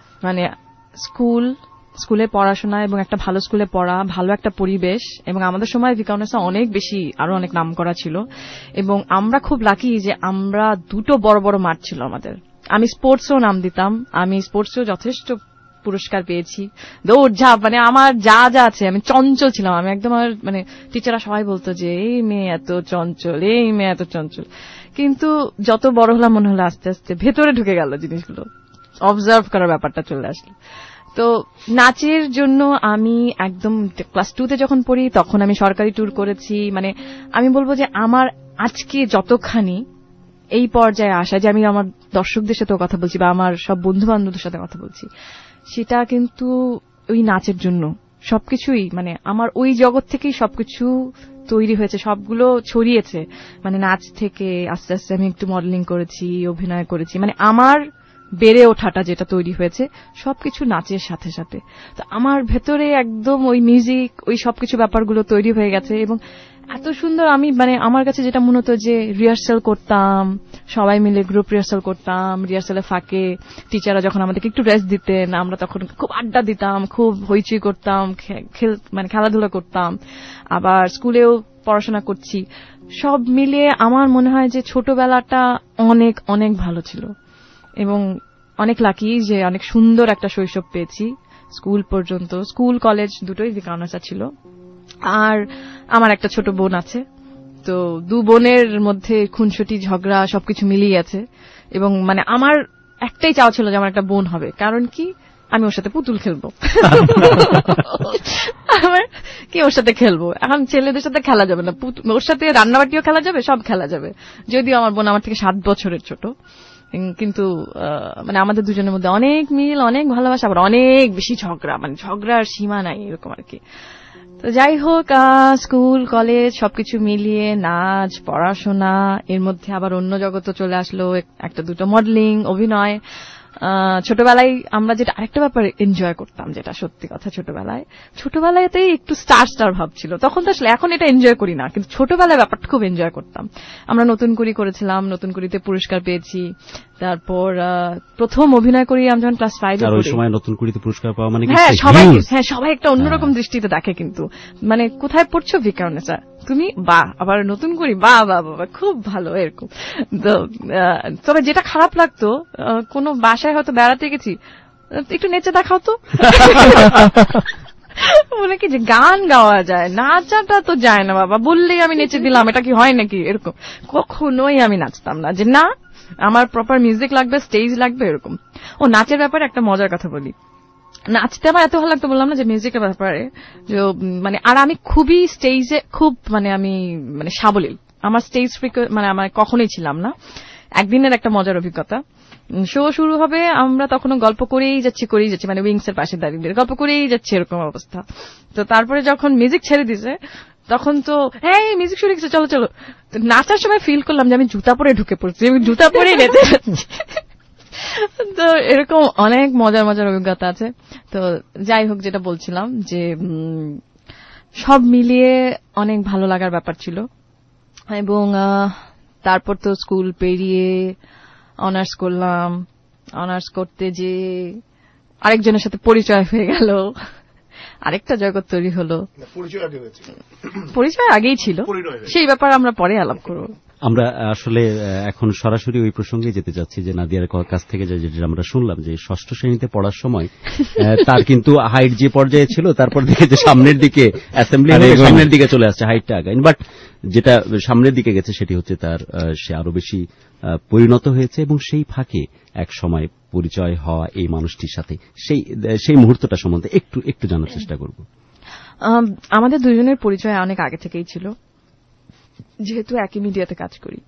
Speaker 6: স্কুলে পড়াশোনা এবং একটা ভালো স্কুলে পড়া, ভালো একটা পরিবেশ, এবং আমাদের সময় ভিকারুননিসা অনেক বেশি আরো অনেক নাম করা ছিল। এবং আমরা খুব লাকি যে আমরা দুটো বড় বড় মাঠ ছিল আমাদের। আমি স্পোর্টসেও নাম দিতাম, আমি স্পোর্টসেও যথেষ্ট পুরস্কার পেয়েছি, দৌড় ঝাঁপ, আমার যা যা আছে। আমি চঞ্চল ছিলাম, আমি একদম টিচাররা সবাই বলতো যে এই মেয়ে এত চঞ্চল, এই মেয়ে এত চঞ্চল। কিন্তু যত বড় হলাম মনে হলো আস্তে আস্তে ভেতরে ঢুকে গেল জিনিসগুলো, অবজার্ভ করার ব্যাপারটা চলে আসলো। তো নাচের জন্য আমি একদম ক্লাস 2তে যখন পড়ি তখন আমি সরকারি ট্যুর করেছি। আমি বলবো যে আমার আজকে যতখানি এই পর্যায়ে আসা, যে আমি আমার দর্শকদের সাথে কথা বলছি বা আমার সব বন্ধু বান্ধবদের সাথে কথা বলছি, সেটা কিন্তু ওই নাচের জন্য। সবকিছুই আমার ওই জগৎ থেকেই সবকিছু তৈরি হয়েছে, সবগুলো ছড়িয়েছে। নাচ থেকে আস্তে আস্তে আমি একটু মডেলিং করেছি, অভিনয় করেছি, আমার বেড়ে ওঠাটা যেটা তৈরি হয়েছে সবকিছু নাচের সাথে সাথে। তো আমার ভেতরে একদম ওই মিউজিক, ওই সবকিছু ব্যাপারগুলো তৈরি হয়ে গেছে। এবং এত সুন্দর আমি আমার কাছে যেটা মনে হতো যে রিহার্সাল করতাম, সবাই মিলে গ্রুপ রিহার্সাল করতাম, রিহার্সালের ফাঁকে টিচাররা যখন আমাদেরকে একটু রেস্ট দিতেন, আমরা তখন খুব আড্ডা দিতাম, খুব হইচই করতাম, খেলাধুলা করতাম, আবার স্কুলেও পড়াশোনা করছি। সব মিলিয়ে আমার মনে হয় যে ছোটবেলাটা অনেক অনেক ভালো ছিল এবং অনেক লাকি যে অনেক সুন্দর একটা শৈশব পেয়েছি। স্কুল পর্যন্ত, স্কুল কলেজ দুটোই ভিকারুননিসা ছিল। আর আমার একটা ছোট বোন আছে, তো দু বোনের মধ্যে খুনসুটি ঝগড়া সবকিছু মিলিয়ে আছে। এবং আমার একটাই চাওয়া ছিল যে আমার একটা বোন হবে, কারণ কি আমি ওর সাথে পুতুল খেলবো। আমার কি ওর সাথে খেলবো, এখন ছেলেদের সাথে খেলা যাবে না, ওর সাথে রান্নাবাটিও খেলা যাবে, সব খেলা যাবে। যদিও আমার বোন আমার থেকে 7 বছরের ছোট, কিন্তু আমাদের দুজনের মধ্যে অনেক মিল, অনেক ভালোবাসা, আবার অনেক বেশি ঝগড়া, ঝগড়ার সীমা নাই এরকম আর কি। তো যাই হোক, স্কুল কলেজ সবকিছু মিলিয়ে নাচ, পড়াশোনা, এর মধ্যে আবার অন্য জগৎ চলে আসলো, একটা দুটো মডেলিং, অভিনয়। ছোটবেলায় আমরা যেটা আরেকটা ব্যাপার এনজয় করতাম, যেটা সত্যি কথা, ছোটবেলাতেই একটু স্টার ভাব ছিল। তখন তো আসলে এখন এটা এনজয় করি না, কিন্তু ছোটবেলায় ব্যাপারটা খুব এনজয় করতাম। আমরা নতুন করি করেছিলাম, নতুন করিতে পুরস্কার পেয়েছি। তারপর প্রথম অভিনয় করি আমি যখন ক্লাস 5 এ পড়ি।
Speaker 4: সময় নতুন করিতে পুরস্কার পাওয়া
Speaker 6: সবাই একটা অন্যরকম দৃষ্টিতে দেখে, কিন্তু কোথায় পড়ছো ভিকারুননিসা তুমি, বা আবার নতুন করি, বা খুব ভালো এরকম। তবে যেটা খারাপ লাগতো, কোনো বাসায় হয়তো বেড়াতে গেছি, একটু নেচে দেখাও তো, মনে কি যে গান গাওয়া যায়, নাচাটা তো যায় না বাবা, বললেই আমি নেচে দিলাম, এটা কি হয় নাকি, এরকম কখনোই আমি নাচতাম না, যে না আমার প্রপার মিউজিক লাগবে, স্টেজ লাগবে, এরকম। ও নাচের ব্যাপারে একটা মজার কথা বলি, নাচতে আমার এত ভালো লাগতো, বললাম না যে মিউজিকের ব্যাপারে, যে আর আমি খুবই স্টেজে খুব আমি সাবলীল, আমার স্টেজ আমার কখনোই ছিলাম না। একদিনের একটা মজার অভিজ্ঞতা, শো শুরু হবে, আমরা তখনও গল্প করেই যাচ্ছি উইংস এর পাশে দাঁড়িয়ে গল্প করেই যাচ্ছি, এরকম অবস্থা। তো তারপরে যখন মিউজিক ছেড়ে দিছে, তখন তো হ্যাঁ মিউজিক শুরু গেছে, চলো চলো। তো নাচার সময় ফিল করলাম যে আমি জুতা পরে ঢুকে পড়ছি, আমি জুতা পরেই নেচে যাচ্ছি। তো এরকম অনেক মজার মজার অভিজ্ঞতা আছে। তো যাই হোক, যেটা বলছিলাম যে সব মিলিয়ে অনেক ভালো লাগার ব্যাপার ছিল। এবং তারপর তো স্কুল পেরিয়ে অনার্স করলাম। অনার্স করতে যে আরেকজনের সাথে পরিচয় হয়ে গেল, আরেকটা জগৎ তৈরি হলো। পরিচয় আগেই ছিল, সেই ব্যাপার আমরা পরে আলাপ করব।
Speaker 4: আমরা আসলে এখন সরাসরি ওই প্রসঙ্গে যেতে চাচ্ছি যে নাদিয়ার কাছ থেকে যেটা আমরা শুনলাম যে ষষ্ঠ শ্রেণীতে পড়ার সময় তার কিন্তু হাইট যে পর্যায়ে ছিল তারপর থেকে যে সামনের দিকে অ্যাসেম্বলি সামনের দিকে চলে আসছে, হাইটটা আগায়, বাট যেটা সামনের দিকে গেছে সেটি হচ্ছে তার সে আরো বেশি পরিণত হয়েছে এবং সেই ফাঁকে এক সময় পরিচয় হওয়া এই মানুষটির সাথে সেই মুহূর্তটা সম্বন্ধে একটু জানার চেষ্টা করব।
Speaker 6: আমাদের দুজনের পরিচয় অনেক আগে থেকেই ছিল, যেহেতু একই মিডিয়াতে কাজ করি।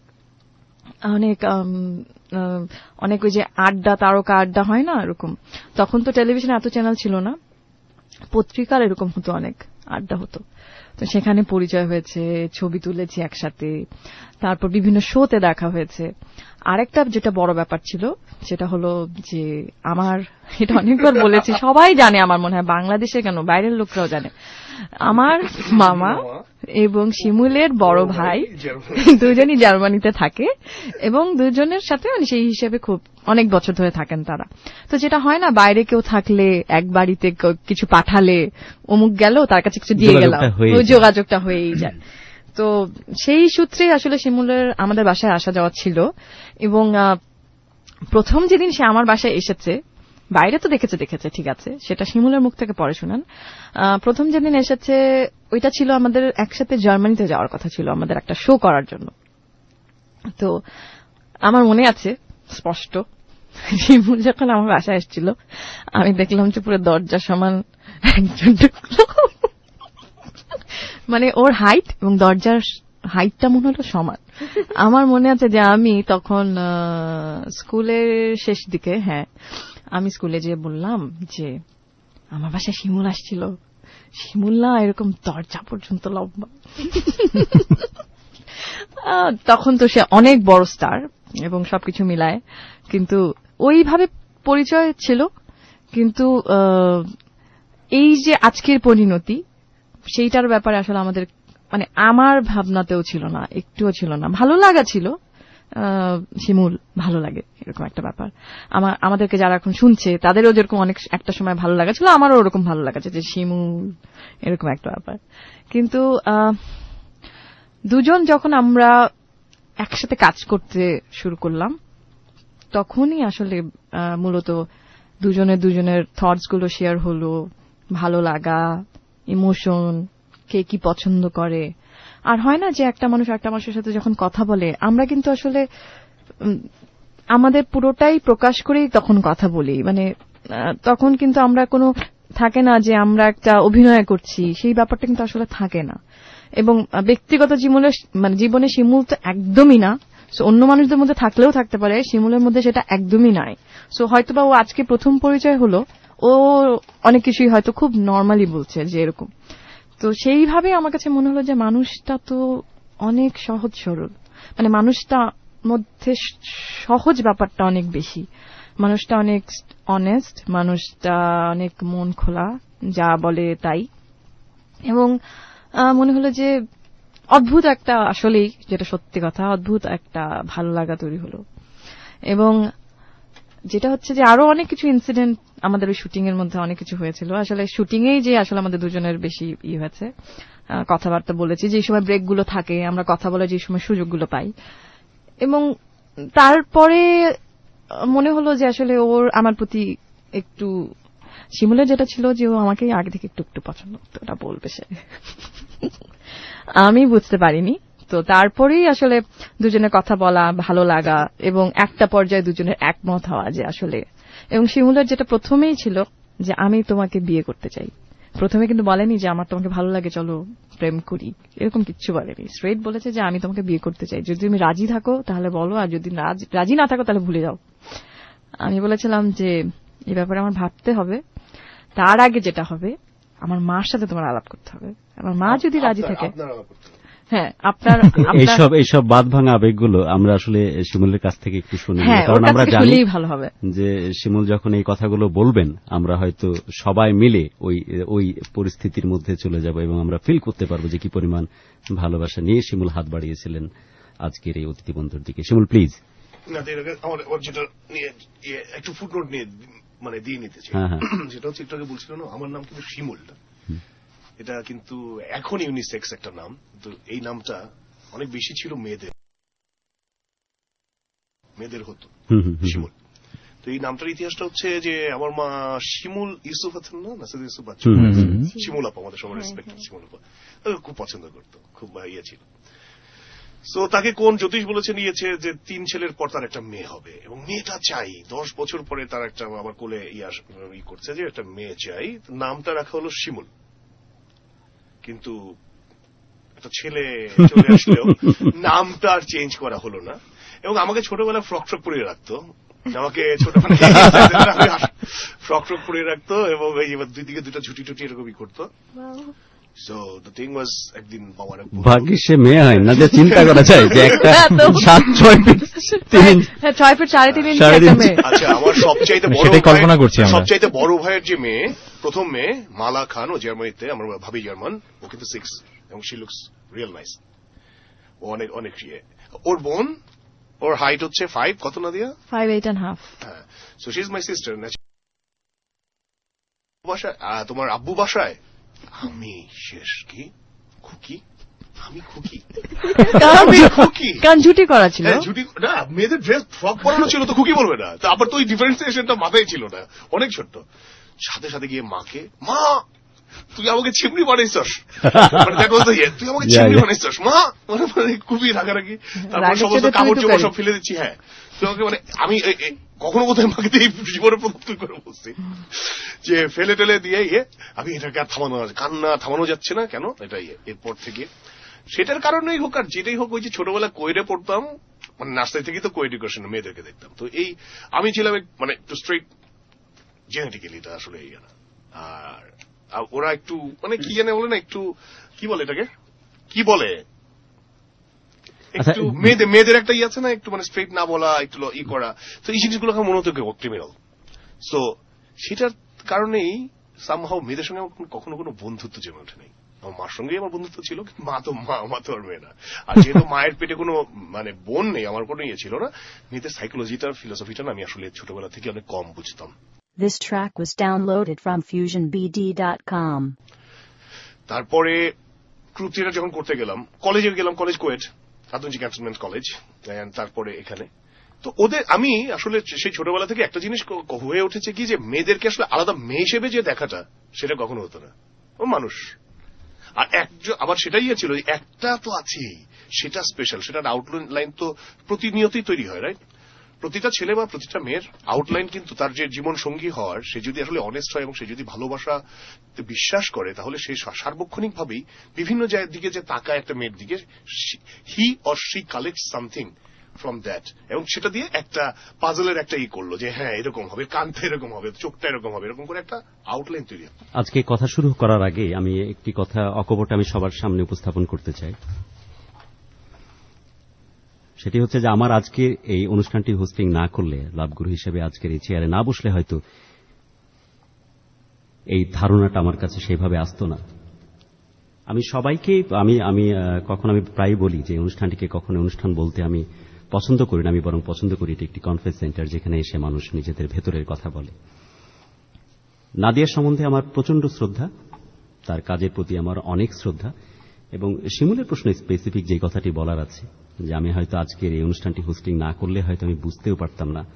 Speaker 6: অনেক ওই যে আড্ডা, তারকা আড্ডা হয় না, এরকম। তখন তো টেলিভিশনে এত চ্যানেল ছিল না, পত্রিকার এরকম হতো, অনেক আড্ডা হতো। তো সেখানে পরিচয় হয়েছে, ছবি তুলেছি একসাথে, তারপর বিভিন্ন শোতে দেখা হয়েছে। আরেকটা যেটা বড় ব্যাপার ছিল সেটা হলো যে আমার, এটা অনেকবার বলেছি, সবাই জানে, আমার মনে হয় বাংলাদেশে কেন বাইরের লোকরাও জানে, আমার মামা এবং শিমুলের বড় ভাই দুজনই জার্মানিতে থাকে এবং দুজনের সাথে সেই হিসেবে খুব অনেক বছর ধরে থাকেন তারা। তো যেটা হয় না, বাইরে কেউ থাকলে, এক বাড়িতে কিছু পাঠালে, অমুক গেল তার কাছে কিছু দিয়ে গেলাম, ওই যোগাযোগটা হয়েই যায়। তো সেই সূত্রে আসলে শিমুলের আমাদের বাসায় আসা যাওয়া ছিল। এবং প্রথম যেদিন সে আমার বাসায় এসেছে, বাইরে তো দেখেছে ঠিক আছে, সেটা শিমুলের মুখ থেকে পরে শুনান। প্রথম যেদিন এসেছে ওইটা ছিল আমাদের একসাথে জার্মানিতে যাওয়ার কথা ছিল, আমাদের একটা শো করার জন্য। তো আমার মনে আছে স্পষ্ট, শিমুল যখন আমার বাসায় এসেছিল, আমি দেখলাম যে পুরো দরজা সমান একজন, মানে ওর হাইট এবং দরজার হাইটটা মনে হলো সমান। আমার মনে আছে যে আমি তখন স্কুলের শেষ দিকে, আমি স্কুলে যেয়ে বললাম যে আমার বাসায় শিমুল আসছিল। শিমুল না এরকম দরজা পর্যন্ত লম্বা। তখন তো সে অনেক বড় স্টার এবং সবকিছু মিলায়, কিন্তু ওইভাবে পরিচয় ছিল। কিন্তু এই যে আজকের পরিণতি, সেইটার ব্যাপারে আসলে আমাদের, মানে আমার ভাবনাতেও ছিল না, একটুও ছিল না। ভালো লাগা ছিল, শিমুল ভালো লাগে এরকম একটা ব্যাপার। আমাদেরকে যারা এখন শুনছে তাদেরও যেরকম অনেক একটা সময় ভালো লাগা ছিল, আমারও ওরকম ভালো লাগা যে শিমুল এরকম একটা ব্যাপার। কিন্তু দুজন যখন আমরা একসাথে কাজ করতে শুরু করলাম, তখনই আসলে মূলত দুজনের থটস গুলো শেয়ার হলো, ভালো লাগা, ইমোশন, কে কি পছন্দ করে। আর হয় না যে একটা মানুষ একটা মানুষের সাথে যখন কথা বলে, আমরা কিন্তু আসলে আমাদের পুরোটাই প্রকাশ করেই তখন কথা বলি, মানে তখন কিন্তু আমরা কোনো থাকে না যে আমরা একটা অভিনয় করছি, সেই ব্যাপারটা কিন্তু আসলে থাকে না। এবং ব্যক্তিগত জীবনে শিমুল তো একদমই না, অন্য মানুষদের মধ্যে থাকলেও থাকতে পারে, শিমুলের মধ্যে সেটা একদমই নাই। সো হয়তোবা ও আজকে প্রথম পরিচয় হলো, ও অনেক কিছুই হয়তো খুব নর্মালি বলছে যে এরকম। তো সেইভাবে আমার কাছে মনে হলো যে মানুষটা তো অনেক সহজ সরল, মানে মানুষটা মধ্যে সহজ ব্যাপারটা অনেক বেশি, মানুষটা অনেক অনেস্ট, মানুষটা অনেক মন খোলা, যা বলে তাই। এবং মনে হলো যে অদ্ভুত একটা, আসলেই যেটা সত্যি কথা, অদ্ভুত একটা ভালো লাগা তৈরি হলো। এবং যেটা হচ্ছে যে আরো অনেক কিছু ইনসিডেন্ট আমাদের ওই শুটিং এর মধ্যে অনেক কিছু হয়েছিল। আসলে শুটিং এই যে আসলে আমাদের দুজনের বেশি হয়েছে, কথাবার্তা বলেছি, যে সময় ব্রেক গুলো থাকে আমরা কথা বলে, যে সময় সুযোগগুলো পাই। এবং তারপরে মনে হলো যে আসলে ওর আমার প্রতি একটু, শিমুলের যেটা ছিল যে ও আমাকে আগে থেকে একটু পছন্দ করতো, ওটা বলবে সে, আমি বুঝতে পারিনি। তো তারপরেই আসলে দুজনের কথা বলা, ভালো লাগা এবং একটা পর্যায়ে দুজনের একমত হওয়া যে আসলে। এবং শিমুলের যেটা প্রথমেই ছিল যে আমি তোমাকে বিয়ে করতে চাই, প্রথমে কিন্তু বলেনি যে আমার তোমাকে ভালো লাগে চলো প্রেম করি, এরকম কিচ্ছু বলেনি। স্ট্রেট বলেছে যে আমি তোমাকে বিয়ে করতে চাই, যদি তুমি রাজি থাকো তাহলে বলো, আর যদি রাজি না থাকো তাহলে ভুলে যাও। আমি বলেছিলাম যে এই ব্যাপারে আমার ভাবতে হবে, তার আগে যেটা হবে আমার মার সাথে তোমার আলাপ করতে হবে, আমার মা যদি রাজি থাকে, হ্যাঁ আপনার
Speaker 4: এইসব বাদ ভাঙা আবেগগুলো আমরা আসলে শিমুলের কাছ থেকে একটু শুনি,
Speaker 6: হ্যাঁ,
Speaker 4: কারণ আমরা জানি
Speaker 6: শুনলেই ভালো হবে
Speaker 4: যে শিমুল যখন এই কথাগুলো বলবেন আমরা হয়তো সবাই মিলে ওই পরিস্থিতির মধ্যে চলে যাব এবং আমরা ফিল করতে পারবো যে কি পরিমাণ ভালোবাসা নিয়ে শিমুল হাত বাড়িয়েছিলেন আজকের এই অতিথি বন্ধুর দিকে। শিমুল প্লিজ।
Speaker 5: না আমার যেটা নিয়ে একটু ফুটনোট নিয়ে মানে দিয়ে নিতে চাই, সেটা হচ্ছে একটু আগে বলছিল না আমার নাম কিন্তু শিমুল, এটা কিন্তু এখন ইউনিসেক্স একটা নাম, তো এই নামটা অনেক বেশি ছিল মেয়েদের হতো শিমুল। তো এই নামটার ইতিহাসটা হচ্ছে যে আমার মা শিমুল ইউসুফ আছেন না, নাসির ইউসুফ বাচ্চু, শিমুল আপা, আমাদের সবার রেসপেক্ট শিমুল আপা, খুব পছন্দ করতো, খুব ইয়ে ছিল। সো তাকে কোন জ্যোতিষ বলেছে নিয়েছে যে 3 ছেলের পর তার একটা মেয়ে হবে এবং মেয়েটা চাই, 10 বছর পরে তার একটা আবার কোলে ই করছে যে একটা মেয়ে চাই, নামটা রাখা হলো শিমুল। কিন্তু একটা ছেলে চলে আসলেও নামটা আর চেঞ্জ করা হলো না এবং আমাকে ছোটবেলায় ফ্রক পরিয়ে রাখতো, আমাকে ছোটবেলায় ফ্রক পরিয়ে রাখতো এবং দুই দিকে দুটো ছুটি টুটি এরকমই করতো। So the thing was একদিন বাবার
Speaker 4: ভাগ্যে সে মেয়ে হয় না যে চিন্তা করা যায় যে একটা 7-6 ফিট
Speaker 6: 3.5 মেয়ে।
Speaker 5: আচ্ছা আমার সবচাইতে বড় ভাইয়ের যে মেয়ে, প্রথম মেয়ে মালা খান, ও জার্মানিতে, আমার ভাবি জার্মান, ও কিন্তু 6 এবং শি লুকস রিয়েল নাইস, ও অনেক ওর বোন, ওর হাইট হচ্ছে 5 কত না দিয়া
Speaker 6: 5.5
Speaker 5: হ্যাঁ। So she is my sister. তোমার আব্বু বাসায় আমি শেষ কি খুকি, আমি খুকি
Speaker 6: কারণ ঝুটি করা ছিল,
Speaker 5: ঝুটি না, মেয়েদের ড্রেস ফ্রক পরানো ছিল তো খুকি বলবে না, তো আবার তো ওই ডিফারেন্সিয়েশনটা মাথায় ছিল না, অনেক ছোট্ট। সাথে সাথে গিয়ে মাকে, মা তুই আমাকে চিমড়ি বানাইছস, তুই আমাকে চিমড়ি বানাইছস মা, মানে খুবই রাগারাগি, তারপর সমস্ত কাপড় চোপড় সব ফেলে দিচ্ছি। হ্যাঁ তোমাকে মানে আমি কখনো বোধহয় মাকে জীবনে প্রথম করে বলছি যে ফেলে টেলে দিয়ে আমি এটাকে আর কান্না থামানো যাচ্ছে না কেন, এটাই এরপর থেকে সেটার কারণেই হোক আর যেটাই হোক, ওই যে ছোটবেলা কোয়েডে পড়তাম, মানে নার্সারি থেকে তো কো এডুকেশন মেয়েদেরকে দেখতাম, তো এই আমি ছিলাম মানে একটু স্ট্রেট জেনেটিক্যালি, এটা আসলে আর ওরা একটু মানে কি জানে বলে না, একটু কি বলে এটাকে, কি বলে একটু মেয়েদের একটা ই আছে না, একটু মানে স্ট্রেট না বলা, একটু ই করা, তো এই জিনিসগুলো আমার মনে হতো ক্রিমিনাল। সো সেটার কারণেই সামহাও মেয়েদের সঙ্গে আমার কখনো কোনো বন্ধুত্ব জমে ওঠে নেই। আমার মার সঙ্গেই আমার বন্ধুত্ব ছিল, কিন্তু মা তো আর মেয়ে না, আর যেহেতু মায়ের পেটে কোনো মানে বোন নেই, আমার কোনো ইয়ে ছিল না, মেয়েদের সাইকোলজিটার ফিলোসফিটা আমি আসলে ছোটবেলা থেকে অনেক কম বুঝতাম।
Speaker 1: This track was downloaded from FusionBD.com.
Speaker 5: তারপরে ট্রুথ থিয়েটার যখন করতে গেলাম, কলেজে গেলাম, কলেজ কোয়েট, আধুনিক ক্যান্টনমেন্ট কলেজ, তারপরে এখানে তো ওদের আমি আসলে সেই ছোটবেলা থেকে একটা জিনিস হয়ে উঠেছে কি, যে মেয়েদেরকে আসলে আলাদা মেয়ে হিসেবে যে দেখাটা, সেটা কখনো হতো না, ও মানুষ। আর আবার সেটাই ছিল, একটা তো আছেই, সেটা স্পেশাল, সেটার আউটলাইন তো প্রতিনিয়তই তৈরি হয়, রাইট? প্রতিটা ছেলে বা প্রতিটা মেয়ের আউটলাইন কিন্তু তার যে জীবন সঙ্গী হওয়ার, সে যদি আসলে অনেস্ট হয় এবং সে যদি ভালোবাসা বিশ্বাস করে, তাহলে সে সার্বক্ষণিক ভাবেই বিভিন্ন দিকে যে তাকায় একটা মেয়ের দিকে, he or she collect something from that, এবং সেটা দিয়ে একটা পাজলের একটা করলো যে হ্যাঁ এরকম হবে, কানটা এরকম হবে, চোখটা এরকম হবে, এরকম করে একটা আউটলাইন তৈরি হবে।
Speaker 4: আজকে কথা শুরু করার আগে আমি একটি কথা অকপটে আমি সবার সামনে উপস্থাপন করতে চাই, সেটি হচ্ছে যে আমার আজকে এই অনুষ্ঠানটি হোস্টিং না করলে, লাভগুরু হিসেবে আজকের এই চেয়ারে না বসলে হয়তো এই ধারণাটা আমার কাছে সেইভাবে আসতো না। আমি সবাইকে আমি প্রায় বলি যে অনুষ্ঠানটিকে কখনো অনুষ্ঠান বলতে আমি পছন্দ করি না, আমি বরং পছন্দ করি এটি একটি কনফারেন্স সেন্টার, যেখানে এসে মানুষ নিজেদের ভেতরের কথা বলে। নাদিয়ার সম্বন্ধে আমার প্রচন্ড শ্রদ্ধা, তার কাজের প্রতি আমার অনেক শ্রদ্ধা, এবং শিমুলের প্রশ্নে স্পেসিফিক যে কথাটি বলার আছে, যে আমি হয়তো আজকের এই অনুষ্ঠানটি হোস্টিং না করলে হয়তো আমি বুঝতেও পারতাম না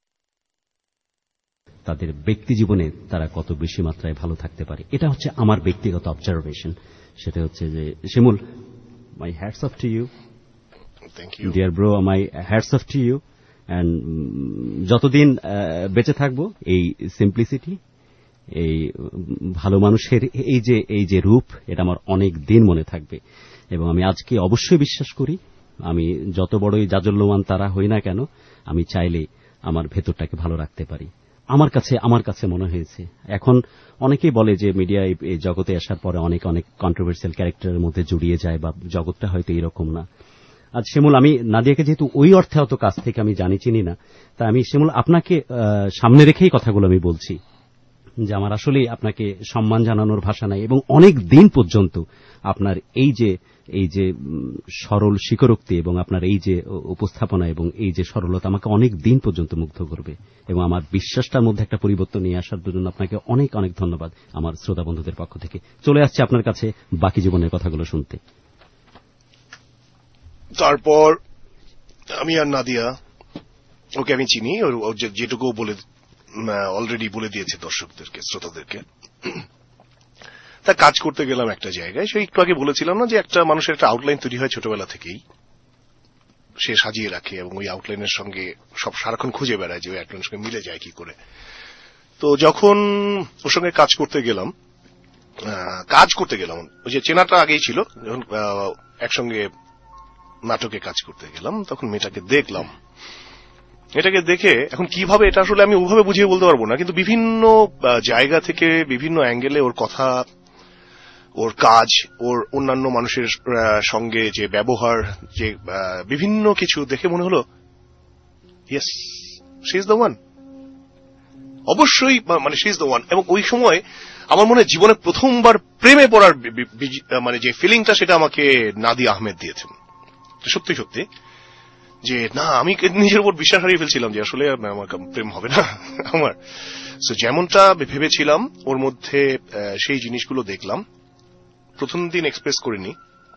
Speaker 4: তাদের ব্যক্তি জীবনে তারা কত বেশি মাত্রায় ভালো থাকতে পারে। এটা হচ্ছে আমার ব্যক্তিগত অবজারভেশন। সেটা হচ্ছে যে Shimul, my hats off to you, dear bro, my hats off to you, and যতদিন বেঁচে থাকবো এই সিম্পলিসিটি, এই ভালো মানুষের এই যে রূপ, এটা আমার অনেক দিন মনে থাকবে। এবং আমি আজকে অবশ্যই বিশ্বাস করি, আমি যত বড়ই জাজল্যমান তারা হই না কেন, আমি চাইলে আমার ভেতরটাকে ভালো রাখতে পারি। আমার কাছে মনে হয়েছে। এখন অনেকেই বলে যে মিডিয়া এই জগতে আসার পরে অনেক কন্ট্রোভার্সিয়াল ক্যারেক্টারের মধ্যে জড়িয়ে যায়, বা জগৎটা হয়তো এরকম না। আজ শিমুল, আমি নাদিয়াকে যেহেতু ওই অর্থে অত কাছ থেকে আমি চিনি না, তা আমি শিমুল আপনাকে সামনে রেখেই কথাগুলো আমি বলছি যে আমার আসলেই আপনাকে সম্মান জানানোর ভাষা নাই, এবং অনেক দিন পর্যন্ত আপনার এই যে সরল স্বীকারোক্তি এবং আপনার এই যে উপস্থাপনা এবং এই যে সরলতা আমাকে অনেক দিন পর্যন্ত মুগ্ধ করবে, এবং আমার বিশ্বাসটার মধ্যে একটা পরিবর্তন নিয়ে আসার জন্য আপনাকে অনেক অনেক ধন্যবাদ আমার শ্রোতা বন্ধুদের পক্ষ থেকে। চলে আসছে আপনার কাছে বাকি জীবনের কথাগুলো শুনতে।
Speaker 5: তারপর আমি আর নাদিয়া, ওকে আমি চিনি, ওর যেটুকু অলরেডি বলে দিয়েছে দর্শকদেরকে, শ্রোতাদেরকে। তা কাজ করতে গেলাম একটা জায়গায়, সেই একটু আগে বলেছিলাম না যে একটা মানুষের একটা আউটলাইন তৈরি হয় ছোটবেলা থেকেই, সে সাজিয়ে রাখে এবং ওই আউটলাইনের সঙ্গে সব সারাক্ষণ খুঁজে বেড়ায় যে ওই আউটলাইনের সঙ্গে মিলে যায় কি করে। তো যখন ওর সঙ্গে কাজ করতে গেলাম, ওই যে চেনাটা আগেই ছিল, যখন একসঙ্গে নাটকে কাজ করতে গেলাম তখন মেয়েটাকে দেখলাম। এটাকে দেখে এখন কিভাবে, এটা আসলে আমি ওভাবে বুঝিয়ে বলতে পারবো না, কিন্তু বিভিন্ন জায়গা থেকে বিভিন্ন অ্যাঙ্গেলে ওর কথা, ওর কাজ, ওর অন্যান্য মানুষের সঙ্গে যে ব্যবহার, যে বিভিন্ন কিছু দেখে মনে হলো yes, she is the one. অবশ্যই মানে শি ইজ দ্য ওয়ান। এবং ওই সময় আমার মনে হয় জীবনে প্রথমবার প্রেমে পড়ার মানে যে ফিলিংটা, সেটা আমাকে নাদিয়া আহমেদ দিয়েছেন। সত্যি সত্যি যে না, আমি নিজের উপর বিশ্বাস হারিয়ে ফেলছিলাম যে আসলে আমার প্রেম হবে না আমার। সো যেমনটা ভেবেছিলাম ওর মধ্যে সেই জিনিসগুলো দেখলাম। প্রথম দিন এক্সপ্রেস করিনি,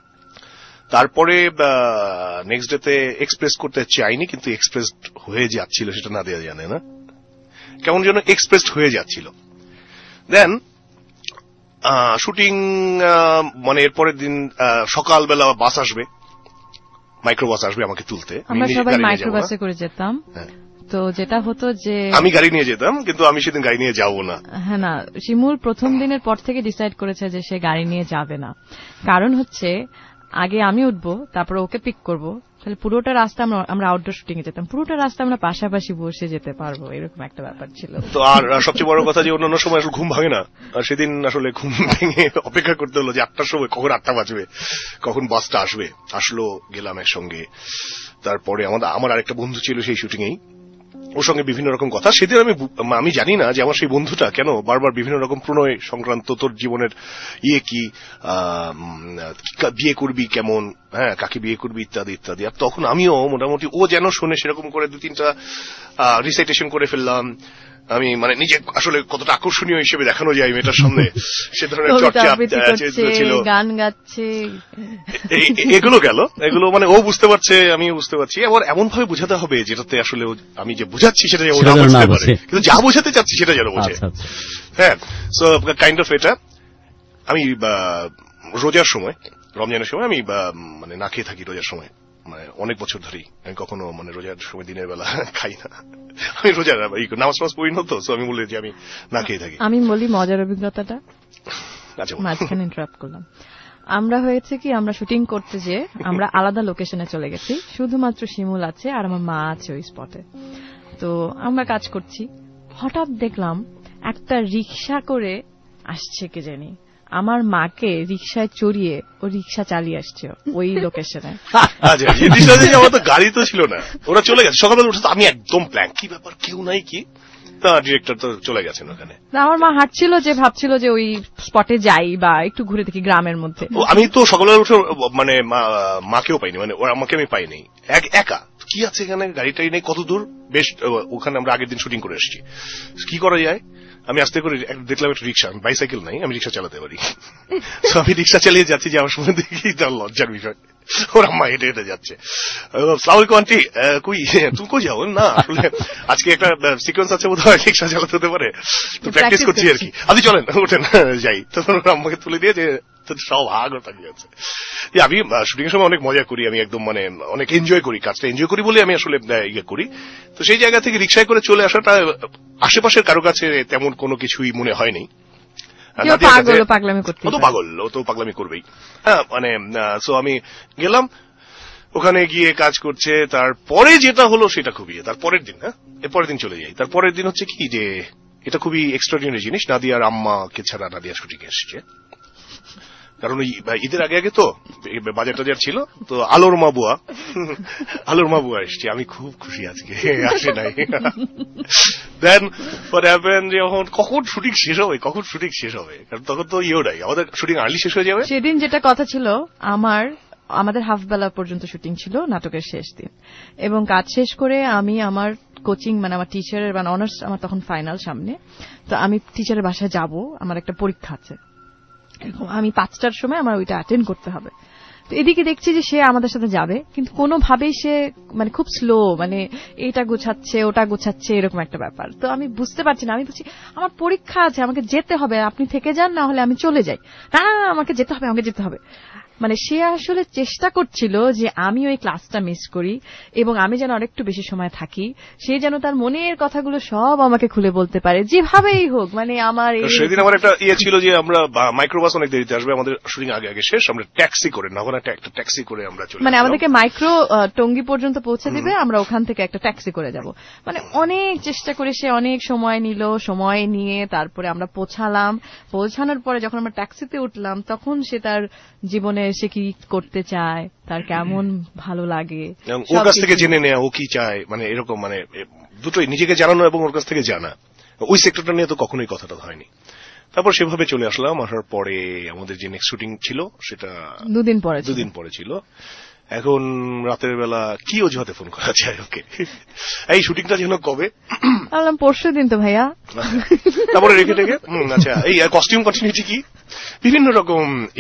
Speaker 5: তারপরে নেক্সট ডেতে এক্সপ্রেস করতে চাইনি, কিন্তু এক্সপ্রেস হয়ে যাচ্ছিল, সেটা না দেওয়া জানে না, কেমন যেন এক্সপ্রেস হয়ে যাচ্ছিল। দেন শুটিং, মানে এরপরের দিন সকালবেলা বাস আসবে, মাইক্রোবাস আসবে আমাকে তুলতে।
Speaker 6: আমরা সবাই মাইক্রোবাসে করে যেতাম। তো যেটা হতো যে
Speaker 5: আমি গাড়ি নিয়ে যেতাম, কিন্তু আমি সেদিন গাড়ি নিয়ে যাবো না।
Speaker 6: হ্যাঁ না, শিমুল প্রথম দিনের পর থেকে ডিসাইড করেছে যে সে গাড়ি নিয়ে যাবে না। কারণ হচ্ছে আগে আমি উঠবো, তারপরে ওকে পিক করব, তাহলে পুরোটা রাস্তা আমরা আউটডোর শুটিং এ যেতাম, পুরোটা রাস্তা আমরা পাশাপাশি বসে যেতে পারবো, এরকম একটা ব্যাপার ছিল।
Speaker 5: তো আর সবচেয়ে বড় কথা যে অন্যান্য সময় আসলে ঘুম ভাঙে না, আর সেদিন আসলে ঘুম ভেঙে অপেক্ষা করতে হলো যে 8টার সময় কখন 8টা বাজবে, কখন বাসটা আসবে। আসলো, গেলাম একসঙ্গে। তারপরে আমার আরেকটা বন্ধু ছিল সেই শুটিং এই, ওর সঙ্গে বিভিন্ন রকম কথা। সেদিন আমি জানি না যে আমার সেই বন্ধুটা কেন বারবার বিভিন্ন রকম প্রণয় সংক্রান্ত, তোর জীবনের কি, বিয়ে করবি কেমন, হ্যাঁ কাকে বিয়ে করবি ইত্যাদি ইত্যাদি। আর তখন আমিও মোটামুটি ও যেন শোনে সেরকম করে 2-3টা রিসাইটেশন করে ফেললাম। আমি মানে নিজে আসলে কতটা আকর্ষণীয় হিসেবে দেখানো যায় মেয়েটার সামনে, সে ধরনের চর্চা ছিল,
Speaker 6: গান গাচ্ছে,
Speaker 5: এগুলো গেল। এগুলো মানে ও বুঝতে পারছে, আমি বুঝতে পারছি। আবার এমন ভাবে বোঝাতে হবে যেটাতে আসলে আমি যে বোঝাচ্ছি সেটা যেন না বুঝতে পারে, কিন্তু যা বোঝাতে চাচ্ছি সেটা যেন বোঝে। হ্যাঁ, সো কাইন্ড অফ এটা। আমি রোজার সময়, রমজানের সময় আমি মানে না খেয়ে থাকি রোজার সময়, মানে অনেক বছর ধরেই। আমি কখনো মানে রোজার সময় দিনের বেলা খাই না, আমি রোজার নামাজ পড়ি না, তো আমি বলি যে আমি না খেয়ে থাকি।
Speaker 6: আমি বলি মজার অভিজ্ঞতাটা, মাঝখানে ইন্টারাপ্ট করলাম। আমরা হয়েছে কি, আমরা শুটিং করতে যে আমরা আলাদা লোকেশনে চলে গেছি, শুধুমাত্র শিমুল আছে আর আমার মা আছে ওই স্পটে। তো আমরা কাজ করছি, হঠাৎ দেখলাম একটা রিক্সা করে আসছে কে জানি, আমার মাকে রিক্সায় চড়িয়ে ও রিক্সা চালিয়ে আসছে ওই লোকেশনে।
Speaker 5: আমার তো গাড়ি তো ছিল না, ওরা চলে গেছে সকালবেলা উঠে। আমি একদম প্ল্যান, কি ব্যাপার কেউ নাই কি, তা ডিরেক্টর তো চলে গেছেন ওখানে।
Speaker 6: আমার মা হাঁটছিল, যে ভাবছিল যে ওই স্পটে যাই বা একটু ঘুরে দেখি গ্রামের মধ্যে।
Speaker 5: আমি তো সকালবেলা উঠে মানে মাকেও পাইনি, মানে আমাকে আমি পাইনি, একা কি আছে এখানে, গাড়িটাই নেই, কত দূর, বেশ ওখানে আমরা আগের দিন শুটিং করে এসেছি, কি করা যায়। আমি আস্তে করে দেখলাম একটা রিক্সা, বাইসাইকেল নাই, আমি রিক্সা চালাতে পারি। তো আমি রিক্সা চালিয়ে যাচ্ছি, যে আমার সময় দেখি তার লজ্জার বিষয়, ওর আম্মা হেঁটে হেঁটে যাচ্ছে। সালাম আলাইকুম আন্টি, কই তুমি কই যাও? না আসলে আজকে একটা সিকোয়েন্স আছে বোধহয়, রিক্সা চালাতে হতে পারে, তো প্র্যাকটিস করছি আর কি। আপনি চলেন, ওঠেন যাই। তখন ওর আম্মাকে তুলে দিয়ে যে সব আগ্রহ তাকিয়ে আছে। আমি শুটিং এর সময় অনেক মজা করি, আমি একদম মানে অনেক এনজয় করি, কাজটা এনজয় করি বলে আমি আসলে ইয়ে করি। তো সেই জায়গা থেকে রিক্সায় করে চলে আসাটা আশেপাশের কারো কাছে তেমন কোনো কিছুই মনে হয়নি।
Speaker 6: পাগলামি করতে,
Speaker 5: ও তো পাগল, ও তো পাগলামি করবেই। হ্যাঁ মানে সো আমি গেলাম, ওখানে গিয়ে কাজ করছে। তারপরে যেটা হলো সেটা খুবই, তারপরের দিন, হ্যাঁ এরপরের দিন চলে যাই। তারপরের দিন হচ্ছে কি যে এটা খুবই এক্সট্রাঅর্ডিনারি জিনিস, নাদিয়ার আম্মাকে ছাড়া নাদিয়া শুটিং এসছে। কারণ ওই ঈদের আগে আগে তো বাজার টাজার ছিল, তো আলোর মা বুয়া এসছে। আমি খুব খুশি আজকে আসে নাই। দেন হোয়াট হ্যাপেন্ড, যখন কখন শুটিং শেষ হবে, কারণ তখন তো নাই, আমাদের শুটিং আর্লি শেষ হয়ে যাবে।
Speaker 6: সেদিন যেটা কথা ছিল, আমাদের হাফ বেলা পর্যন্ত শুটিং ছিল নাটকের শেষ দিন, এবং কাজ শেষ করে আমি আমার কোচিং মানে আমার টিচারের মানে অনার্স আমার তখন ফাইনাল সামনে, তো আমি টিচারের বাসায় যাব, আমার একটা পরীক্ষা আছে, আমি 5টার সময় আমার ওইটা অ্যাটেন্ড করতে হবে। তো এদিকে দেখছি যে সে আমাদের সাথে যাবে, কিন্তু কোনোভাবেই সে মানে খুব স্লো, মানে এইটা গোছাচ্ছে ওটা গোছাচ্ছে এরকম একটা ব্যাপার। তো আমি বুঝতে পারছি না, আমি বলছি আমার পরীক্ষা আছে, আমাকে যেতে হবে, আপনি থেকে যান, না হলে আমি চলে যাই। না আমাকে যেতে হবে। মানে সে আসলে চেষ্টা করছিল যে আমি ওই ক্লাসটা মিস করি এবং আমি যেন আরেকটু বেশি সময় থাকি, সে যেন তার মনের কথাগুলো সব আমাকে খুলে বলতে পারে যেভাবেই হোক। মানে আমার
Speaker 5: সেদিন আমার একটা ছিল যে আমরা মাইক্রোবাস অনেক দেরিতে আসবে, আমাদের শুটিং আগে শেষ, আমরা ট্যাক্সি করে একটা ট্যাক্সি করে আমরা চলে,
Speaker 6: মানে আমাদেরকে মাইক্রো টঙ্গী পর্যন্ত পৌঁছে দিবে, আমরা ওখান থেকে একটা ট্যাক্সি করে যাব। মানে অনেক চেষ্টা করে সে অনেক সময় নিল, সময় নিয়ে তারপরে আমরা পৌঁছানোর পরে যখন আমরা ট্যাক্সিতে উঠলাম, তখন সে তার জীবনে সে কি করতে চায়, তার কেমন ভালো লাগে,
Speaker 5: ওর কাছ থেকে জেনে নেওয়া ও কি চায়, মানে এরকম, মানে দুটোই, নিজেকে জানানো এবং ওর কাছ থেকে জানা। ওই সেক্টরটা নিয়ে তো কখনোই কথাটা হয়নি। তারপর সেভাবে চলে আসলাম। আসার পরে আমাদের যে নেক্সট শুটিং ছিল সেটা
Speaker 6: 2 দিন পরে ছিল।
Speaker 5: এখন রাতের বেলা কি অজুহাতে ফোন করা যায় ওকে, এই শুটিংটা যেন কবে,
Speaker 6: বললাম পরশু দিন তো ভাইয়া।
Speaker 5: তারপরে রেখে আচ্ছা এই কস্টিউম কন্টিনিউটি কি, বিভিন্ন রকম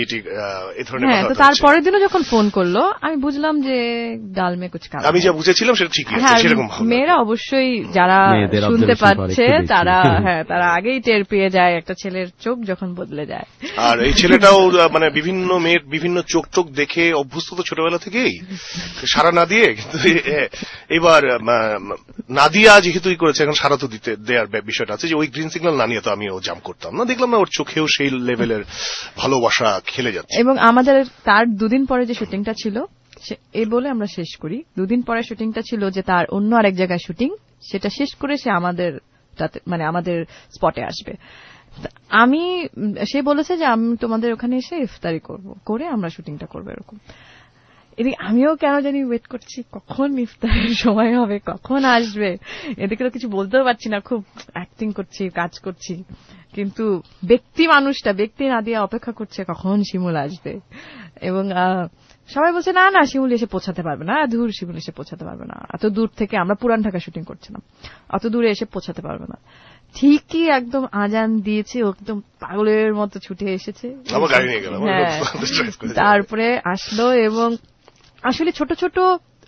Speaker 5: এই ধরনের।
Speaker 6: হ্যাঁ, তো তারপরের দিনও যখন ফোন করলো আমি বুঝলাম যে ডাল মে কুছ কালা।
Speaker 5: আমি যা বুঝেছিলাম সেটা ঠিকই আছে, সেরকম ভালো।
Speaker 6: মেয়েরা অবশ্যই যারা শুনতে পাচ্ছে তারা আগেই টের পেয়ে যায় একটা ছেলের চোখ যখন বদলে যায়।
Speaker 5: আর এই ছেলেটাও মানে বিভিন্ন মেয়ের বিভিন্ন চোখ দেখে অভ্যস্ত তো ছোটবেলা থেকেই, সারা না দিয়ে। কিন্তু এবার নাদিয়া যেহেতু করেছে, এখন সারা তো দেওয়ার বিষয়টা আছে যে ওই গ্রিন সিগন্যাল না নিয়ে তো আমিও জাম্প করতাম না, দেখলাম না ওর চোখেও সেই লেভেলের ভালোবাসা খেলে যাচ্ছে।
Speaker 6: এবং আমাদের তার 2 দিন পরে যে শুটিংটা ছিল, এই বলে আমরা শেষ করি, 2 দিন পরে শুটিংটা ছিল যে তার অন্য আরেক জায়গায় শুটিং, সেটা শেষ করে সে আমাদের স্পটে আসবে। সে বলেছে যে আমি তোমাদের ওখানে এসে ইফতারি করে আমরা শুটিংটা করবো এরকম। এদিকে আমিও কেন জানি ওয়েট করছি কখন ইফতারের সময় হবে, কখন আসবে। এদিকে তো কিছু বলতেও পারছি না, খুব অ্যাক্টিং করছি, কাজ করছি, কিন্তু ব্যক্তি নাদিয়া অপেক্ষা করছে কখন শিমুল আসবে। এবং সবাই বলছে না শিমুল এসে পৌঁছাতে পারবে না, শিমুল এসে পৌঁছাতে পারবে না, এত দূর থেকে, আমরা পুরান ঢাকা শুটিং করছিলাম, অত দূরে এসে পৌঁছাতে পারবে না। ঠিকই একদম আজান দিয়েছে, একদম পাগলের মতো ছুটে এসেছে, তারপরে আসলো। এবং আসলে ছোট ছোট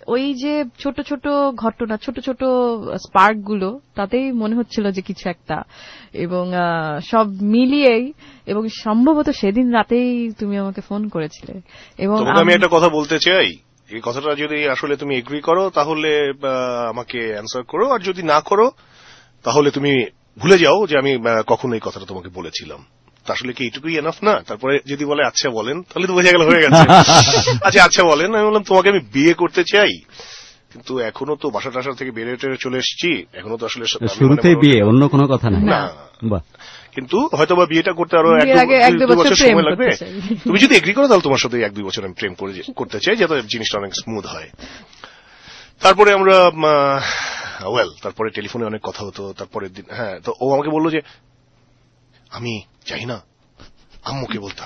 Speaker 6: ঘটনা, ছোট ছোট স্পার্ক গুলো, তাতেই মনে হচ্ছিল যে কিছু একটা। এবং সব মিলিয়েই, এবং সম্ভবত সেদিন রাতেই তুমি আমাকে ফোন করেছিলে। এবং
Speaker 5: আমি একটা কথা বলতে চাই, এই কথাটা যদি আসলে তুমি এগ্রি করো তাহলে আমাকে অ্যান্সার করো, আর যদি না করো তাহলে তুমি ভুলে যাও যে আমি কখন এই কথাটা তোমাকে বলেছিলাম। আসলে কি এইটুকুই এনাফ না? তারপরে যদি বলে আচ্ছা বলেন, তাহলে তো বোঝা গেল হয়ে গেছে। আচ্ছা বলেন। আমি বললাম তোমাকে আমি বিয়ে করতে চাই, কিন্তু এখনো তো বাসা টাসা থেকে বেরিয়ে চলে এসেছি, এখনো তো আসলে
Speaker 4: শুরুতেই বিয়ে, অন্য কোনো কথা না।
Speaker 5: কিন্তু হয়তো বা বিয়েটা করতে আরো 1-2 বছর সময় লাগবে। তুমি যদি এগ্রি করো তাহলে তোমার সাথে 1-2 বছর আমি প্রেম করতে চাই, যাতে জিনিসটা অনেক স্মুথ হয়। তারপরে আমরা তারপরে টেলিফোনে অনেক কথা হতো। তারপরের দিন তো ও আমাকে বললো যে আমি চাই না, আম্মুকে বলতে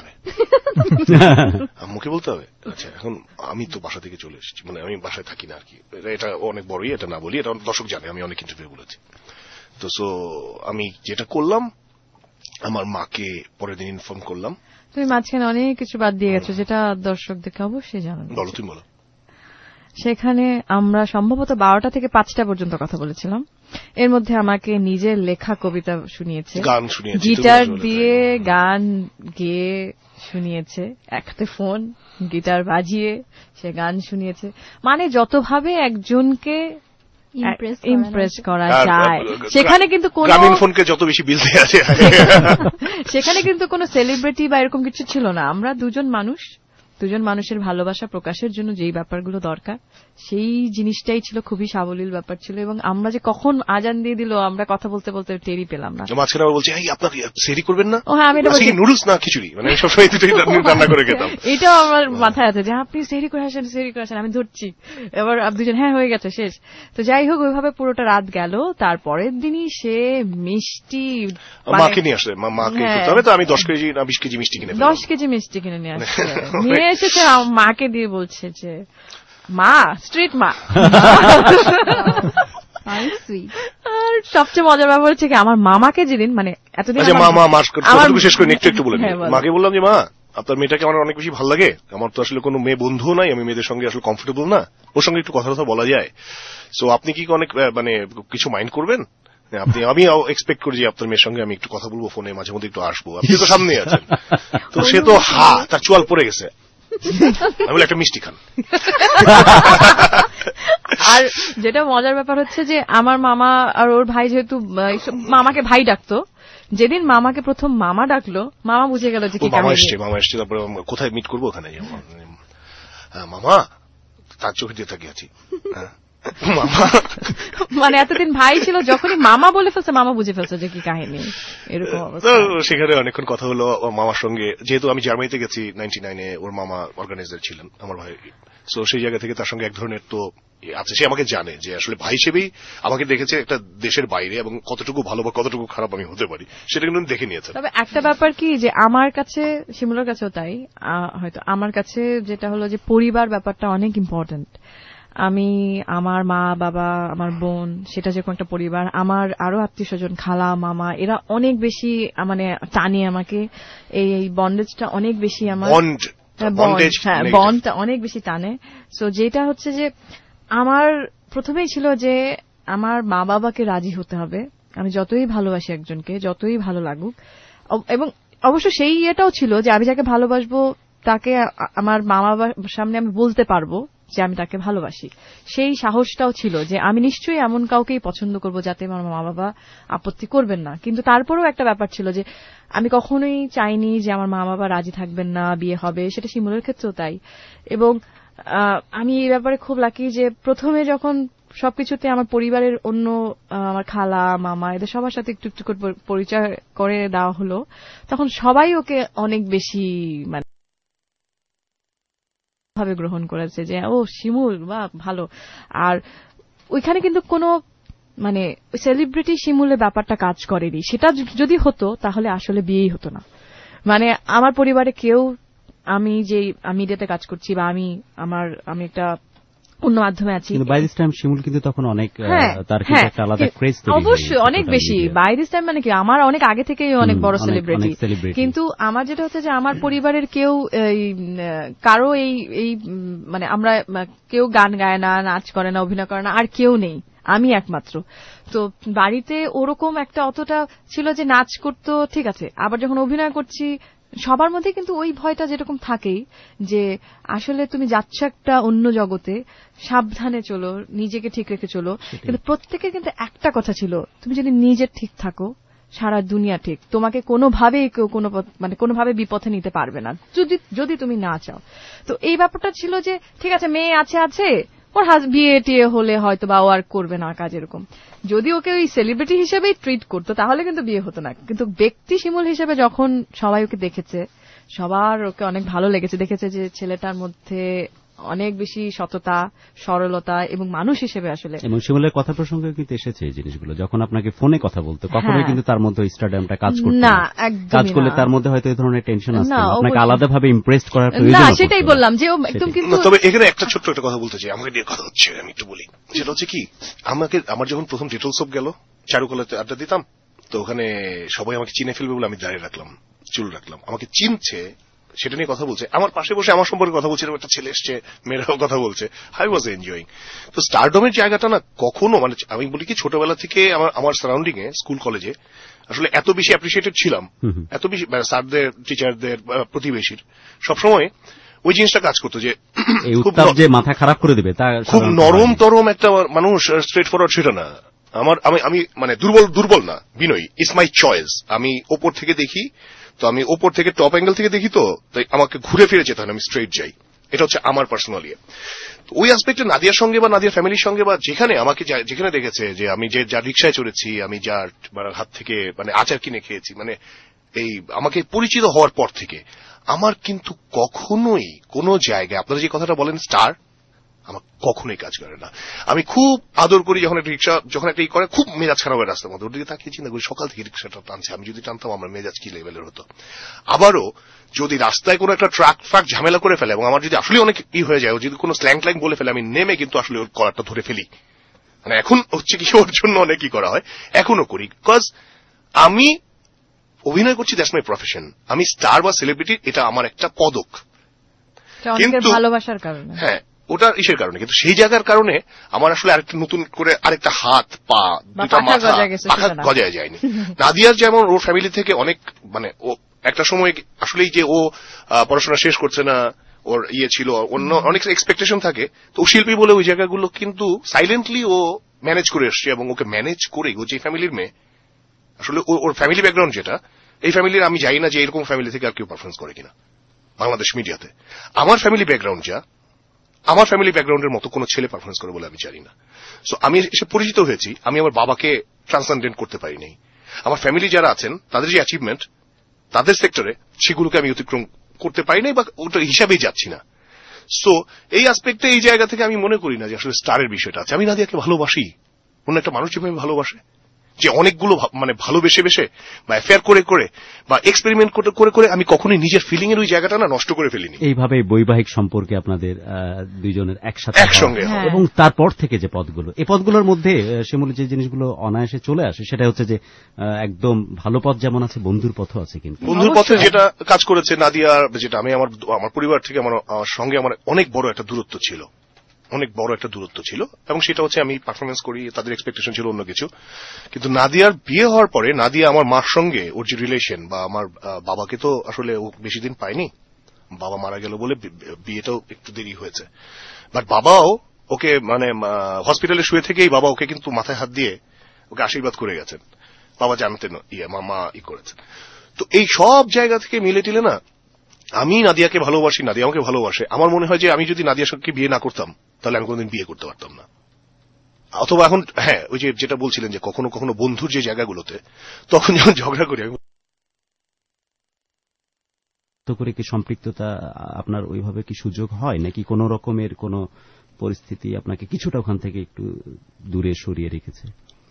Speaker 5: হবে। আচ্ছা, এখন আমি তো বাসা থেকে চলে এসেছি, মানে আমি বাসায় থাকি না আর কি, এটা অনেক বড়ই, এটা না বলি, এটা দর্শক জানে, আমি অনেক ইন্টারভিউ বলেছি। তো আমি যেটা করলাম, আমার মাকে পরের দিন ইনফর্ম করলাম।
Speaker 6: তুমি মাঝখানে অনেক কিছু বাদ দিয়ে গেছো, যেটা দর্শকদেরকে অবশ্যই জানাবে।
Speaker 5: বলো, তুমি বলো।
Speaker 6: সেখানে আমরা সম্ভবত 12টা থেকে 5টা পর্যন্ত কথা বলেছিলাম। এর মধ্যে আমাকে নিজের লেখা কবিতা শুনিয়েছে,
Speaker 5: গান শুনিয়েছে,
Speaker 6: গিটার দিয়ে গান গেয়ে শুনিয়েছে, একটা ফোন গিটার বাজিয়ে সে গান শুনিয়েছে। মানে যতভাবে একজনকে ইমপ্রেস করা যায়, সেখানে কিন্তু
Speaker 5: গ্রামীণ ফোনকে যত বেশি বিল দেয়া যায়,
Speaker 6: সেখানে কিন্তু কোনো সেলিব্রিটি বা এরকম কিছু ছিল না। আমরা দুজন মানুষ দুজন মানুষের ভালোবাসা প্রকাশের জন্য যেই ব্যাপারগুলো দরকার সেই জিনিসটাই ছিল, খুবই সাবলীল ব্যাপার ছিল। এবং আমরা যে কখন আজান দিয়ে দিল আমরা কথা বলতে বলতে টেরই পেলাম না।
Speaker 5: মাঝখানে আবার বলছি, এই আপনার সেহরি করবেন না?
Speaker 6: ও হ্যাঁ, আমি এটা বলছি,
Speaker 5: নুডলস না খিচুড়ি, মানে সবসময় দুটোই রান্না করে খেতাম।
Speaker 6: এটাও আমার মাথায় আছে যে আপনি সেহরি করে আসেন, সেহরি করে আসেন, আমি ধরছি। এবার দুজন হ্যাঁ হয়ে গেছে, শেষ। তো যাই হোক, ওইভাবে পুরোটা রাত গেল। তারপরের দিনই সে মিষ্টি
Speaker 5: মাকে নিয়ে আসলে, মাকে করতে হবে, তো আমি 10 কেজি না 20 কেজি মিষ্টি কিনে
Speaker 6: 10 কেজি মিষ্টি কিনে নিয়ে আসছে, নিয়ে এসেছে মাকে দিয়ে বলছে যে মা, স্ট্রিট মা। আর সবচেয়ে মজার ব্যাপার হচ্ছে কি, আমার মামাকে যেদিন, মানে এতদিন
Speaker 5: শেষ করে একটু বলে মাকে বললাম যে মা, আপনার মেয়েটাকে আমার অনেক বেশি ভালো লাগে, আমার তো আসলে কোনো মেয়ে বন্ধুও নাই, আমি মেয়েদের সঙ্গে আসলে কমফোর্টেবল না, ওর সঙ্গে একটু কথা বলা যায়, সো আপনি কি অনেক মানে কিছু মাইন্ড করবেন? আমি এক্সপেক্ট করি যে আপনার মেয়ের সঙ্গে আমি একটু কথা বলবো ফোনে, মাঝে মধ্যে একটু আসবো, আপনি তো সামনে আছেন। তো সে তো তার চোয়াল পড়ে গেছে, আমি বলি একটা মিষ্টি খান।
Speaker 6: আর যেটা মজার ব্যাপার হচ্ছে যে আমার মামা আর ওর ভাই যেহেতু মামাকে ভাই ডাকতো, যেদিন মামাকে প্রথম মামা ডাকলো, মামা বুঝে গেল যে কি
Speaker 5: মামা এসছে। তারপরে কোথায় মিট করবো, ওখানে মামা, তার চোখে দিয়ে তাকিয়ে আছি।
Speaker 6: মানে এতদিন ভাই ছিল, যখনই মামা বলে ফেলছে মামা বুঝে ফেলছে যে কি কাহিনী, এরকম অবস্থা।
Speaker 5: সেখানে অনেকক্ষণ কথা হলো মামার সঙ্গে, যেহেতু আমি জার্মানিতে গেছি 99-এ, ওর মামা অর্গানাইজার ছিলেন আমার ভাই, সো সেই জায়গা থেকে তার সঙ্গে এক ধরনের তো আছে, সে আমাকে জানে যে আসলে ভাই হিসেবেই আমাকে দেখেছে একটা দেশের বাইরে, এবং কতটুকু ভালো বা কতটুকু খারাপ আমি হতে পারি সেটা কিন্তু দেখে নিয়েছে।
Speaker 6: তবে একটা ব্যাপার কি, যে আমার কাছে, শিমুলের কাছেও তাই হয়তো, আমার কাছে যেটা হলো যে পরিবার ব্যাপারটা অনেক ইম্পর্টেন্ট। আমি, আমার মা বাবা, আমার বোন, সেটা যেরকম একটা পরিবার, আমার আরো আত্মীয় স্বজন, খালা মামা, এরা অনেক বেশি মানে টানে আমাকে, এই বন্ডেজটা অনেক বেশি, আমার বন্ডটা অনেক বেশি টানে। সো যেটা হচ্ছে যে আমার প্রথমেই ছিল যে আমার মা বাবাকে রাজি হতে হবে, আমি যতই ভালোবাসি একজনকে, যতই ভালো লাগুক, এবং অবশ্য সেই ইয়েটাও ছিল যে আমি যাকে ভালোবাসবো তাকে আমার মা বাবার সামনে আমি বলতে পারবো যে আমি তাকে ভালোবাসি। সেই সাহসটাও ছিল যে আমি নিশ্চয়ই এমন কাউকেই পছন্দ করব যাতে আমার মা বাবা আপত্তি করবেন না। কিন্তু তারপরেও একটা ব্যাপার ছিল যে আমি কখনোই চাইনি যে আমার মা বাবা রাজি থাকবেন না, বিয়ে হবে, সেটা শিমুলের ক্ষেত্রেও তাই। এবং আমি এই ব্যাপারে খুব লাকি যে প্রথমে যখন সবকিছুতে আমার পরিবারের অন্য আমার খালা মামা এদের সবার সাথে একটু একটু করে পরিচয় করে দেওয়া হলো, তখন সবাই ওকে অনেক বেশি মানে ভাবে গ্রহণ করেছে যে ও শিমুল, বা ভালো। আর ওইখানে কিন্তু কোনো মানে সেলিব্রিটি শিমুলের ব্যাপারটা কাজ করেনি। সেটা যদি হতো তাহলে আসলে বিয়েই হতো না। মানে আমার পরিবারে কেউ, আমি যে মিডিয়াতে কাজ করছি বা আমি একটা অন্য মাধ্যমে আছি,
Speaker 4: বাই দিস টাইম শিমুল কিন্তু তখন অনেক তার কিন্তু একটা আলাদা ক্রেজ তৈরি,
Speaker 6: অবশ্যই অনেক বেশি। বাই দিস টাইম মানে কি, আমার অনেক আগে থেকেই অনেক বড় সেলিব্রিটি, কিন্তু আমার যেটা হচ্ছে যে আমার পরিবারের কেউ কারো এই মানে আমরা কেউ গান গায় না, নাচ করে না, অভিনয় করে না, আর কেউ নেই, আমি একমাত্র। তো বাড়িতে ওরকম একটা অতটা ছিল যে নাচ করতো ঠিক আছে, আবার যখন অভিনয় করছি সবার মধ্যে কিন্তু ওই ভয়টা যেরকম থাকেই যে আসলে তুমি যাচ্ছ একটা অন্য জগতে, সাবধানে চলো, নিজেকে ঠিক রেখে চলো। কিন্তু প্রত্যেকের কিন্তু একটা কথা ছিল, তুমি যদি নিজে ঠিক থাকো সারা দুনিয়া ঠিক, তোমাকে কোনোভাবেই কেউ কোনোভাবে বিপথে নিতে পারবে না যদি তুমি না চাও। তো এই ব্যাপারটা ছিল যে ঠিক আছে মেয়ে আছে ওর বিয়ে টিয়ে হলে হয়তো বা ও আর করবে না কাজ, এরকম। যদি ওকে ওই সেলিব্রিটি হিসেবেই ট্রিট করতো তাহলে কিন্তু বিয়ে হতো না। কিন্তু ব্যক্তি শিমুল হিসেবে যখন সবাই ওকে দেখেছে, সবার ওকে অনেক ভালো লেগেছে, দেখেছে যে ছেলেটার মধ্যে অনেক বেশি সততা, সরলতা এবং মানুষ হিসেবে আসলে।
Speaker 4: এবং শিমুলের কথা প্রসঙ্গে কিন্তু এসেছে এই জিনিসগুলো, যখন আপনাকে ফোনে কথা বলতো কখনোই কিন্তু তার মধ্যে স্টারডামটা কাজ করতো না, কাজ করলে তার মধ্যে হয়তো এই ধরনের টেনশন আসতো, আপনাকে আলাদাভাবে ইমপ্রেস করার প্রয়োজন
Speaker 6: না, সেটাই বললাম যে একদম। কিন্তু
Speaker 5: তবে এখানে একটা ছোট্ট একটা কথা বলতে চাই, আমাকে নিয়ে কথা হচ্ছে, আমি একটু বলি। সেটা হচ্ছে কি, আমার যখন প্রথম ডিটেলস অফ গেল, চারুকলাতে আড্ডা দিতাম, তো ওখানে সবাই আমাকে চিনে ফেলবে বলে আমি দাঁড়িয়ে রাখলাম, চুল রাখলাম, আমাকে চিনছে সেটা নিয়ে কথা বলছে, আমার পাশে বসে আমার সম্পর্কে কথা বলছে, একটা ছেলে এসছে, মেয়েরাও কথা বলছে, আই ওয়াজ এনজয়িং। তো স্টারডমের জায়গাটা না কখনো, মানে আমি বলি কি, ছোটবেলা থেকে আমার সারাউন্ডিং এ স্কুল কলেজে আসলে এত বেশি অ্যাপ্রিসিয়েটেড ছিলাম, এত বেশি স্যারদের, টিচারদের, প্রতিবেশীর, সবসময় ওই জিনিসটা কাজ করতো যে
Speaker 4: যে মাথা খারাপ করে দেবে, তা
Speaker 5: খুব নরম তরম একটা মানুষ, স্ট্রেট ফরওয়ার্ড সেটা না। আমি মানে দুর্বল না, বিনয়ী, ইটস মাই চয়েস। আমি ওপর থেকে দেখি তো আমি ওপর থেকে টপ অ্যাঙ্গেল থেকে দেখি, তো তাই আমাকে ঘুরে ফিরে যেতে হয়, আমি স্ট্রেট যাই। এটা হচ্ছে আমার পার্সোনাল ইয়ে। ওই অ্যাসপেক্টে নাদিয়ার সঙ্গে বা নাদিয়ার ফ্যামিলির সঙ্গে বা যেখানে আমাকে যেখানে দেখেছে যে আমি যার রিক্সায় চড়েছি, আমি যার হাত থেকে আচার কিনে খেয়েছি, এই আমাকে পরিচিত হওয়ার পর থেকে আমার কিন্তু কখনোই কোনো জায়গায় আপনারা যে কথাটা বলেন স্টার, আমার কখনোই কাজ করে না। আমি খুব আদর করি যখন একটা রিক্সা করে খুব মেজাজ খারাপ হয় রাস্তার মধ্যে, ওর দিকে তাকিয়ে চিন্তা করি সকাল থেকে রিক্সাটা টানছে, আমি যদি টানতাম আমার মেজাজ কি লেভেলের হতো। আবারও যদি রাস্তায় কোনো একটা ট্রাক ঝামেলা করে ফেলে এবং আমার যদি আসলে অনেক হয়ে যায়, ও যদি কোনো স্ল্যাং বলে ফেলে, আমি নেমে কিন্তু আসলে ওর কলারটা ধরে ফেলি। এখন হচ্ছে কি ওর জন্য অনেকই করা হয়, এখনো করি, বিকজ আমি অভিনয় করছি, দ্যাটস মাই প্রফেশন। আমি স্টার বা সেলিব্রিটি, এটা আমার একটা পদক,
Speaker 6: কিন্তু ভালোবাসার কারণে,
Speaker 5: হ্যাঁ ওটা ইসের কারণে, কিন্তু সেই জায়গার কারণে আমার আসলে আরেকটা নতুন করে আরেকটা হাত পা দুটা মাথা পাখা গজায় যায়নি। নাদিয়ার যেমন ওর ফ্যামিলি থেকে অনেক ও একটা সময় আসলেই যে ও পড়াশোনা শেষ করছে না, ওর ছিল অন্য অনেক এক্সপেকটেশন থাকে, তো ও শিল্পী বলে ওই জায়গাগুলো কিন্তু সাইলেন্টলি ও ম্যানেজ করে এসছে, এবং ওকে ম্যানেজ করে ও যে ফ্যামিলির মেয়ে, আসলে ওর ফ্যামিলি ব্যাকগ্রাউন্ড যেটা, এই ফ্যামিলির আমি জানি না যে এরকম ফ্যামিলি থেকে আর কেউ পারফরমেন্স করে কিনা বাংলাদেশ মিডিয়াতে। আমার ফ্যামিলি ব্যাকগ্রাউন্ড যা, আমার ফ্যামিলি ব্যাকগ্রাউন্ডের মতো কোনো ছেলে পারফরমেন্স করে বলে আমি জানি না। সো আমি এসে পরিচিত হয়েছি, আমি আমার বাবাকে ট্রান্সেন্ডেন্ট করতে পারিনি। আমার ফ্যামিলি যারা আছেন তাদের যে অ্যাচিভমেন্ট তাদের সেক্টরে, সেগুলোকে আমি অতিক্রম করতে পারি নাই বা ওটা হিসাবেই যাচ্ছি না। সো এই অ্যাসপেক্টে এই জায়গা থেকে আমি মনে করি না যে আসলে স্টারের বিষয়টা আছে। আমি নাদিয়াকে ভালোবাসি, অন্য একটা মানুষ যেভাবে ভালোবাসে, যে অনেকগুলো ভালোবেসে বা অ্যাফেয়ার করে বা এক্সপেরিমেন্ট করে আমি কখনোই নিজের ফিলিং এর ওই জায়গাটা না নষ্ট করে ফেলিনি।
Speaker 4: এইভাবে বৈবাহিক সম্পর্কে আপনাদের দুইজনের একসঙ্গে এবং তারপর থেকে যে পদগুলো, এই পদগুলোর মধ্যে শিমুলের যে জিনিসগুলো অনায়াসে চলে আসে, সেটা হচ্ছে যে একদম ভালো পথ যেমন আছে, বন্ধুর পথও আছে। কিন্তু
Speaker 5: বন্ধুর পথে যেটা কাজ করেছে নাদিয়া, যেটা আমি আমার পরিবার থেকে আমার সঙ্গে আমার অনেক বড় একটা দূরত্ব ছিল, এবং সেটা হচ্ছে আমি পারফরমেন্স করি, তাদের এক্সপেকটেশন ছিল অন্য কিছু। কিন্তু নাদিয়ার বিয়ে হওয়ার পরে নাদিয়া আমার মার সঙ্গে ওর যে রিলেশন, বা আমার বাবাকে তো আসলে ও বেশি দিন পায়নি, বাবা মারা গেল বলে বিয়েটাও একটু দেরি হয়েছে, বাট বাবাও ওকে হসপিটালে শুয়ে থেকেই বাবা ওকে কিন্তু মাথায় হাত দিয়ে ওকে আশীর্বাদ করে গেছেন, বাবা জানতেন মা করেছেন। তো এই সব জায়গা থেকে মিলে টিলে না আমি নাদিয়াকে ভালোবাসি, নাদিয়া আমাকে ভালোবাসে। আমার মনে হয় যে আমি যদি নাদিয়ার সঙ্গে বিয়ে না করতাম তাহলে আমি কোনোদিন বিয়ে করতে পারতাম না। অথবা এখন হ্যাঁ, ওই যেটা বলছিলেন যে কখনো কখনো বন্ধুর যে জায়গাগুলোতে, তখন যখন ঝগড়া করি আমি
Speaker 4: তো করে কি সম্পৃক্ততা আপনার ওইভাবে কি সুযোগ হয়, নাকি কোন রকমের কোন পরিস্থিতি আপনাকে কিছুটা ওখান থেকে একটু দূরে সরিয়ে রেখেছে?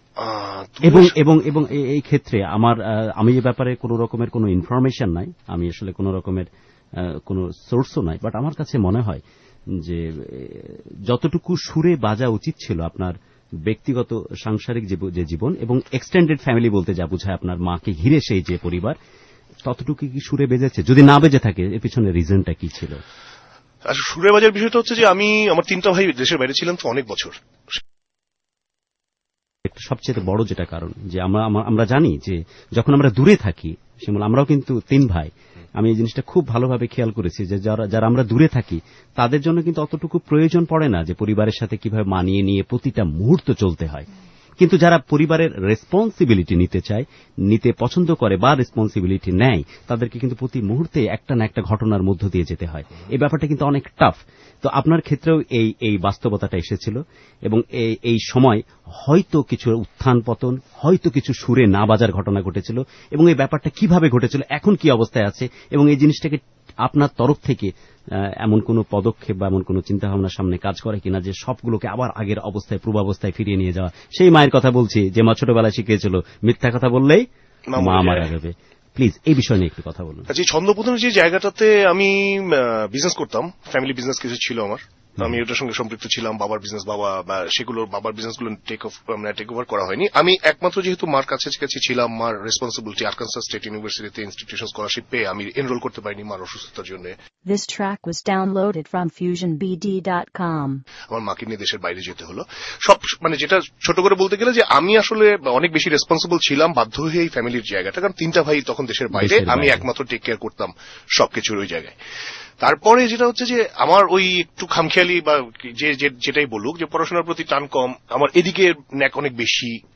Speaker 4: এবং এই ক্ষেত্রে আমি এই ব্যাপারে কোন রকমের কোন ইনফরমেশন নাই, আমি আসলে কোন রকমের কোন সোর্সও নাই, বাট আমার কাছে মনে হয় যে যতটুকু সুরে বাজা উচিত ছিল আপনার ব্যক্তিগত সাংসারিক যে জীবন এবং এক্সটেন্ডেড ফ্যামিলি বলতে যা বোঝায় আপনার মাকে ঘিরে সেই যে পরিবার, ততটুকু কি সুরে বেজেছে? যদি না বেজে থাকে এর পিছনে রিজনটা কি ছিল?
Speaker 5: আচ্ছা, সুরে বাজার বিষয়টা হচ্ছে যে আমার 3টা ভাই দেশের বাইরে ছিলাম তো অনেক বছর।
Speaker 4: সবচেয়ে বড় যেটা কারণ যে আমরা জানি যে যখন আমরা দূরে থাকি, শিমুল আমরাও কিন্তু 3 ভাই, আমি এই জিনিসটা খুব ভালোভাবে খেয়াল করেছি যে যারা আমরা দূরে থাকি তাদের জন্য কিন্তু অতটুকু প্রয়োজন পড়ে না যে পরিবারের সাথে কিভাবে মানিয়ে নিয়ে প্রতিটা মুহূর্ত চলতে হয়। কিন্তু যারা পরিবারের রেসপন্সিবিলিটি নিতে পছন্দ করে বা রেসপন্সিবিলিটি নেয়, তাদেরকে কিন্তু প্রতি মুহূর্তে একটা না একটা ঘটনার মধ্য দিয়ে যেতে হয়। এই ব্যাপারটা কিন্তু অনেক টাফ। তো আপনার ক্ষেত্রেও এই বাস্তবতাটা এসেছিল, এবং এই সময় হয়তো কিছু উত্থান পতন, হয়তো কিছু সুরে না বাজার ঘটনা ঘটেছিল, এবং এই ব্যাপারটা কিভাবে ঘটেছিল, এখন কি অবস্থায় আছে, এবং এই জিনিসটাকে আপনার তরফ থেকে এমন কোন পদক্ষেপ বা এমন কোন চিন্তাভাবনা সামনে কাজ করে কিনা যে সবগুলোকে আবার আগের অবস্থায় পূর্বাবস্থায় ফিরিয়ে নিয়ে যাওয়া? সেই মায়ের কথা বলছি যে মা ছোটবেলায় শিখিয়েছিল মিথ্যা কথা বললেই মা মারা যাবে। প্লিজ এই বিষয় নিয়ে একটু কথা বলুন।
Speaker 5: আচ্ছা, ছন্দপতনের যে জায়গাটাতে আমি বিজনেস করতাম, ফ্যামিলি বিজনেস কিছু ছিল আমার, আমি ওটার সঙ্গে সম্পৃক্ত ছিলাম। বাবার বিজনেস বাবার বিজনেসগুলো টেক ওভার করা হয়নি। আমি একমাত্র যেহেতু মার কাছে ছিলাম, মার রেসপন্সিবিলিটি, আরকানসাস স্টেট ইউনিভার্সিটিতে ইনস্টিটিউশন স্কলারশিপ পেয়ে আমি এনরোল করতে পারিনি মার অসুস্থতার জন্য।
Speaker 1: This track was downloaded from FusionBD.com.
Speaker 5: আমার মাকে নিয়ে দেশের বাইরে যেতে হলো। সব যেটা ছোট করে বলতে গেলে যে আমি আসলে অনেক বেশি রেসপন্সিবল ছিলাম, বাধ্য হয়ে এই ফ্যামিলির জায়গাটা, কারণ 3টা ভাই তখন দেশের বাইরে, আমি একমাত্র টেক কেয়ার করতাম সবকিছুর ওই জায়গায়। তারপরে যেটা হচ্ছে যে আমার ওই একটু খামখেয়ালি বা যেটাই বলুক যে পড়াশোনার প্রতি টান কম, আমার এদিকে ন্যাক অনেক বেশি,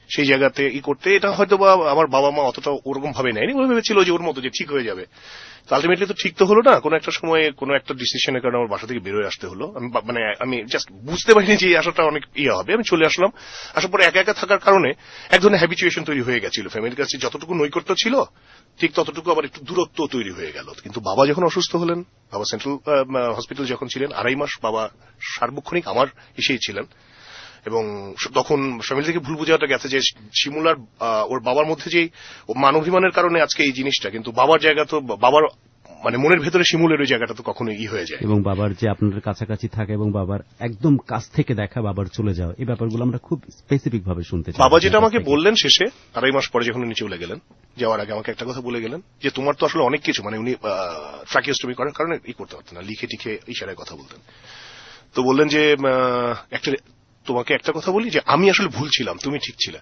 Speaker 5: সেই জায়গাতে করতে, এটা হয়তো বা আমার বাবা মা অতটা ওরকম ভাবে নেয়নি, ওরা ভেবেছিল যে ওর মতো যে ঠিক হয়ে যাবে। আলটিমেটলি তো ঠিক তো হলো না, কোনো একটা সময় কোনো একটা ডিসিশনের কারণে আমার বাসা থেকে বেরোয় আসতে হলো। আমি জাস্ট বুঝতে পারিনি যে আসাটা অনেক হবে। আমি চলে আসলাম, আসার পরে একা একা থাকার কারণে এক ধরনের হ্যাবিচুয়েশন তৈরি হয়ে গেছিল। ফ্যামিলির কাছে যতটুকু নৈকট্য ছিল ঠিক ততটুকু আবার একটু দূরত্ব তৈরি হয়ে গেল। কিন্তু বাবা যখন অসুস্থ হলেন, বাবা সেন্ট্রাল হসপিটাল যখন ছিলেন 2.5 মাস, বাবা সার্বক্ষণিক আমার এসেই ছিলেন। এবং তখন ফ্যামিলি থেকে ভুল বোঝাটা গেছে যে শিমুল আর ওর বাবার মধ্যে যে মানবিমানের কারণে আজকে এই জিনিসটা, কিন্তু বাবার জায়গা তো বাবার মনের ভেতরে শিমুলের ওই জায়গাটা তো কখনো হয়ে যায়।
Speaker 4: এবং বাবার যে আপনাদের কাছাকাছি থাকে এবং বাবার একদম কাছ থেকে দেখা, বাবার চলে যাওয়া, এই ব্যাপারগুলো আমরা খুব স্পেসিফিক ভাবে শুনতে চাই।
Speaker 5: বাবা যেটা আমাকে বললেন শেষে 2.5 মাস পরে যখন উনি চলে গেলেন, যাওয়ার আগে আমাকে একটা কথা বলে গেলেন যে তোমার তো আসলে অনেক কিছু, উনি ট্রাকিওস্টমি করার কারণে করতে পারতেন না, লিখে টিখে ইশারায় কথা বলতেন। তো বললেন যে তোমাকে একটা কথা বলি যে আমি আসলে ভুল ছিলাম, তুমি ঠিক ছিলে।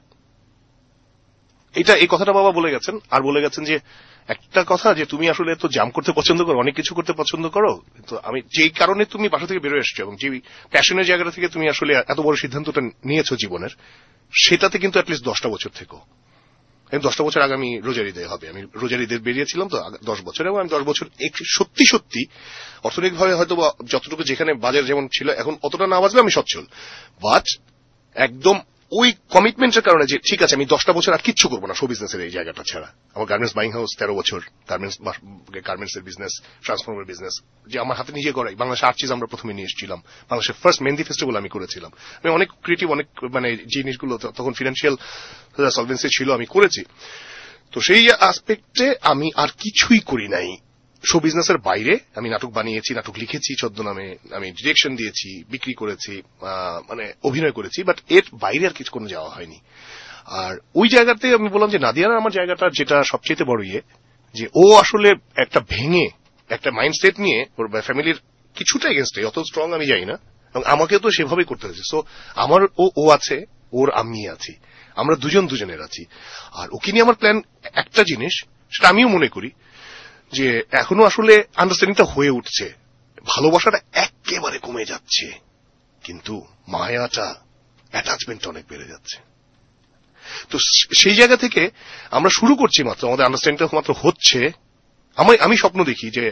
Speaker 5: এই কথাটা বাবা বলে গেছেন। আর বলে গেছেন যে একটা কথা, যে তুমি আসলে তো জাম করতে পছন্দ করো, অনেক কিছু করতে পছন্দ করো, তো আমি যেই কারণে তুমি বাসা থেকে বেরোয় এসছো এবং যে প্যাশনের জায়গাটা থেকে তুমি আসলে এত বড় সিদ্ধান্তটা নিয়েছো জীবনের, সেটাতে কিন্তু অ্যাটলিস্ট 10টা বছর থেকো। 10টা বছর আগে আমি রোজারিদে হবে, আমি রোজারিদে বেরিয়েছিলাম তো 10 বছর, এবং আমি 10 বছর সত্যি সত্যি অর্থনৈতিকভাবে হয়তো যতটুকু যেখানে বাজার যেমন ছিল এখন অতটা না বাজলে আমি সচ্ছল, বাট একদম ওই কমিটমেন্টের কারণে যে ঠিক আছে আমি 10টা বছর আর কিচ্ছু করবো না শো বিজনেসের এই জায়গাটা ছাড়া। আমার গার্মেন্টস বাইং হাউস 13 বছর, গার্মেন্টস এর বিজনেস, ট্রান্সফর্মার বিজনেস, যে আমার হাতে নিজে করাই। বাংলাদেশে আর্ট চিজ আমরা প্রথমে নিয়ে এসেছিলাম, বাংলাদেশের ফার্স্ট মেহেন্দি ফেস্টিভ্যাল আমি করেছিলাম। আমি অনেক ক্রিয়েটিভ, অনেক জিনিসগুলো তখন ফিনান্সিয়াল সলভেন্সি ছিল, আমি করেছি। তো সেই আসপেক্টে আমি আর কিছুই করি নাই শো বিজনেসের বাইরে। আমি নাটক বানিয়েছি, নাটক লিখেছি ছদ্মনামে, আমি ডিরেকশন দিয়েছি, বিক্রি করেছি, অভিনয় করেছি, বাট এর বাইরে আর কিছু কোনো যাওয়া হয়নি। আর ওই জায়গাতে আমি বললাম যে নাদিয়ার আমার জায়গাটা যেটা সবচেয়ে বড় যে ও আসলে একটা ভেঙে একটা মাইন্ডসেট নিয়ে ওর ফ্যামিলির কিছুটা এগেনস্টে, অত স্ট্রং আমি যাই না, এবং আমাকেও তো সেভাবেই করতে হয়েছে। সো আমার ও আছে, ওর আমি আছি, আমরা দুজনের আছি। আর ওকে নিয়ে আমার প্ল্যান একটা জিনিস, সেটা আমিও মনে করি যে এখনো আসলে আন্ডারস্ট্যান্ডিংটা হয়ে উঠছে, ভালোবাসাটা একেবারে কমে যাচ্ছে, কিন্তু মায়াটা, অ্যাটাচমেন্টটা অনেক বেড়ে যাচ্ছে। তো সেই জায়গা থেকে আমরা শুরু করছি মাত্র, আমাদের আন্ডারস্ট্যান্ডিংটা মাত্র হচ্ছে। আমি স্বপ্ন দেখি যে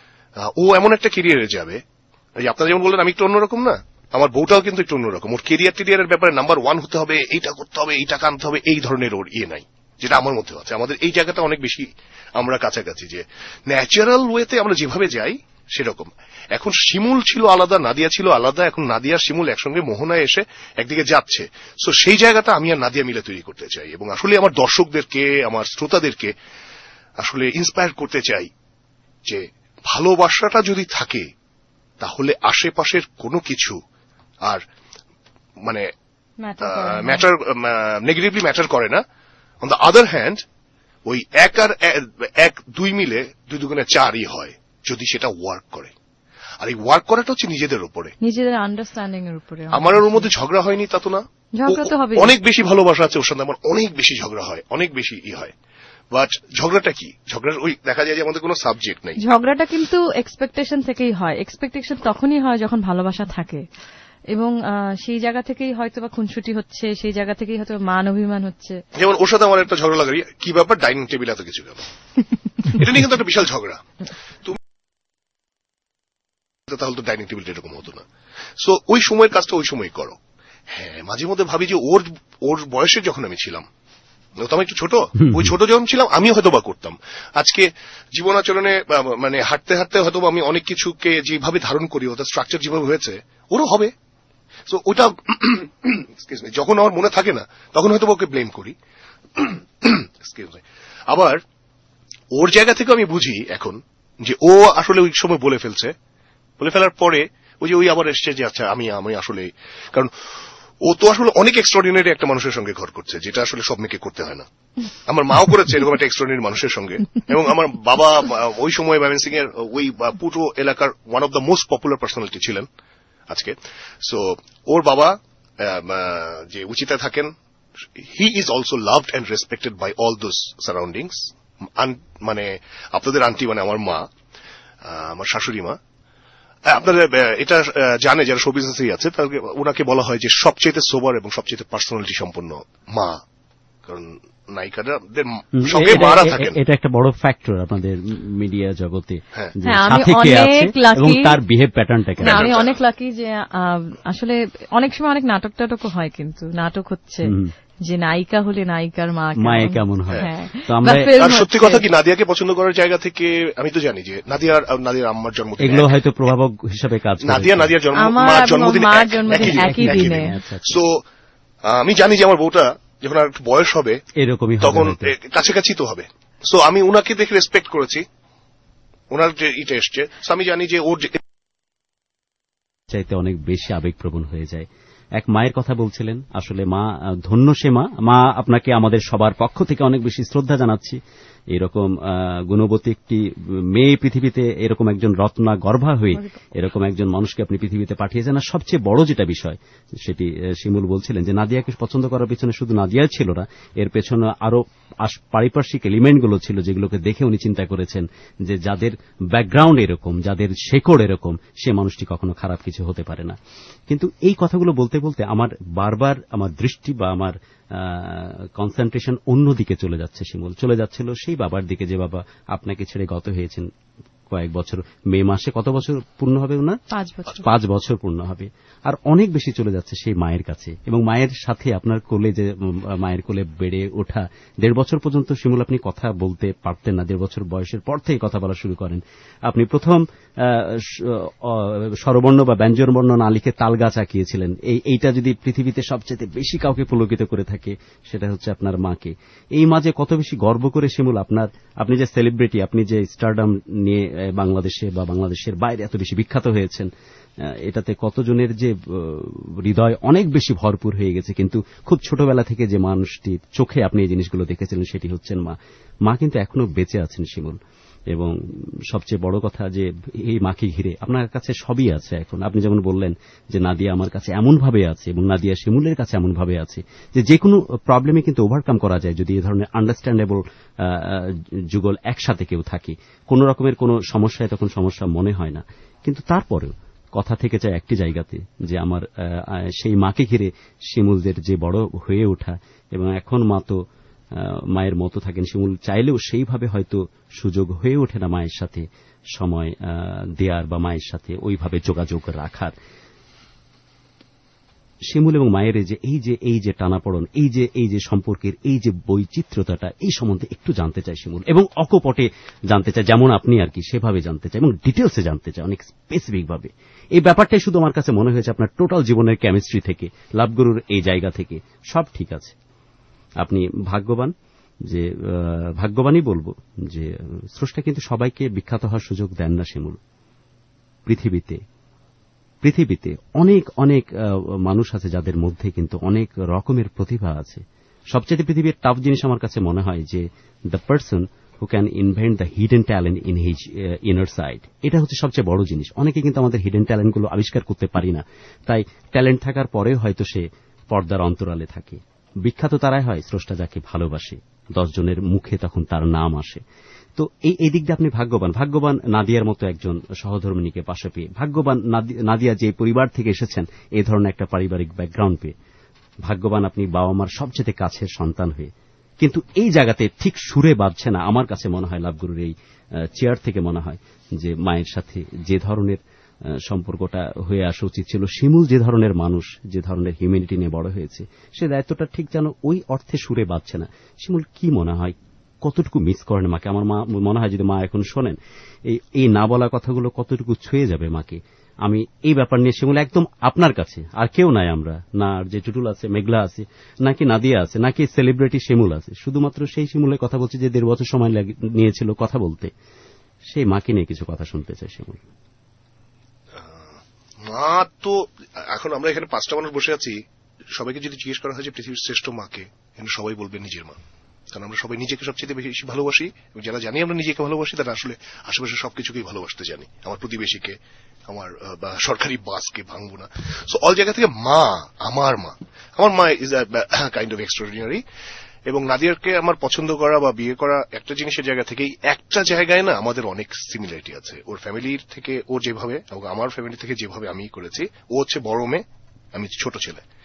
Speaker 5: ও এমন একটা কেরিয়ারে যাবে, আপনারা যেমন বললেন আমি একটু অন্যরকম না, আমার বউটাও কিন্তু একটু অন্যরকম। ওর কেরিয়ারের ব্যাপারে নাম্বার 1 হতে হবে, এইটা করতে হবে, এই টাকা আনতে হবে, এই ধরনের ওর নাই, যেটা আমার মধ্যে আছে। আমাদের এই জায়গাটা অনেক বেশি আমরা কাছাকাছি, যে ন্যাচারাল ওয়েতে আমরা যেভাবে যাই সেরকম। এখন শিমুল ছিল আলাদা, নাদিয়া ছিল আলাদা, এখন নাদিয়া শিমুল একসঙ্গে মোহনায় এসে একদিকে যাচ্ছে। সো সেই জায়গাটা আমি আর নাদিয়া মিলে তৈরি করতে চাই, এবং আসলে আমার দর্শকদেরকে, আমার শ্রোতাদেরকে আসলে ইন্সপায়ার করতে চাই যে ভালোবাসাটা যদি থাকে তাহলে আশেপাশের কোনো কিছু আর নেগেটিভলি ম্যাটার করে না। অন দ্য আদার হ্যান্ড ওই 1 আর 1 2 মিলে 2 দুগুণে 4ই হয় যদি সেটা ওয়ার্ক করে। আর এই ওয়ার্ক করাটা হচ্ছে নিজেদের উপরে,
Speaker 6: নিজেদের আন্ডারস্ট্যান্ডিং এর উপরে।
Speaker 5: আমার ওর মধ্যে ঝগড়া হয়নি তা তো না,
Speaker 6: ঝগড়া তো হবে,
Speaker 5: অনেক বেশি ভালোবাসা আছে ওর সাথে, আমার অনেক বেশি ঝগড়া হয়, অনেক বেশি হয়। বাট ঝগড়াটা কি, ঝগড়ার ওই দেখা যায় যে আমাদের কোনো সাবজেক্ট নেই।
Speaker 6: ঝগড়াটা কিন্তু এক্সপেকটেশন থেকেই হয়। এক্সপেকটেশন তখনই হয় যখন ভালোবাসা থাকে, এবং সেই জায়গা থেকেই হয়তো বা খুনসুটি হচ্ছে, সেই জায়গা থেকেই হয়তো মান অভিমান হচ্ছে।
Speaker 5: যেমন ওর সাথে আমার একটা ঝগড়া লাগারি, কি ব্যাপার ডাইনিং টেবিল এত কিছু কেন, এটা নিয়ে কিন্তু একটা বিশাল ঝগড়া। তুমি তাহলে তো ডাইনিং টেবিলটা এরকম হতো না। সো ওই সময়ের কাজটা ওই সময় করো। হ্যাঁ, মাঝে মধ্যে ভাবি যে ওর বয়সে যখন আমি ছিলাম, তো আমি একটু ছোট, ওই ছোট যখন ছিলাম আমিও হয়তো বা করতাম। আজকে জীবনাচরণে হাঁটতে হাঁটতে হয়তো আমি অনেক কিছুকে যেভাবে ধারণ করি, ওটা স্ট্রাকচার যেভাবে হয়েছে ওরও হবে। সো ওটা যখন আমার মনে থাকে না তখন হয়তো ওকে ব্লেম করি। আবার ওর জায়গা থেকে আমি বুঝি এখন যে ও আসলে ওই সময় বলে ফেলার পরে ওই আবার এসছে যে আচ্ছা আমি আসলে, কারণ ও তো আসলে অনেক এক্সট্রাঅর্ডিনারি একটা মানুষের সঙ্গে ঘর করছে, যেটা আসলে সব মেয়েকে করতে হয় না। আমার মাও করেছে এরকম একটা এক্সট্রাঅর্ডিনারি মানুষের সঙ্গে, এবং আমার বাবা ওই সময় ময়মনসিং এর ওই পুরো এলাকার one of the most popular personality ছিলেন আজকে। সো ওর বাবা যে উচিতে থাকেন, he is also loved and respected by all those surroundings. আপনাদের আন্টি আমার মা, আমার শাশুড়ি মা, আপনারা এটা জানে যারা শো বিজনেসেই আছে, ওনাকে বলা হয় যে সবচেয়ে সোবার এবং সবচেয়ে পার্সোনালিটি সম্পন্ন মা কারণ নায়িকাদের সঙ্গে মারা থাকে।
Speaker 4: এটা একটা বড় ফ্যাক্টর আপনাদের মিডিয়া জগতে, যে
Speaker 6: হ্যাঁ, আমি
Speaker 4: সাথে কে আছে
Speaker 6: অনেক লাকি
Speaker 4: এবং তার বিহেভ প্যাটার্নটা কেন।
Speaker 6: আমি অনেক লাকি যে আসলে অনেক সময় অনেক নাটক টাটকও হয়, কিন্তু নাটক হচ্ছে যে নায়িকা হলে নায়িকার মায়ে কেমন হয়।
Speaker 5: তো আমরা আর সত্যি কথা কি, নাদিয়াকে পছন্দ করার জায়গা থেকে আমি তো জানি যে নাদিয়ার আম্মার জন্মদিন,
Speaker 4: এগুলো হয়তো প্রভাবক হিসাবে কাজ করে।
Speaker 5: নাদিয়ার জন্মদিন একই দিনে। সো আমি জানি যে আমার বউটা যখন আর একটু বয়স হবে
Speaker 4: এরকমই
Speaker 5: তখন কাছাকাছি তো হবে। সো আমি উনাকে দেখে রেসপেক্ট করেছি, ওনার যে এটা এসছে, আমি জানি যে ওর
Speaker 4: চাইতে অনেক বেশি আবেগপ্রবণ হয়ে যায়। এক মায়ের কথা বলছিলেন, আসলে মা ধন্য সে মা আপনাকে আমাদের সবার পক্ষ থেকে অনেক বেশি শ্রদ্ধা জানাচ্ছি। এরকম গুণবতী একটি মেয়ে পৃথিবীতে, এরকম একজন রত্না গর্ভা হয়ে এরকম একজন মানুষকে আপনি পৃথিবীতে পাঠিয়েছেন। আর সবচেয়ে বড় যেটা বিষয়, সেটি শিমুল বলছিলেন যে নাদিয়াকে পছন্দ করার পেছনে শুধু নাদিয়া ছিল না, এর পেছনে আরো পারিপার্শ্বিক এলিমেন্টগুলো ছিল, যেগুলোকে দেখে উনি চিন্তা করেছেন যে যাদের ব্যাকগ্রাউন্ড এরকম, যাদের শেকড় এরকম, সে মানুষটি কখনো খারাপ কিছু হতে পারে না। কিন্তু এই কথাগুলো বলতে বলতে আমার বারবার আমার দৃষ্টি বা আমার কনসেন্ট্রেশন অন্যদিকে চলে যাচ্ছে। শিমুল চলে যাচ্ছিল সেই বাবার দিকে, যে বাবা আপনাকে ছেড়ে গত হয়েছেন কয়েক বছর, মে মাসে কত বছর পূর্ণ হবে ওনার? 5 বছর পূর্ণ হবে। আর অনেক বেশি চলে যাচ্ছে সেই মায়ের কাছে, এবং মায়ের সাথে আপনার কোলে, যে মায়ের কোলে বেড়ে ওঠা 1.5 বছর পর্যন্ত শিমুল আপনি কথা বলতে পারতেন না। 1.5 বছর বয়সের পর থেকে কথা বলা শুরু করেন। আপনি প্রথম স্বরবর্ণ বা ব্যঞ্জনবর্ণ না লিখে তাল গাছ আঁকিয়েছিলেন। এইটা যদি পৃথিবীতে সবচেয়ে বেশি কাউকে পুলকিত করে থাকে সেটা হচ্ছে আপনার মাকে। এই মা যে কত বেশি গর্ব করে শিমুল, আপনি যে সেলিব্রিটি, আপনি যে স্টারডাম নিয়ে বাংলাদেশে বা বাংলাদেশের বাইরে এত বেশি বিখ্যাত হয়েছেন, এটাতে কতজনের যে হৃদয় অনেক বেশি ভরপুর হয়ে গেছে। কিন্তু খুব ছোটবেলা থেকে যে মানুষটির চোখে আপনি এই জিনিসগুলো দেখেছিলেন সেটি হচ্ছেন মা কিন্তু এখনো বেঁচে আছেন শিমুল। এবং সবচেয়ে বড় কথা যে এই মাকে ঘিরে আপনার কাছে সবই আছে এখন। আপনি যেমন বললেন যে নাদিয়া আমার কাছে এমনভাবে আছে এবং নাদিয়া শিমুলের কাছে এমনভাবে আছে যে কোনো প্রবলেমে কিন্তু ওভারকাম করা যায় যদি এই ধরনের আন্ডারস্ট্যান্ডেবল যুগল একসাথে কেউ থাকে। কোন রকমের কোনো সমস্যায় তখন সমস্যা মনে হয় না। কিন্তু তারপরেও কথা থেকে যায় একটি জায়গাতে, যে আমার সেই মাকে ঘিরে শিমুলদের যে বড় হয়ে ওঠা, এবং এখন মা তো মায়ের মতো থাকেন। শিমুল চাইলেও সেইভাবে হয়তো সুযোগ হয়ে ওঠে না মায়ের সাথে সময় দেয়ার বা মায়ের সাথে ওইভাবে যোগাযোগ রাখার। শিমুল এবং মায়ের এই যে টানাপড়ন, এই যে সম্পর্কের এই যে বৈচিত্র্যতাটা, এই সম্বন্ধে একটু জানতে চাই শিমুল, এবং অকপটে জানতে চাই, যেমন আপনি আর কি সেভাবে জানতে চাই, এবং ডিটেলসে জানতে চাই, অনেক স্পেসিফিক ভাবে। এই ব্যাপারটাই শুধু আমার কাছে মনে হয়েছে আপনার টোটাল জীবনের কেমিস্ট্রি থেকে, লাভগুরুর এই জায়গা থেকে সব ঠিক আছে। আপনি ভাগ্যবান, যে ভাগ্যবানই বলবো যে স্রষ্টা কিন্তু সবাইকে বিখ্যাত হওয়ার সুযোগ দেন না শিমুল। পৃথিবীতে অনেক অনেক মানুষ আছে যাদের মধ্যে কিন্তু অনেক রকমের প্রতিভা আছে। সবচেয়ে পৃথিবীর টাফ জিনিস আমার কাছে মনে হয় যে the person who can invent the hidden talent in his inner side. এটা হচ্ছে সবচেয়ে বড় জিনিস। অনেকে কিন্তু আমাদের হিডেন ট্যালেন্টগুলো আবিষ্কার করতে পারি না, তাই ট্যালেন্ট থাকার পরেও হয়তো সে পর্দার অন্তরালে থাকে। বিখ্যাত তারাই হয় স্রষ্টা যাকে ভালোবাসে, 10 জনের মুখে তখন তার নাম আসে। তো এই দিক দিয়ে আপনি ভাগ্যবান নাদিয়ার মতো একজন সহধর্মিণীকে পাশে পেয়ে, ভাগ্যবান নাদিয়া যে পরিবার থেকে এসেছেন এই ধরনের একটা পারিবারিক ব্যাকগ্রাউন্ড পেয়ে, ভাগ্যবান আপনি বাবা মার সবচেয়ে কাছের সন্তান হয়ে। কিন্তু এই জায়গাতে ঠিক সুরে বাজছে না আমার কাছে মনে হয়, লাভগুরুর এই চেয়ার থেকে মনে হয় যে মায়ের সাথে যে ধরনের সম্পর্কটা হয়ে আসা উচিত ছিল, শিমুল যে ধরনের মানুষ, যে ধরনের হিউম্যানিটি নিয়ে বড় হয়েছে, সে দায়িত্বটা ঠিক যেন ওই অর্থে সুরে বাজছে না। শিমুল কি মনে হয়, কতটুকু মিস করেন মাকে? আমার মনে হয় যদি মা এখন শোনেন এই না বলা কথাগুলো কতটুকু ছুঁয়ে যাবে মাকে। আমি এই ব্যাপার নিয়ে শিমুল একদম আপনার কাছে, আর কেউ নাই, আমরা না যে টুটুল আছে, মেঘলা আছে, নাকি নাদিয়া আছে, নাকি সেলিব্রিটি শিমুল আছে, শুধুমাত্র সেই শিমুলের কথা বলছি যে 1.5 বছর সময় নিয়েছিল কথা বলতে। সেই মাকে নিয়ে কিছু কথা শুনতে চাই শিমুল।
Speaker 5: মা তো এখন আমরা এখানে 5টা মানুষ বসে আছি, সবাইকে যদি জিজ্ঞেস করা হয় যে পৃথিবীর শ্রেষ্ঠ মাকে, এখানে সবাই বলবে নিজের মা। কারণ আমরা সবাই নিজেকে সবচেয়ে বেশি ভালোবাসি, এবং যারা জানি আমরা নিজেকে ভালোবাসি তারা আসলে আশেপাশে সবকিছুকেই ভালোবাসতে জানি। আমার প্রতিবেশীকে, আমার বা সরকারি বাসকে ভাঙবো না। সো অল জায়গা থেকে আমার মা is a kind of extraordinary. এবং নাদিয়াকে আমার পছন্দ করা বা বিয়ে করা একটা জিনিসের জায়গা থেকেই, একটা জায়গায় না আমাদের অনেক সিমিলারিটি আছে। ওর ফ্যামিলির থেকে ও যেভাবে, এবং আমার ফ্যামিলি থেকে যেভাবে আমি করেছি। ও হচ্ছে বড় মেয়ে, আমি ছোট ছেলে।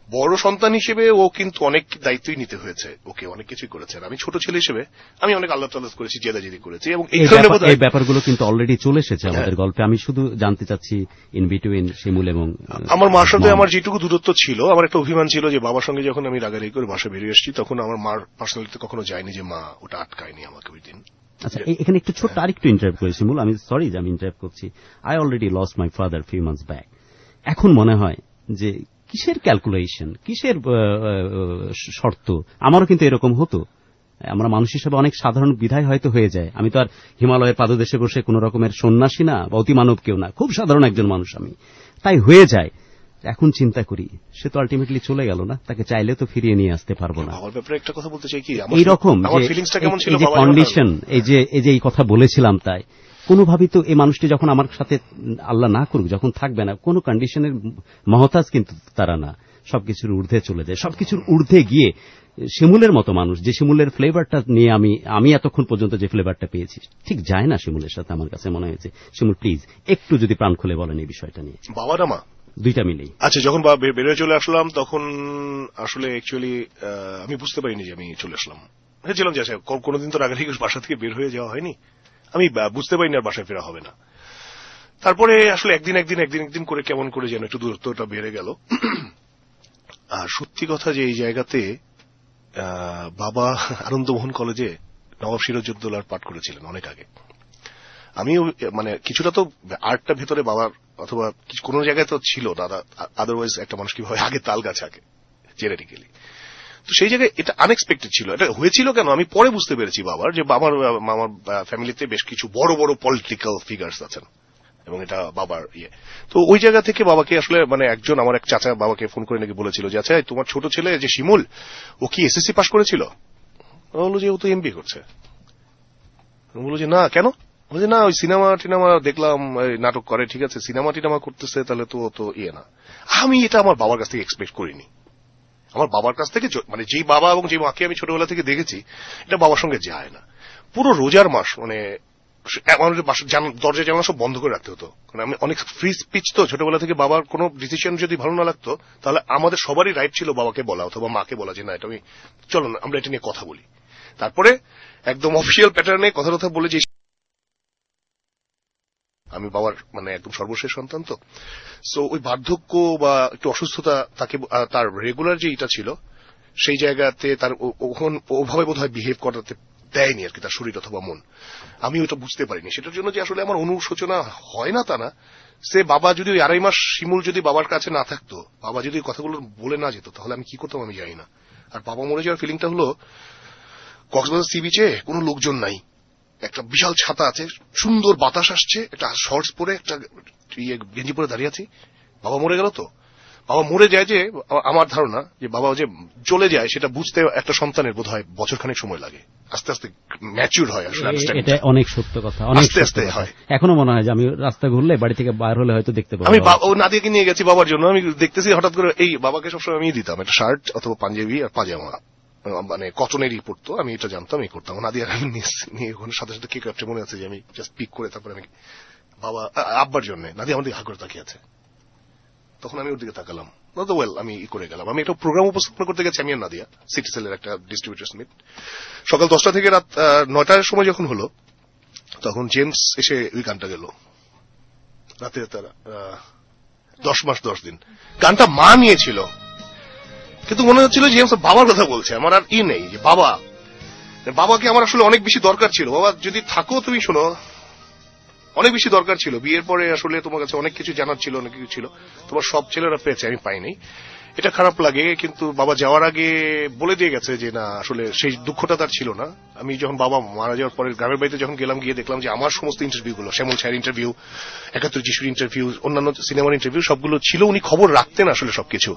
Speaker 5: বড় সন্তান হিসেবে ও কিন্তু অনেক দায়িত্বই নিতে হয়েছে, ওকে অনেক কিছুই করেছে। আর আমি ছোট ছেলে হিসেবে আমি অনেক আল্লাহ তাআলা করেছি, জেদাজেদি করেছি, এবং
Speaker 4: এই ব্যাপারগুলো কিন্তু অলরেডি চলে এসেছে আমাদের গল্পে। আমি শুধু জানতে চাচ্ছি ইন বিটুইন শিমুল এবং
Speaker 5: আমার মার সাথে আমার যেটুকু দূরত্ব ছিল, আমার একটা অভিমান ছিল যে বাবার সঙ্গে যখন আমি রাগারাগি করে বাসা বেরিয়ে এসেছি, তখন আমার মার পার্সোনালিতে কখনো যায়নি যে মা ওটা আটকায়নি আমাকে ওই দিন।
Speaker 4: আচ্ছা, এখানে একটু ছোট্ট আরেকটু ইন্টারাপ্ট করি শিমুল, আমি সরি যে আমি ইন্টারাপ্ট করছি। I already lost my father few months back. এখন মনে হয় যে কিসের ক্যালকুলেশন, কিসের শর্ত? আমারও কিন্তু এরকম হতো। আমরা মানুষ হিসেবে অনেক সাধারণ বিধায় হয়তো হয়ে যায়। আমি তো আর হিমালয়ের পাদদেশে বসে কোন রকমের সন্ন্যাসী না বা অতিমানব কেউ না, খুব সাধারণ একজন মানুষ আমি, তাই হয়ে যায়। এখন চিন্তা করি সে তো আলটিমেটলি চলে গেল না, তাকে চাইলে তো ফিরিয়ে নিয়ে আসতে পারবো না।
Speaker 5: আমার ব্যাপারে একটা কথা বলতে চাই কি,
Speaker 4: এইরকম
Speaker 5: আমার ফিলিংসটা কেমন ছিল,
Speaker 4: যে কন্ডিশন, এই যে এই কথা বলেছিলাম, তাই কোনোভাবেই তো এই মানুষটি যখন আমার সাথে আল্লাহ না করুক যখন থাকবে না, কোন কন্ডিশনের মহতাজ কিন্তু তারা না, সবকিছুর ঊর্ধ্বে চলে যায়। সবকিছুর ঊর্ধ্বে গিয়ে শিমুলের মতো মানুষ, যে শিমুলের ফ্লেভারটা নিয়ে আমি এতক্ষণ পর্যন্ত যে ফ্লেভারটা পেয়েছি, ঠিক যায় না শিমুলের সাথে। আমার কাছে মনে হয়েছে শিমুল প্লিজ একটু যদি প্রাণ খুলে বলেন এই বিষয়টা নিয়ে।
Speaker 5: বাবা না মা
Speaker 4: দুইটা মিলেই।
Speaker 5: আচ্ছা, যখন বেরোয় চলে আসলাম তখন আসলে অ্যাকচুয়ালি আমি বুঝতে পারিনি যে আমি চলে আসলাম। ভেবেছিলাম যে কোনোদিন তো রাগারাগি বাসা থেকে বের হয়ে যাওয়া হয়নি, আমি বুঝতে পারিনি আর বাসায় ফেরা হবে না। তারপরে আসলে একদিন করে কেমন করে যেন একটু দূরত্বটা বেড়ে গেল। আর সত্যি কথা যে এই জায়গাতে বাবা আনন্দমোহন কলেজে নবাব সিরাজউদ্দৌলার পাঠ করেছিলেন অনেক আগে। আমিও মানে কিছুটা তো আর্টটা ভেতরে বাবার অথবা কোন জায়গায় তো ছিল দাদা, আদারওয়াইজ একটা মানুষ কিভাবে আগে তাল গাছ আঁকে জেনেটিক্যালি। তো সেই জায়গায় এটা আনএক্সপেক্টেড ছিল। এটা হয়েছিল কেন আমি পরে বুঝতে পেরেছি বাবার, যে আমার ফ্যামিলিতে বেশ কিছু বড় বড় পলিটিক্যাল ফিগার্স আছেন এবং এটা বাবার ইয়ে। তো ওই জায়গা থেকে বাবাকে আসলে মানে একজন আমার এক চাচা বাবাকে ফোন করে নাকি বলেছিল যে আচ্ছা তোমার ছোট ছেলে যে শিমুল, ও কি এসএসসি পাস করেছিল? বললো যে ও তো এমবিএ করছে। বললো যে না, কেন? বলছে না, ওই সিনেমা টিনেমা দেখলাম নাটক করে, ঠিক আছে সিনেমা টিনেমা করতেছে, তাহলে তো ইয়ে না। আমি এটা আমার বাবার কাছ থেকে এক্সপেক্ট করিনি। আমার বাবার কাছ থেকে মানে যেই বাবা এবং যে মাকে আমি ছোটবেলা থেকে দেখেছি, এটা বাবার সঙ্গে যায় না। পুরো রোজার মাস মানে দরজা জানালা সব বন্ধ করে রাখতে হতো, কারণ আমি অনেক ফ্রি স্পিচ তো ছোটবেলা থেকে। বাবার কোনো ডিসিশন যদি ভালো না লাগতো তাহলে আমাদের সবারই রাইট ছিল বাবাকে বলা অথবা মাকে বলা যে না এটা আমি, চলো না আমরা এটা নিয়ে কথা বলি। তারপরে একদম অফিসিয়াল প্যাটার্নে কথা বলে যে আমি বাবার মানে একদম সর্বশেষ সন্তান, তো সো ওই বার্ধক্য বা একটু অসুস্থতা তাকে তার রেগুলার যে এটা ছিল সেই জায়গাতে তার ওভাবে বোধহয় বিহেভ করাতে দেয়নি আর কি, তার শরীর অথবা মন। আমি ওটা বুঝতে পারিনি। সেটার জন্য যে আসলে আমার অনুশোচনা হয় না তা না, সে বাবা যদি ওই 2.5 মাস শিমুল যদি বাবার কাছে না থাকতো, বাবা যদি কথাগুলো বলে না যেত, তাহলে আমি কি করতাম আমি জানি না। আর বাবা মরে যাওয়ার ফিলিংটা হলো কক্সবাজার সি বিচে কোনো লোকজন নাই, একটা বিশাল ছাতা আছে, সুন্দর বাতাস আসছে, একটা শর্টস পরে একটা গেঞ্জি পরে দাঁড়িয়ে আছি। বাবা মরে গেল। তো বাবা মরে যায় যে আমার ধারণা যে বাবা যে চলে যায় সেটা বুঝতে একটা সন্তানের বোধহয় বছরখানেক সময় লাগে, আস্তে আস্তে ম্যাচিউর হয়। আসলে
Speaker 4: এটা অনেক সত্য কথা, আস্তে আস্তে হয়। এখনো মনে হয় যে আমি রাস্তা ঘুরলে বাড়ি থেকে বাইর হলে হয়তো দেখতে পাবো।
Speaker 5: আমি নাদিয়াকে নিয়ে গেছি বাবার জন্য, আমি দেখতেছি হঠাৎ করে এই বাবাকে সবসময় আমি দিতাম একটা শার্ট অথবা পাঞ্জাবি আর পাজামা, মানে কটনেরই পড়তো, আমি এটা জানতাম এই করতাম। নাদিয়া নিয়ে ওখানে সাথে সাথে কেক কাটতে মনে আছে যে আমি জাস্ট পিক করে তারপরে আমি বাবা আব্বার জন্য, নাদিয়া আমাদের হাত করে তাকিয়ে আছে, তখন আমি ওর দিকে তাকালাম, ওয়েল আমি করে গেলাম। আমি একটা প্রোগ্রাম উপস্থাপনা করতে গেছি আমি আর নাদিয়া, সিটিসেলের একটা ডিস্ট্রিবিউটার্স মিট। সকাল 10টা থেকে রাত 9টার সময় যখন হলো তখন জেমস এসে ওই গানটা গেল, রাতে 10 মাস 10 দিন। গানটা মা নিয়েছিল কিন্তু মনে হচ্ছিল জেমস বাবার কথা বলছে, আমার আর নেই যে বাবাকে আমার আসলে অনেক বেশি দরকার ছিল। বাবা যদি থাকো তুমি শোনো, অনেক বেশি দরকার ছিল। বিয়ের পরে আসলে তোমার কাছে অনেক কিছু জানার ছিল, অনেক কিছু ছিল, তোমার সব ছেলেরা পেয়েছে, আমি পাইনি, এটা খারাপ লাগে। কিন্তু বাবা যাওয়ার আগে বলে দিয়ে গেছে যে না আসলে সেই দুঃখটা তার ছিল না। আমি যখন বাবা মারা যাওয়ার পরে গ্রামের বাড়িতে যখন গেলাম, গিয়ে দেখলাম যে আমার সমস্ত ইন্টারভিউগুলো, শ্যামল ছায়ের ইন্টারভিউ, 71 যিশুর ইন্টারভিউ, অন্যান্য সিনেমার ইন্টারভিউ সবগুলো ছিল, উনি খবর রাখতেন আসলে সবকিছু।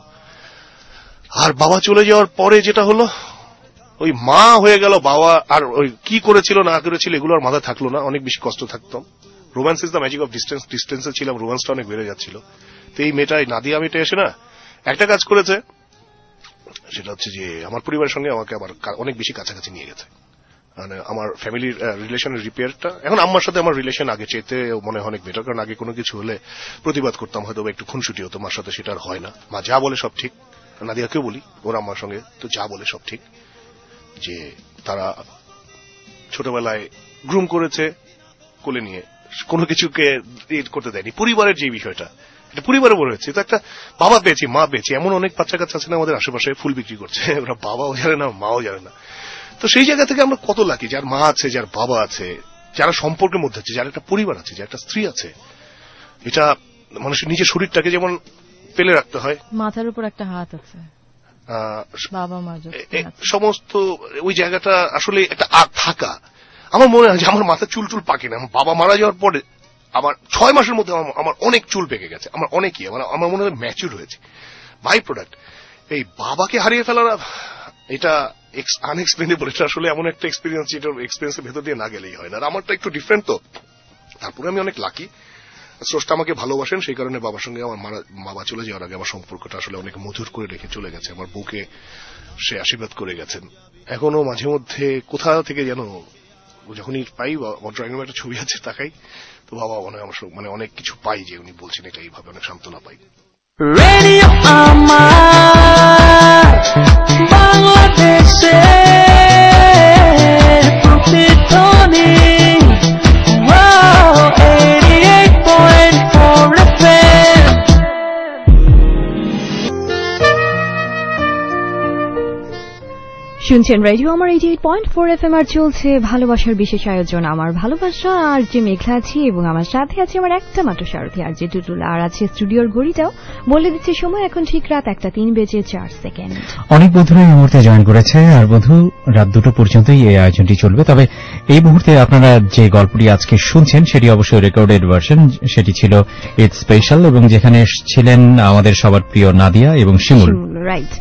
Speaker 5: আর বাবা চলে যাওয়ার পরে যেটা হলো, ওই মা হয়ে গেল বাবা, আর ওই কি করেছিল না করেছিল এগুলো আর মাথায় থাকলো না, অনেক বেশি কষ্ট থাকতাম। Romance is the magic of ডিস্টেন্সে ছিলাম, রোম্যান্সটা অনেক বেড়ে যাচ্ছিল। তো এই মেয়েটাই নাদিয়া মেয়েটা এসে না একটা কাজ করেছে, সেটা হচ্ছে যে আমার পরিবারের সঙ্গে আমাকে আবার অনেক বেশি কাছাকাছি নিয়ে গেছে। মানে আমার ফ্যামিলির রিলেশনের রিপেয়ারটা। এখন আম্মার সাথে আমার রিলেশন আগে চেয়েতে মনে হয় অনেক বেটার, কারণ আগে কোনো কিছু হলে প্রতিবাদ করতাম, হয়তো একটু খুনসুটি হতো, মার সাথে সেটা আর হয় না। মা যা বলে সব ঠিক, নাদিয়াকেও বলি ওর আম্মার সঙ্গে তো যা বলে সব ঠিক, যে তারা ছোটবেলায় গ্রুম করেছে, কোলে নিয়ে কোনো কিছুকে করতে দেয়নি। পরিবারের যে বিষয়টা, এটা পরিবারে বড় হয়েছে, তো একটা বাবা পেয়েছি, মা পেয়েছি। এমন অনেক বাচ্চা কাচ্চা আছে না আমাদের আশেপাশে ফুল বিক্রি করছে, ওরা বাবাও জানে না মাও জানে না। তো সেই জায়গা থেকে আমরা কত লাকি, যার মা আছে, যার বাবা আছে, যারা সম্পর্কের মধ্যে আছে, যার একটা পরিবার আছে, যার একটা স্ত্রী আছে। এটা মানুষের নিজের শরীরটাকে যেমন পেলে রাখতে হয়,
Speaker 6: মাথার উপর একটা হাত আছে, বাবা মা
Speaker 5: সমস্ত ওই জায়গাটা আসলে একটা থাকা। আমার মনে হয় যে আমার মাথা চুল টুল পাকে না। আমার বাবা মারা যাওয়ার পরে আমার 6 মাসের মধ্যে আমার অনেক চুল পেকে গেছে, আমার অনেকই, আমার মনে হয় ম্যাচিউর হয়েছে। বাই প্রোডাক্ট এই বাবাকে হারিয়ে ফেলা, এটা আনএক্সপ্লেনেবল। এটা আসলে এমন একটা এক্সপিরিয়েন্স, যেটা এক্সপিরিয়েন্সের ভেতর দিয়ে না গেলেই হয় না। আর আমারটা একটু ডিফারেন্ট, তো তারপরে আমি অনেক লাকি। স্রষ্টা আমাকে ভালোবাসেন, সেই কারণে বাবার সঙ্গে আমার বাবা চলে যাওয়ার আগে আমার সম্পর্কটা আসলে অনেক মধুর করে রেখে চলে গেছে। আমার বউকে সে আশীর্বাদ করে গেছেন। এখনো মাঝে মধ্যে কোথা থেকে যেন যখনই পাই, আমার ড্রয়িং রুমে একটা ছবি আছে, তাকাই তো বাবা মানে অনেক কিছু পাই, যে উনি বলছেন এটা এইভাবে, অনেক সান্ত্বনা পাই।
Speaker 7: রেডিও আমার বাংলাদেশে প্রতিধ্বনি 88.4 FM।
Speaker 2: শুনছেন রেডিও আমার 88.4 FM, আর চলছে ভালোবাসার বিশেষ আয়োজন আমার ভালোবাসা। আর যে মেঘলা আছি এবং আমার সাথে আছে আমার একটা মাত্র সারথি আর যে টুটুল, আর আছে স্টুডিওর ঘড়িটাও বলে দিচ্ছে সময় এখন ঠিক রাত 1:03
Speaker 3: অনেক বন্ধুরা এই মুহূর্তে জয়েন করেছে, আর বন্ধু রাত 2টো পর্যন্তই এই আয়োজনটি চলবে। তবে এই মুহূর্তে আপনারা যে গল্পটি আজকে শুনছেন সেটি অবশ্যই রেকর্ডেড ভার্সন, সেটি ছিল ঈদ স্পেশাল, এবং যেখানে ছিলেন আমাদের সবার প্রিয় নাদিয়া এবং শিমুল।
Speaker 2: রাইট।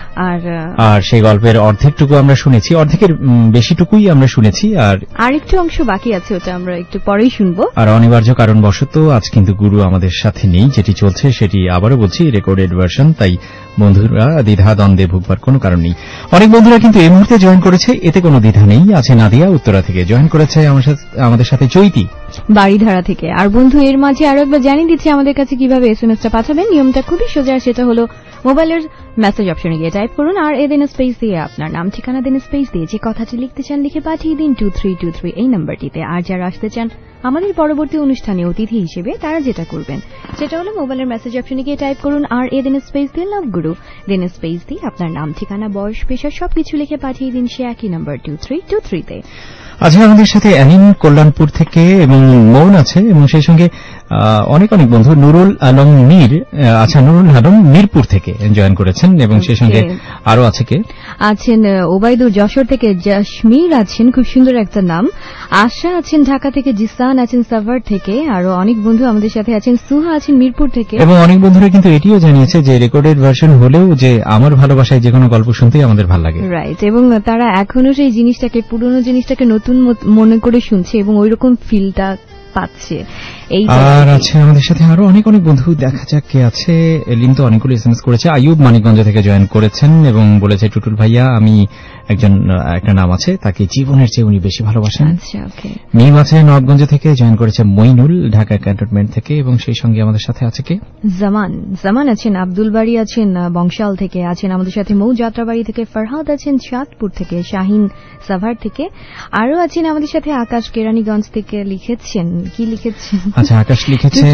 Speaker 3: আর সেই গল্পের অর্ধেকটুকু আমরা শুনেছি, অর্ধেকের বেশিটুকুই আমরা শুনেছি, আর
Speaker 2: আরেকটু অংশ বাকি আছে, ওটা আমরা একটু পরেই শুনবো।
Speaker 3: আর অনিবার্য কারণবশত আজ কিন্তু গুরু আমাদের সাথে নেই। যেটি চলছে সেটি আবারও বলছি রেকর্ডেড ভার্সন, তাই বন্ধুরা দ্বিধা দ্বন্দ্বে ভুগবার কোনো কারণ নেই। অনেক বন্ধুরা কিন্তু এই মুহূর্তে জয়েন করেছে, এতে কোনো দ্বিধা নেই। আছে নাদিয়া উত্তরা থেকে, জয়েন করেছে আমাদের সাথে চৈতি
Speaker 2: বাড়িধারা থেকে। আর বন্ধু এর মাঝে আরো একবার জানিয়ে দিচ্ছি আমাদের কাছে কিভাবে এসএমএসটা পাঠাবেন। নিয়মটা খুবই সোজা, সেটা হলো মোবাইলের মেসেজ অপশনে গিয়ে টাইপ করুন, আর এদিন স্পেস দিয়ে আপনার নাম ঠিকানা দিন, স্পেস দিয়ে যে কথাটি লিখতে চান লিখে পাঠিয়ে দিন 2323 এই নাম্বারটিতে। আর যারা আসতে চান আমাদের পরবর্তী অনুষ্ঠানে অতিথি হিসেবে, তারা যেটা করবেন সেটা হলো মোবাইলের মেসেজ অপশনে গিয়ে টাইপ করুন, আর এদিন স্পেস দিয়ে লাভ গুরু, দিন স্পেস দিয়ে আপনার নাম ঠিকানা বয়স পেশা সবকিছু লিখে পাঠিয়ে দিন সে একই নাম্বার 2323
Speaker 3: আজকে আমাদের সাথে অ্যানিন কল্যাণপুর থেকে এবং মৌন আছে, এবং সেই সঙ্গে অনেক বন্ধু নুরুল আলম মীর, নুরুল আলম মিরপুর থেকে জয়েন করেছেন, এবং সেই সঙ্গে আরো আছে কে
Speaker 2: আছেন ওবায়দুর যশোর থেকে, জাসমির আছেন, খুব সুন্দর একটা নাম, আশা আছেন ঢাকা থেকে, জিসান আছেন সাভার থেকে, আরো অনেক বন্ধু আমাদের সাথে আছেন, সুহা আছেন মিরপুর থেকে। এবং
Speaker 3: অনেক বন্ধুরা কিন্তু এটিও জানিয়েছে যে রেকর্ডেড ভার্সন হলেও যে আমার ভালোবাসায় যে কোনো গল্প শুনতেই আমাদের ভালো লাগে।
Speaker 2: রাইট, এবং তারা এখনো সেই জিনিসটাকে, পুরনো জিনিসটাকে নতুন মনে করে শুনছে এবং ওইরকম ফিলটা পাচ্ছে।
Speaker 3: আর আছে আমাদের সাথে আরো অনেক বন্ধু, দেখা যাক কে আছে। এলিন তো অনেকগুলো এসএমএস করেছে। আইয়ুব মানিকগঞ্জ থেকে জয়েন করেছেন এবং বলেছে টুটুল ভাইয়া আমি একটা নাম আছে, তাকে জীবনের চেয়ে উনি বেশি ভালোবাসেন। মিম আছে নবগঞ্জ থেকে জয়েন করেছে, মইনুল ঢাকা ক্যান্টনমেন্ট থেকে, এবং সেই সঙ্গে আমাদের সাথে আছে কে
Speaker 2: জামান আছেন, আব্দুল বাড়ি আছেন বংশাল থেকে আছেন আমাদের সাথে, মৌ যাত্রাবাড়ি থেকে, ফরহাদ আছেন চাঁদপুর থেকে, শাহিন সাভার থেকে, আরো আছেন আমাদের সাথে আকাশ কেরানীগঞ্জ থেকে। লিখেছেন কি লিখেছেন?
Speaker 3: আচ্ছা, আকাশ লিখেছে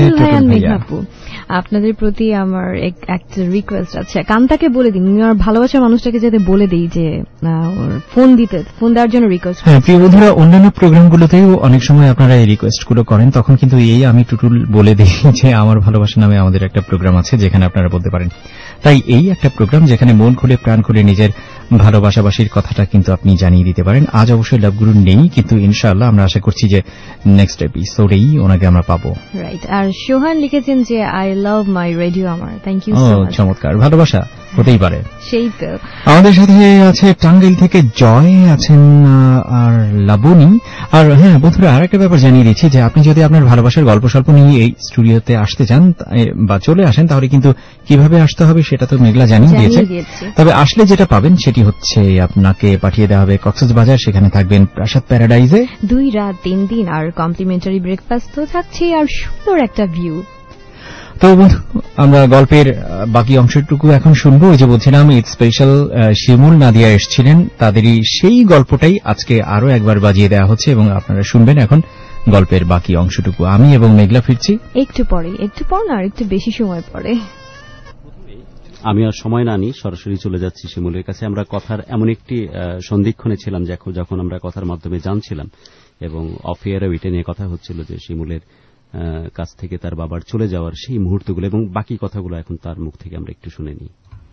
Speaker 2: আপনাদের প্রতি আমার একটা রিকোয়েস্ট আছে, কান্তাকে বলে দিন, আমার ভালোবাসার মানুষটাকে যাতে বলে দিই যে ফোন দেওয়ার জন্য রিকোয়েস্ট।
Speaker 3: হ্যাঁ প্রিয় বন্ধুরা, অন্যান্য প্রোগ্রামগুলোতেও অনেক সময় আপনারা এই রিকোয়েস্টগুলো করেন, তখন কিন্তু আমি টুটুল বলে দিই যে আমার ভালোবাসা নামে আমাদের একটা প্রোগ্রাম আছে যেখানে আপনারা বলতে পারেন। তাই এই একটা প্রোগ্রাম যেখানে মন খুলে প্রাণ খুলে নিজের ভালোবাসাবাসীর কথাটা কিন্তু আপনি জানিয়ে দিতে পারেন। আজ অবশ্যই লাভগুরু নেই, কিন্তু ইনশাআল্লাহ আমরা আশা করছি যে নেক্সট এপিসোডেই ওনাকে আমরা পাবো।
Speaker 2: রাইট, আর সোহান লিখেছেন যে আই লাভ মাই রেডিও আমার, থ্যাংক ইউ সো মাচ।
Speaker 3: চমৎকার, ভালোবাসা হতেই পারে।
Speaker 2: সেই তো
Speaker 3: আমাদের সাথে আছে টাঙ্গাইল থেকে জয় আছেন আর লাবণী। আর হ্যাঁ বন্ধুরা, আর একটা ব্যাপার জানিয়ে দিচ্ছি যে আপনি যদি আপনার ভালোবাসার গল্প স্বল্প নিয়ে এই স্টুডিওতে আসতে চান বা চলে আসেন, তাহলে কিন্তু কিভাবে আসতে হবে সেটা তো মেঘলা জানিয়ে দিয়েছে। তবে আসলে যেটা পাবেন সেটি হচ্ছে আপনাকে পাঠিয়ে দেওয়া হবে কক্সবাজার, সেখানে থাকবেন প্রাসাদ প্যারাডাইজে
Speaker 2: 2 রাত 3 দিন, আর কমপ্লিমেন্টারি ব্রেকফাস্ট তো থাকছে, আর সুন্দর একটা ভিউ।
Speaker 3: তো আমরা গল্পের বাকি অংশটুকু এখন শুনবো। ওই যে বলছিলাম ঈদ স্পেশাল শিমুল নাদিয়া এসেছিলেন, তাদেরই সেই গল্পটাই আজকে আরো একবার বাজিয়ে দেওয়া হচ্ছে এবং আপনারা শুনবেন এখন গল্পের বাকি অংশটুকু। আমি এবং মেঘলা ফিরছি
Speaker 2: একটু পর না, আর একটু বেশি সময় পরে।
Speaker 4: আমি আর সময় না নিই, সরাসরি চলে যাচ্ছি শিমুলের কাছে। আমরা কথার এমন একটি সন্ধিক্ষণে ছিলাম যখন আমরা কথার মাধ্যমে জানছিলাম এবং অফ এয়ারে এটা নিয়ে কথা হচ্ছিল যে শিমুলের কাছ থেকে তার বাবার চলে যাওয়ার সেই মুহূর্তগুলো এবং বাকি কথাগুলো এখন তার মুখ থেকে আমরা একটু শুনে নিই।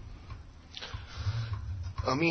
Speaker 5: আমি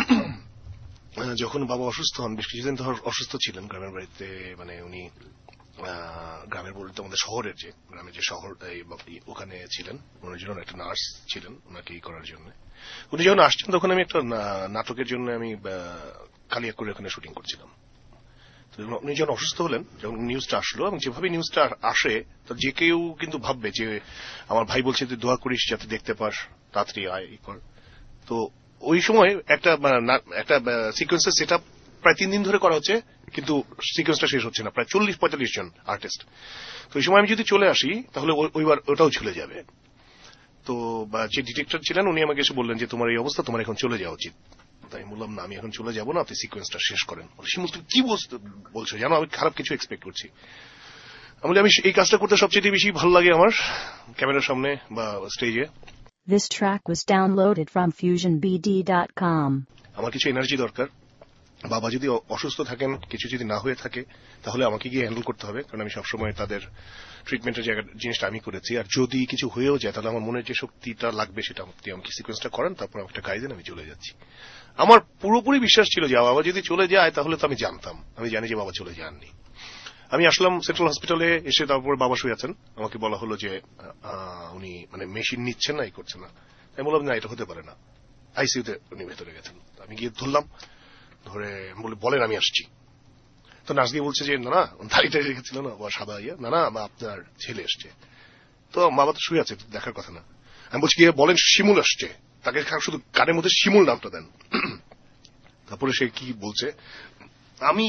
Speaker 5: যখন বাবা অসুস্থ হন, বেশ কিছুদিন ধর অসুস্থ ছিলেন গ্রামের বাড়িতে, মানে উনি গ্রামের বলতে আমাদের শহরের যে গ্রামের যে শহর ওখানে ছিলেন, ওনার জন্য একটা নার্স ছিলেন ওনাকে ই করার জন্য। উনি যখন আসছেন তখন আমি একটা নাটকের জন্য আমি কালিয়াকৈর ওখানে শুটিং করছিলাম। উনি যখন অসুস্থ হলেন, যখন নিউজটা আসলো, এবং যেভাবে নিউজটা আসে তো যে কেউ কিন্তু ভাববে যে আমার ভাই বলছে তুই দোয়া করিস যাতে দেখতে পাস, তাড়াতাড়ি আয় ই কর। তো ওই সময় একটা সিকোয়েন্সের সেট আপ প্রায় 3 দিন ধরে করা হচ্ছে, কিন্তু সিকোয়েন্সটা শেষ হচ্ছে না, প্রায় 40-45 জন আর্টিস্ট। তো এই সময় আমি যদি চলে আসি তাহলে ওইবার ওটাও ঝুলে যাবে। তো যে ডিরেক্টর ছিলেন উনি আমাকে এসে বললেন যে তোমার এই অবস্থা, তোমার এখন চলে যাওয়া উচিত। তাই বললাম না, আমি এখন চলে যাবো না, আপনি সিকোয়েন্সটা শেষ করেন। শিমুল তুমি কি বলছো জানো, আমি খারাপ কিছু এক্সপেক্ট করছি। আমি এই কাজটা করতে সবচেয়ে বেশি ভালো লাগে আমার ক্যামেরার সামনে বা স্টেজে।
Speaker 1: This track was downloaded from FusionBD.com.
Speaker 5: আমার কিছু এনার্জি দরকার। বাবা যদি অসুস্থ থাকেন, কিছু যদি না হয়ে থাকে, তাহলে আমাকে গিয়ে হ্যান্ডেল করতে হবে, কারণ আমি সবসময় তাদের ট্রিটমেন্টের জিনিসটা আমি করেছি। আর যদি কিছু হয়েও যায় তাহলে আমার মনের যে শক্তিটা লাগবে সেটা আমাকে সিকোয়েন্সটা করেন, তারপর আমাকে একটা গাইডেন, আমি চলে যাচ্ছি। আমার পুরোপুরি বিশ্বাস ছিল যে বাবা যদি চলে যায় তাহলে তো আমি জানতাম, আমি জানি যে বাবা চলে যাননি। আমি আসলাম সেন্ট্রাল হসপিটালে, এসে তারপর বাবা শুয়ে আছেন। আমাকে বলা হলো যে উনি মানে মেশিন নিচ্ছেন না, এই করছেন না। আমি বললাম না, এটা হতে পারে না, আইসিইউতে উনি ভেতরে গেছেন। আমি গিয়ে ধরলাম, ধরে বলেন আমি আসছি। তো নার্স গিয়ে বলছে যে না, দাড়িটা রেখেছিল না বা সাদা ইয়ে, না আপনার ছেলে এসছে। তো বাবা তো শুয়ে আছে, দেখার কথা না। আমি বলছি গিয়ে বলেন শিমুল আসছে, তাকে শুধু কানের মধ্যে শিমুল নামটা দেন। তারপরে সে কি বলছে, আমি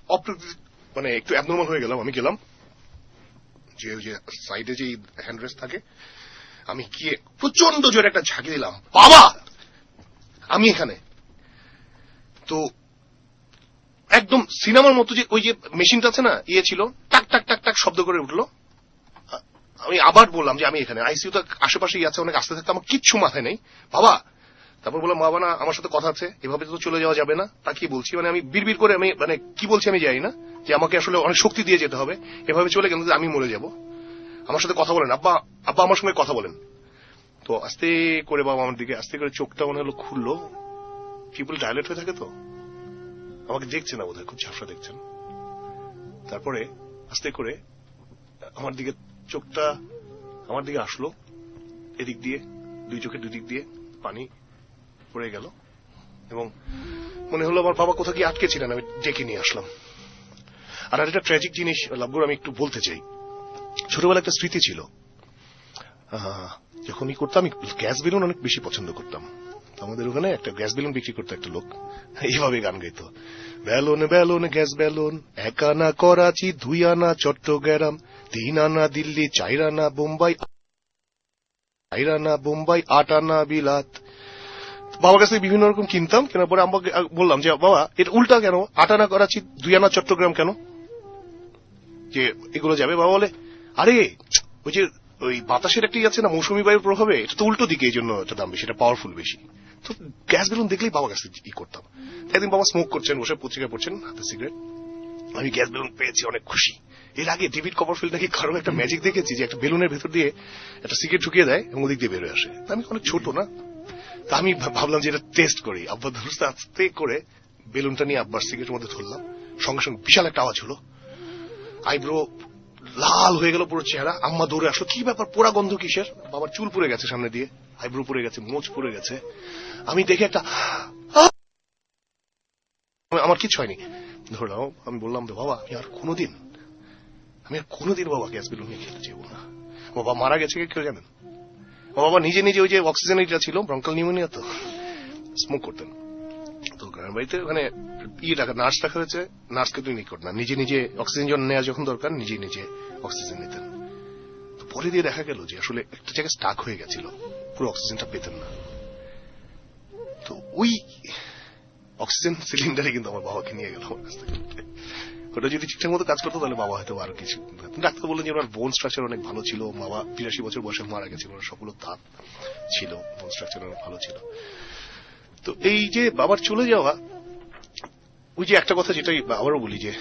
Speaker 5: একটু অ্যাবনর্মাল হয়ে গেলাম। আমি গেলাম যে সাইডে যে হ্যান্ড রেস্ট থাকে, আমি গিয়ে প্রচন্ড জোরে একটা ঝাঁকি দিলাম, বাবা আমি এখানে। তো একদম সিনেমার মতো যে ওই যে মেশিনটা আছে না, ছিল, টাক টাক টাক টাক শব্দ করে উঠলো। আমি আবার বললাম যে আমি এখানে আইসিইউ তো আশেপাশেই আছে, অনেক আসতে থাকতে আমার কিচ্ছু মাথায় নেই, বাবা। তারপর বললাম বাবা না, আমার সাথে কথা আছে, এভাবে তো চলে যাওয়া যাবে না। তা কি বলছি, মানে আমি বিড়বিড় করে আমি কি বলছি আমি জানি না, যে আমাকে আসলে অনেক শক্তি দিয়ে যেতে হবে, এভাবে চলে গেলে আমি মরে যাব। আমার সাথে কথা বলেন আব্বা, আব্বা আমার সঙ্গে কথা বলেন। তো আস্তে করে বাবা আমার দিকে আস্তে করে চোখটা মনে হলো খুললো, পিপল ডাইলেট হয়ে থাকে তো, আমাকে দেখছে না বোধহয়, খুব ঝাপসা দেখছেন। তারপরে আস্তে করে আমার দিকে চোখটা আমার দিকে আসলো, এদিক দিয়ে দুই চোখের দুদিক দিয়ে পানি পড়ে গেল, এবং মনে হলো আমার বাবা কোথাও গিয়ে আটকে ছিলেন, আমি ডেকে নিয়ে আসলাম। আর একটা ট্র্যাজিক জিনিস লাভগুর আমি একটু বলতে চাই। ছোটবেলা একটা স্মৃতি ছিল, যখনই করতাম আমি গ্যাস বেলুন অনেক বেশি পছন্দ করতাম। আমাদের ওখানে একটা গ্যাস বেলুন বিক্রি করতো একটা লোক, এইভাবে গান গাইতো, বেলুন বেলুন গ্যাস বেলুন, 1 আনা করাচি, 2 আনা চট্টগ্রাম, 3 আনা দিল্লি, 4 আনা বোম্বাই, 4 আনা বোম্বাই, 8 আনা বিলাত। বাবার কাছে বিভিন্ন রকম কিনতাম, কেনার পরে আমাকে বললাম যে বাবা এটা উল্টা কেন, 8 আনা করাচি 2 আনা চট্টগ্রাম কেন, যে এগুলো যাবে। বাবা বলে আরে ওই যে ওই বাতাসের একটি আছে না মৌসুমী বায়ুর প্রভাবে, এটা তো উল্টো দিকে, এই জন্য এটা দাম বেশি, এটা পাওয়ারফুল বেশি। তো গ্যাস বেলুন দেখলেই বাবার কাছে ই করতাম। একদিন বাবা স্মোক করছেন, বসে পত্রিকা পড়ছেন, হাতে সিগারেট, আমি গ্যাস বেলুন পেয়েছি, অনেক খুশি। এর আগে ডেভিড কপারফিল্ড নাকি কারো একটা ম্যাজিক দেখেছি যে একটা বেলুনের ভেতর দিয়ে একটা সিগারেট ঢুকিয়ে দেয় এবং ওদিক দিয়ে বেরোয় আসে। আমি অনেক ছোট না, তা আমি ভাবলাম যে এটা টেস্ট করি। আব্বা ধরতে আস্তে করে বেলুনটা নিয়ে আব্বার সিগারেটের মধ্যে ধরলাম, সঙ্গে সঙ্গে বিশাল একটা আওয়াজ হলো, আইব্রো লাল হয়ে গেল পুরো চেহারা। আম্মা দৌড়ে আসলো, কি ব্যাপার, পোড়া গন্ধ কিসের? বাবার চুল পড়ে গেছে সামনে দিয়ে, আইব্রো পড়ে গেছে, মোচ পড়ে গেছে। আমি দেখে একটা আমার কিছু হয়নি, ধরলাম। আমি বললাম বাবা আমি আর কোনোদিন বাবা গ্যাস বেলুন নিয়ে খেতে চাইব না। বাবা মারা গেছে কেউ জানেন? বাবা নিজে ওই যে অক্সিজেন এটা ছিল, ব্রঙ্কাল নিউমোনিয়া, তো স্মোক করতেন। তো গ্রামের বাড়িতে মানে নার্স রাখা হয়েছে, নার্সকে তুই নিকট না, নিজে অক্সিজেন নেওয়া যখন দরকার নিজে অক্সিজেন নিতেন। তো পরে দিয়ে দেখা গেল যে আসলে একটা জায়গায় স্টাক হয়ে গেছিল, পুরো অক্সিজেনটা পেতেন না। তো ওই অক্সিজেন সিলিন্ডারে কিন্তু আমার বাবাকে নিয়ে গেল আমার কাছ থেকে। ওটা যদি ঠিকঠাক মতো কাজ করতো তাহলে বাবা হয়তো আরো কিছু। ডাক্তার বললেন যে ওনার বোন স্ট্রাকচার অনেক ভালো ছিল, বাবা 82 বছর বয়সে মারা গেছিল, ওনার সবগুলো দাঁত ছিল, বোন স্ট্রাকচার অনেক ভালো ছিল। তো এই যে বাবার চলে যাওয়া, ওই যে একটা কথা যেটাই আবারও বলি যে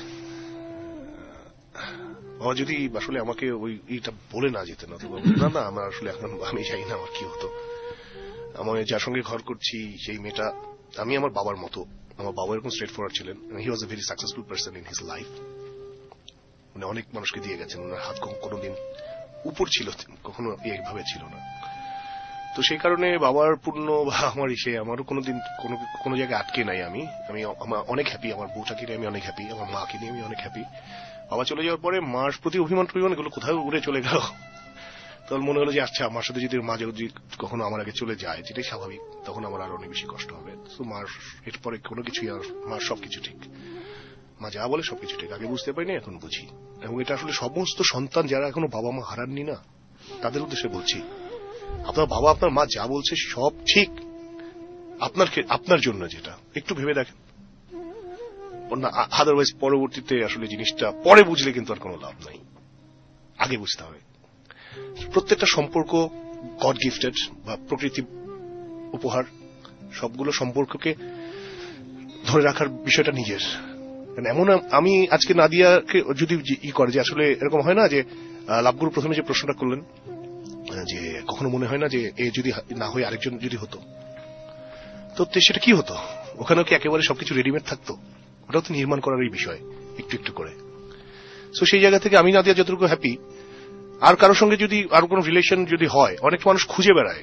Speaker 5: বাবা যদি আসলে আমাকে এইটা বলে না যেতেন, না আমার আসলে এখন আমি চাই না আমার কি হতো। আমার যার সঙ্গে ঘর করছি সেই মেয়েটা, আমি আমার বাবার মতো, আমার বাবা এরকম স্ট্রেট ফরওয়ার্ড ছিলেন। He was a very successful person in his life. মানে অনেক মানুষকে দিয়ে গেছেন, ওনার হাত কোনোদিন উপর ছিল, কখনো এইভাবে ছিল না। তো সেই কারণে বাবার পূর্ণ বা আমার আমারও কোনোদিন কোনো জায়গায় আটকে নাই। আমি অনেক হ্যাপি, আমার বউটাকে নিয়ে আমি অনেক হ্যাপি, আমার মাকে নিয়ে আমি অনেক হ্যাপি। বাবা চলে যাওয়ার পরে মার প্রতি অভিমান এগুলো কোথাও উড়ে চলে গেল। তখন মনে হলো যে আচ্ছা আমার সাথে যদি মা যদি কখনো আমার আগে চলে যায়, যেটাই স্বাভাবিক, তখন আমার আরো অনেক বেশি কষ্ট হবে। তো মার এরপরে কোনো কিছুই আর, মার সবকিছু ঠিক, মা যা বলে সবকিছু ঠিক। আগে বুঝতে পারিনি, এখন বুঝি। এবং এটা আসলে সমস্ত সন্তান যারা এখনো বাবা মা হারাননি না, তাদের উদ্দেশ্যে বলছি, আপনার বাবা আপনার মা যা বলছে সব ঠিক, আপনার জন্য যেটা একটু ভেবে দেখেন। আদারওয়াইজ পরবর্তীতে আসলে জিনিসটা পরে বুঝলে কিন্তু আর কোনো লাভ নাই, আগে বুঝতে হবে। প্রত্যেকটা সম্পর্ক গড গিফটেড বা প্রকৃতি উপহার, সবগুলো সম্পর্ককে ধরে রাখার বিষয়টা নিজের। এমন আমি আজকে নাদিয়াকে যদি করে যে আসলে এরকম হয় না যে লাভগুরু প্রথমে যে প্রশ্নটা করলেন যে কখনো মনে হয় না যে এ যদি না হয়ে আরেকজন যদি হতো, তো সেটা কি হতো? ওখানেও কি একেবারে সবকিছু রেডিমেড থাকতো? ওটাও তো নির্মাণ করারই বিষয়, একটু একটু করে। তো সেই জায়গা থেকে আমি নাদিয়া যতটুকু হ্যাপি, আর কারোর সঙ্গে যদি আরো কোনো রিলেশন যদি হয়, অনেক মানুষ খুঁজে বেড়ায়,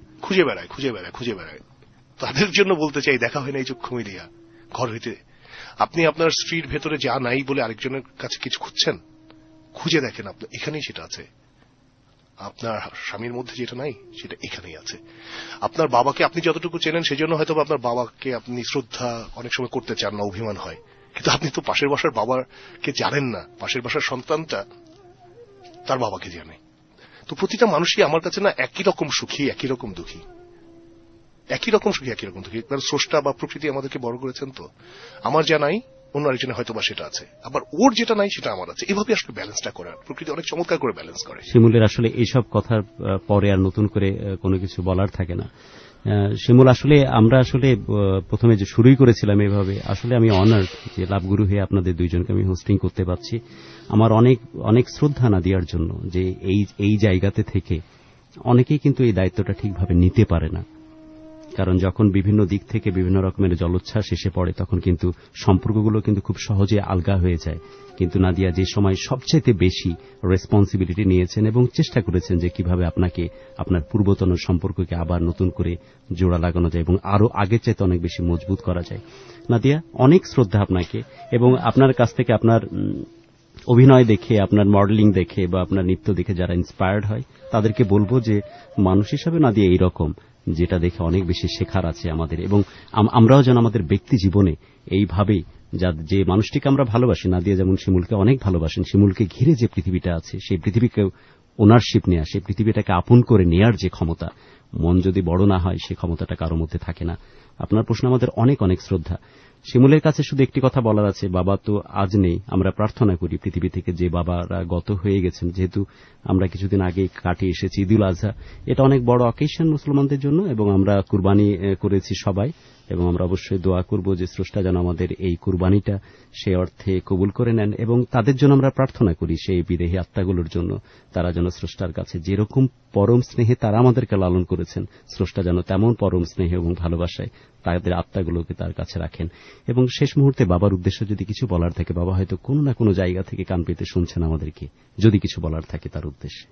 Speaker 5: তাদের জন্য বলতে চাই দেখা হয় না এই চক্ষু মিলিয়া ঘর হইতে। আপনি আপনার স্ত্রীর ভেতরে যা নাই বলে আরেকজনের কাছে কিছু খুঁজছেন, খুঁজে দেখেন আপনার এখানেই সেটা আছে। আপনার স্বামীর মধ্যে যেটা নাই সেটা এখানেই আছে। আপনার বাবাকে আপনি যতটুকু চেনেন সেজন্য হয়তো আপনার বাবাকে আপনি শ্রদ্ধা অনেক সময় করতে চান না, অভিমান হয়, কিন্তু আপনি তো পাশের বাসার বাবাকে জানেন না, পাশের বাসার সন্তানটা তার বাবাকে জানে। তো প্রতিটা মানুষই আমার কাছে না একই রকম সুখী, একই রকম দুঃখী, কারণ স্রষ্টা বা প্রকৃতি আমাদেরকে বড় করেছেন। তো আমার যা নাই অন্য আরেকজনের হয়তো বা সেটা আছে, আবার ওর যেটা নাই সেটা আমার আছে। এভাবে আসলে ব্যালেন্সটা করার, প্রকৃতি অনেক চমৎকার করে ব্যালেন্স করে।
Speaker 4: শিমুলের আসলে এইসব কথার পরে আর নতুন করে কোনো কিছু বলার থাকে না। শিমুল, আসলে আমরা আসলে প্রথমে যে শুরুই করেছিলাম এভাবে, আসলে আমি অনার্ড যে লাভগুরু হয়ে আপনাদের দুইজনকে আমি হোস্টিং করতে পারছি। আমার অনেক অনেক শ্রদ্ধা নাদিয়ার জন্য যে এই জায়গাতে থেকে অনেকেই কিন্তু এই দায়িত্বটা ঠিকভাবে নিতে পারে না। কারণ যখন বিভিন্ন দিক থেকে বিভিন্ন রকমের জলোচ্ছ্বাস এসে পড়ে, তখন কিন্তু সম্পর্কগুলো কিন্তু খুব সহজে আলগা হয়ে যায়। কিন্তু নাদিয়া যে সময় সবচেয়ে বেশি রেসপন্সিবিলিটি নিয়েছেন এবং চেষ্টা করেছেন যে কিভাবে আপনাকে আপনার পূর্বতন সম্পর্ককে আবার নতুন করে জোড়া লাগানো যায় এবং আরো আগের চাইতে অনেক বেশি মজবুত করা যায়। নাদিয়া, অনেক শ্রদ্ধা আপনাকে, এবং আপনার কাছ থেকে আপনার অভিনয় দেখে, আপনার মডেলিং দেখে বা আপনার নৃত্য দেখে যারা ইন্সপায়ার্ড হয় তাদেরকে বলবো যে মানুষ হিসাবে নাদিয়া এইরকম, যেটা দেখে অনেক বেশি শেখার আছে আমাদের, এবং আমরাও যেন আমাদের ব্যক্তি জীবনে এইভাবেই যে মানুষটিকে আমরা ভালোবাসি, নাদিয়া যেমন শিমুলকে অনেক ভালোবাসেন, শিমুলকে ঘিরে যে পৃথিবীটা আছে সেই পৃথিবীকে ওনারশিপ নেওয়া, সেই পৃথিবীটাকে আপন করে নেয়ার যে ক্ষমতা, মন যদি বড় না হয় সেই ক্ষমতাটা কারোর মধ্যে থাকে না। আপনার প্রশ্ন আমাদের অনেক অনেক শ্রদ্ধা। শিমুলের কাছে শুধু একটি কথা বলার আছে, বাবা তো আজ নেই, আমরা প্রার্থনা করি পৃথিবী থেকে যে বাবারা গত হয়ে গেছেন, যেহেতু আমরা কিছুদিন আগে কাটিয়ে এসেছি ঈদুল আজহা, এটা অনেক বড় অকেশন মুসলমানদের জন্য, এবং আমরা কুরবানি করেছি সবাই, এবং আমরা অবশ্যই দোয়া করব যে স্রষ্টা যেন আমাদের এই কুরবানিটা সে অর্থে কবুল করে নেন, এবং তাদের জন্য আমরা প্রার্থনা করি সেই বিদেহী আত্মাগুলোর জন্য, তারা যেন স্রষ্টার কাছে যেরকম পরম স্নেহে তারা আমাদেরকে লালন করেছেন, স্রষ্টা যেন তেমন পরম স্নেহে এবং ভালোবাসায় তাদের আত্মাগুলোকে তার কাছে রাখেন। এবং শেষ মুহূর্তে বাবার উদ্দেশ্যে যদি কিছু বলার থাকে, বাবা হয়তো কোনো না কোনো জায়গা থেকে কান পেতে শুনছেন আমাদেরকে, যদি কিছু বলার থাকে তার উদ্দেশ্যে।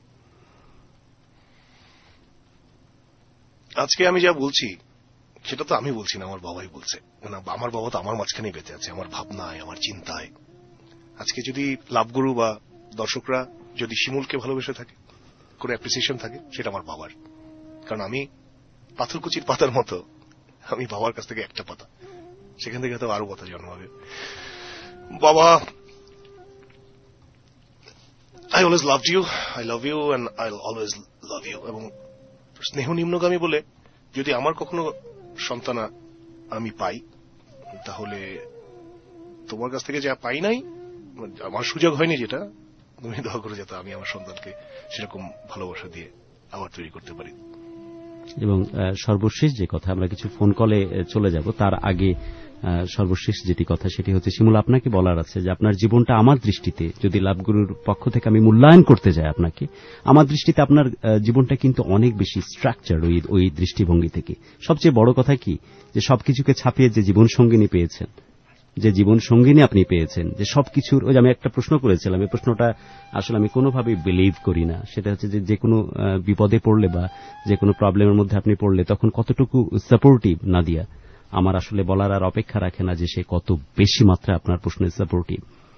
Speaker 5: আজকে আমি যা বলছি সেটা তো আমি বলছি না, আমার বাবাই বলছে। আমার বাবা তো আমার মাঝখানেই বেঁচে আছে, আমার ভাবনায়, আমার চিন্তায়। আজকে যদি লাভগুরু বা দর্শকরা যদি শিমুলকে ভালোবেসে থাকে, কোনো অ্যাপ্রিসিয়েশন থাকে, সেটা আমার বাবার। কারণ আমি পাথরকুচির পাতার মতো, আমি বাবার কাছ থেকে একটা পাতা, সেখান থেকে হয়তো আরো পাতা জন্মাবে। বাবা, I always loved you, I love you and I'll always love you। এবং স্নেহ নিম্নগামী বলে যদি আমার কখনো সন্তান আমি পাই, তাহলে তোমার কাছ থেকে যা পাই নাই, আমার সুযোগ হয়নি, যেটা তুমি দোয়া করে যাতে আমি আমার সন্তানকে সেরকম ভালোবাসা দিয়ে আবার তৈরি করতে পারি।
Speaker 4: এবং সর্বশেষ যে কথা, আমরা কিছু ফোন কলে চলে যাব, তার আগে সর্বশেষ যেটি কথা সেটি হচ্ছে, শিমুল আপনাকে বলার আছে যে আপনার জীবনটা আমার দৃষ্টিতে, যদি লাভগুরুর পক্ষ থেকে আমি মূল্যায়ন করতে যাই আপনাকে, আমার দৃষ্টিতে আপনার জীবনটা কিন্তু অনেক বেশি স্ট্রাকচার ওই দৃষ্টিভঙ্গি থেকে। সবচেয়ে বড় কথা কি, যে সবকিছুকে ছাপিয়ে যে জীবন সঙ্গিনী পেয়েছেন, যে জীবন সঙ্গিনী আপনি পেয়েছেন, যে সবকিছুর, ওই যে আমি একটা প্রশ্ন করেছিলাম, এই প্রশ্নটা আসলে আমি কোনোভাবেই বিলিভ করি না, সেটা হচ্ছে যে কোনো বিপদে পড়লে বা যে কোনো প্রবলেমের মধ্যে আপনি পড়লে তখন কতটুকু সাপোর্টিভ নাদিয়া, আমার আসলে বলার আর অপেক্ষা রাখে না যে সে কত বেশি মাত্রা আপনার প্রশ্নের সাপোর্টিভ।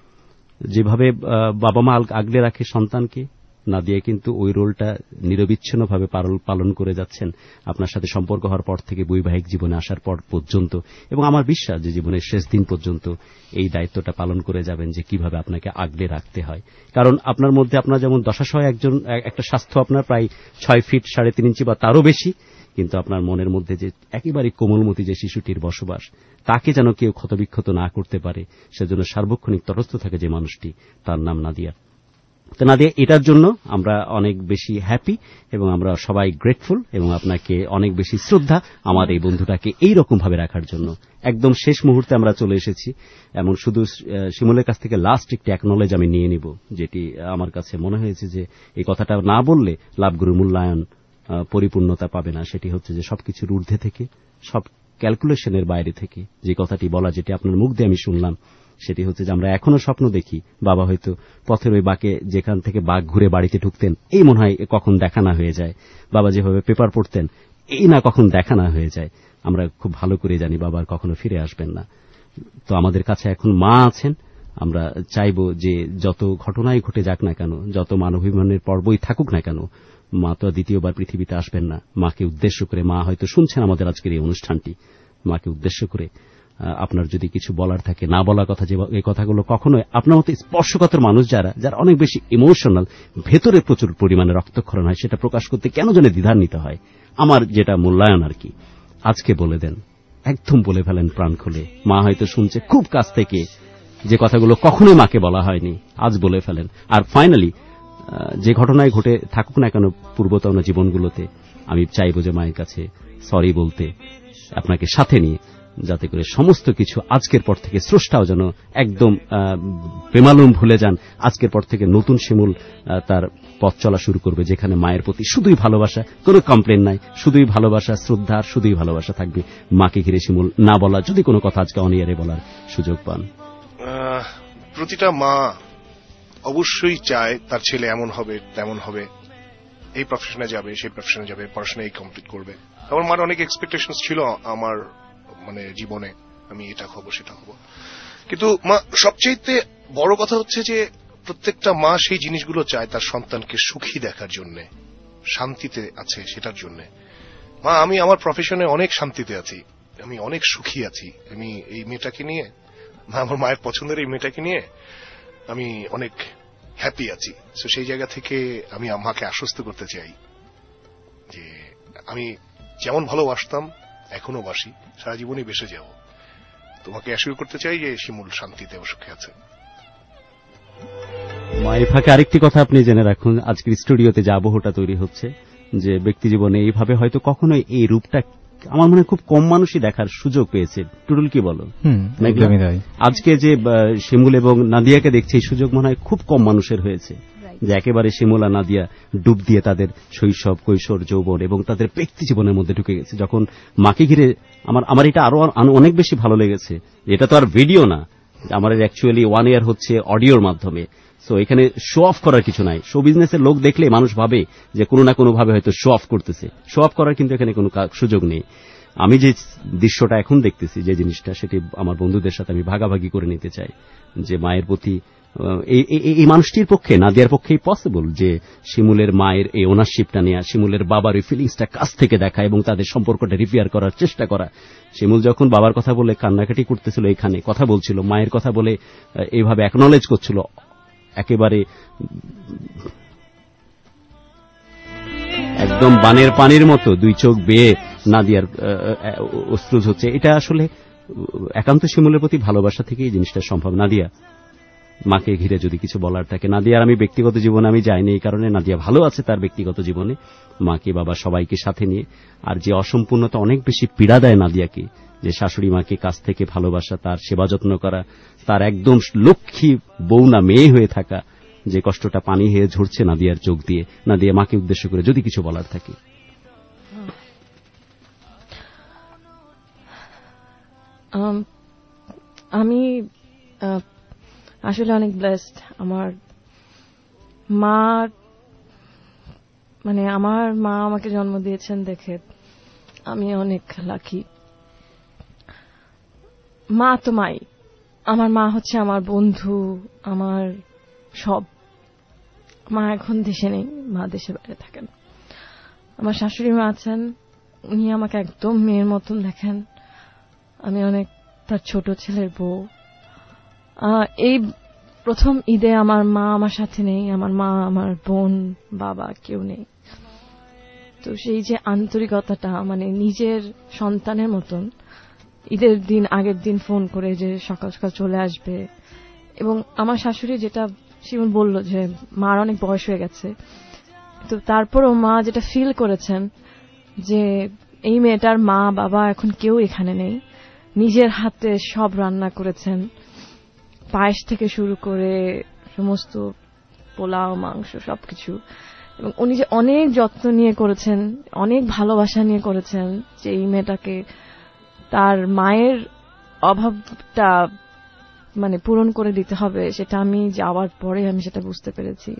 Speaker 4: যেভাবে বাবা মা আগলে রাখে সন্তানকে, নাদিয়া কিন্তু ওই রোলটা নিরবিচ্ছিন্নভাবে পালন করে যাচ্ছেন আপনার সাথে সম্পর্ক হওয়ার পর থেকে বৈবাহিক জীবনে আসার পর পর্যন্ত, এবং আমার বিশ্বাস যে জীবনের শেষ দিন পর্যন্ত এই দায়িত্বটা পালন করে যাবেন, যে কিভাবে আপনাকে আগলে রাখতে হয়। কারণ আপনার মধ্যে, আপনার যেমন দশাশয় একটা স্বাস্থ্য, আপনার প্রায় 6 ফিট 3.5 ইঞ্চি বা তারও বেশি, কিন্তু আপনার মনের মধ্যে যে একেবারে কোমলমতি যে শিশুটির বসবাস, তাকে যেন কেউ ক্ষতবিক্ষত না করতে পারে, সেজন্য সার্বক্ষণিক তটস্থ থাকে যে মানুষটি, তার নাম নাদিয়া। তো নাদিয়া, এটার জন্য আমরা অনেক বেশি হ্যাপি এবং আমরা সবাই গ্রেটফুল, এবং আপনাকে অনেক বেশি শ্রদ্ধা আমার এই বন্ধুটাকে এইরকম ভাবে রাখার জন্য। একদম শেষ মুহূর্তে আমরা চলে এসেছি, এমন শুধু শিমুলের কাছ থেকে লাস্ট একটি অ্যাকনলেজ আমি নিয়ে নিব, যেটি আমার কাছে মনে হয়েছে যে এই কথাটা না বললে লাভগুরুর মূল্যায়ন পরিপূর্ণতা পাবে না। সেটি হচ্ছে যে সবকিছুর ঊর্ধ্বে থেকে, সব ক্যালকুলেশনের বাইরে থেকে যে কথাটি বলা, যেটি আপনার মুখ দিয়ে আমি শুনলাম, সেটি হচ্ছে যে আমরা এখনো স্বপ্ন দেখি বাবা হয়তো পথের ওই বাঁকে যেখান থেকে বাঘ ঘুরে বাড়িতে ঢুকতেন, এই মনে হয় কখন দেখা না হয়ে যায়। বাবা যেভাবে পেপার পড়তেন, এই না কখন দেখা না হয়ে যায়। আমরা খুব ভালো করে জানি বাবার কখনো ফিরে আসবেন না। তো আমাদের কাছে এখন মা আছেন, আমরা চাইব যে যত ঘটনাই ঘটে যাক না কেন, যত মানবাভিমানের পর্বই থাকুক না কেন, মা তো দ্বিতীয়বার পৃথিবীতে আসবেন না। মাকে উদ্দেশ্য করে, মা হয়তো শুনছেন আমাদের আজকের এই অনুষ্ঠানটি, মাকে উদ্দেশ্য করে আপনার যদি কিছু বলার থাকে, না বলার কথা, যে এই কথাগুলো কখনোই আপনার মতো স্পর্শকাতর মানুষ যারা অনেক বেশি ইমোশনাল, ভেতরে প্রচুর পরিমাণে রক্তক্ষরণ হয়, সেটা প্রকাশ করতে কেন যেন দ্বিধান্বিত হয়। আমার যেটা মূল্যায়ন আর কি, আজকে বলে দেন, একদম বলে ফেলেন প্রাণ খুলে। মা হয়তো শুনছে খুব কাছ থেকে, যে কথাগুলো কখনোই মাকে বলা হয়নি, আজ বলে ফেলেন। আর ফাইনালি যে ঘটনায় ঘটে থাকুক না কেন পূর্বতন জীবনগুলোতে, আমি চাইব যে মায়ের কাছে সরি বলতে, আপনাকে সাথে নিয়ে, যাতে করে সমস্ত কিছু আজকের পর থেকে স্রষ্টাও যেন একদম বেমালুম ভুলে যান। আজকের পর থেকে নতুন শিমুল তার পথ চলা শুরু করবে, যেখানে মায়ের প্রতি শুধুই ভালোবাসা, কোনো কমপ্লেন নাই, শুধুই ভালোবাসা, শ্রদ্ধা, শুধুই ভালোবাসা থাকবে। মাকে ঘিরে শিমুল না বলা যদি কোনো কথা আজকে অনিয়ারে বলার সুযোগ পান।
Speaker 5: প্রতিটা মা অবশ্যই চায় তার ছেলে এমন হবে, তেমন হবে, এই প্রফেশনে যাবে, সেই প্রফেশনে যাবে, পড়াশোনা এই কমপ্লিট করবে। আমার মার অনেক এক্সপেকটেশন ছিল আমার জীবনে, আমি এটা হব সেটা হব। কিন্তু মা সবচেয়ে বড় কথা হচ্ছে যে প্রত্যেকটা মা সেই জিনিসগুলো চায় তার সন্তানকে সুখী দেখার জন্য, শান্তিতে আছে সেটার জন্য। মা, আমি আমার প্রফেশনে অনেক শান্তিতে আছি, আমি অনেক সুখী আছি, আমি এই মেয়েটাকে নিয়ে, আমার মায়ের পছন্দের এই মেয়েটাকে নিয়ে আমি অনেক হ্যাপি আছি। সো সেই জায়গা থেকে আমি মাকে আশ্বস্ত করতে চাই যে আমি যেমন ভালোবাসতাম, এখনো বাসি, সারা জীবনই বেসে যাব। তোমাকে অ্যাসিওর করতে চাই যে শিমুল শান্তিতে ও সুখে আছে।
Speaker 4: মায়ের ফাঁকে আরেকটি কথা আপনি জেনে রাখুন, আজকের স্টুডিওতে যে আবহটা তৈরি হচ্ছে, যে ব্যক্তি জীবনে এইভাবে হয়তো কখনোই এই রূপটা আমার মনে হয় খুব কম মানুষই দেখার সুযোগ পেয়েছে। টুটুল কি বলো?
Speaker 3: একদমই তাই।
Speaker 4: আজকে যে শিমুল এবং নাদিয়াকে দেখছি, এই সুযোগ মনে হয় খুব কম মানুষের হয়েছে, যে একেবারে শিমুল আর নাদিয়া ডুব দিয়ে তাদের শৈশব, কৈশোর, যৌবন এবং তাদের ব্যক্তি জীবনের মধ্যে ঢুকে গেছে। যখন মাকে ঘিরে আমার এটা আরো অনেক বেশি ভালো লেগেছে। এটা তো আর ভিডিও না, আমার অ্যাকচুয়ালি 1 ইয়ার হচ্ছে অডিওর মাধ্যমে। সো এখানে শো অফ করার কিছু নাই। শো বিজনেসের লোক দেখলে মানুষ ভাবে যে কোনো না কোনো ভাবে হয়তো শো অফ করতেছে। শো অফ করার কিন্তু এখানে কোনো সুযোগ নেই। আমি যে দৃশ্যটা এখন দেখতেছি, যে জিনিসটা, সেটি আমার বন্ধুদের সাথে আমি ভাগাভাগি করে নিতে চাই, যে মায়ের প্রতি এই মানুষটির পক্ষে, নাদিয়ার পক্ষেই পসিবল যে শিমুলের মায়ের এই ওনারশিপটা নেওয়া, শিমুলের বাবার ওই ফিলিংসটা কাছ থেকে দেখা এবং তাদের সম্পর্কটা রিপেয়ার করার চেষ্টা করা। শিমুল যখন বাবার কথা বলে কান্নাকাটি করতেছিল, এখানে কথা বলছিল, মায়ের কথা বলে এইভাবে অ্যাকনলেজ করছিল, একেবারে একদম বানের পানির মতো 2 চোখ বেয়ে নাদিয়ার অশ্রুজ হচ্ছে। এটা আসলে একান্ত শিমুলের প্রতি ভালোবাসা থেকে এই জিনিসটা সম্ভব। নাদিয়া, মাকে ঘিরে যদি কিছু বলার থাকে। নাদিয়ার আমি ব্যক্তিগত জীবনে আমি যাইনি, এই কারণে নাদিয়া ভালো আছে তার ব্যক্তিগত জীবনে, মাকে বাবা সবাইকে সাথে নিয়ে। আর যে অসম্পূর্ণতা অনেক বেশি পীড়া দেয় নাদিয়াকে, যে শাশুড়ি মাকে কাছ থেকে ভালোবাসা, তার সেবা যত্ন করা, তার একদম লক্ষ্মী বউ না মেয়ে হয়ে থাকা, যে কষ্টটা পানি হয়ে ঝরছে নাদিয়ার চোখ দিয়ে। নাদিয়া, মাকে উদ্দেশ্য করে যদি কিছু বলার থাকে।
Speaker 6: আমি আসলে অনেক ব্লেসড। আমার মা আমাকে জন্ম দিয়েছেন দেখে আমি অনেক লাকি। মা তো মাই, আমার মা হচ্ছে আমার বন্ধু, আমার সব। মা এখন দেশে নেই, মা দেশের বাইরে থাকেন। আমার শাশুড়ি মা আছেন, উনি আমাকে একদম মেয়ের মতন দেখেন। আমি অনেক তার ছোট ছেলের বউ। এই প্রথম ঈদে আমার মা আমার সাথে নেই, আমার মা, আমার বোন, বাবা কেউ নেই। তো সেই যে আন্তরিকতাটা, নিজের সন্তানের মতন, ঈদের দিন আগের দিন ফোন করে যে সকাল সকাল চলে আসবে। এবং আমার শাশুড়ি, যেটা শিমুল বলল যে মার অনেক বয়স হয়ে গেছে, তো তারপরও মা যেটা ফিল করেছেন যে এই মেয়েটার মা বাবা এখন কেউ এখানে নেই, নিজের হাতে সব রান্না করেছেন, পায়েস থেকে শুরু করে সমস্ত পোলাও, মাংস, সবকিছু। এবং উনি যে অনেক যত্ন নিয়ে করেছেন, অনেক ভালোবাসা নিয়ে করেছেন, যে এই মেয়েটাকে তার মায়ের অভাবটা পূরণ করে দিতে হবে, সেটা আমি যাওয়ার পরে আমি সেটা বুঝতে পেরেছি।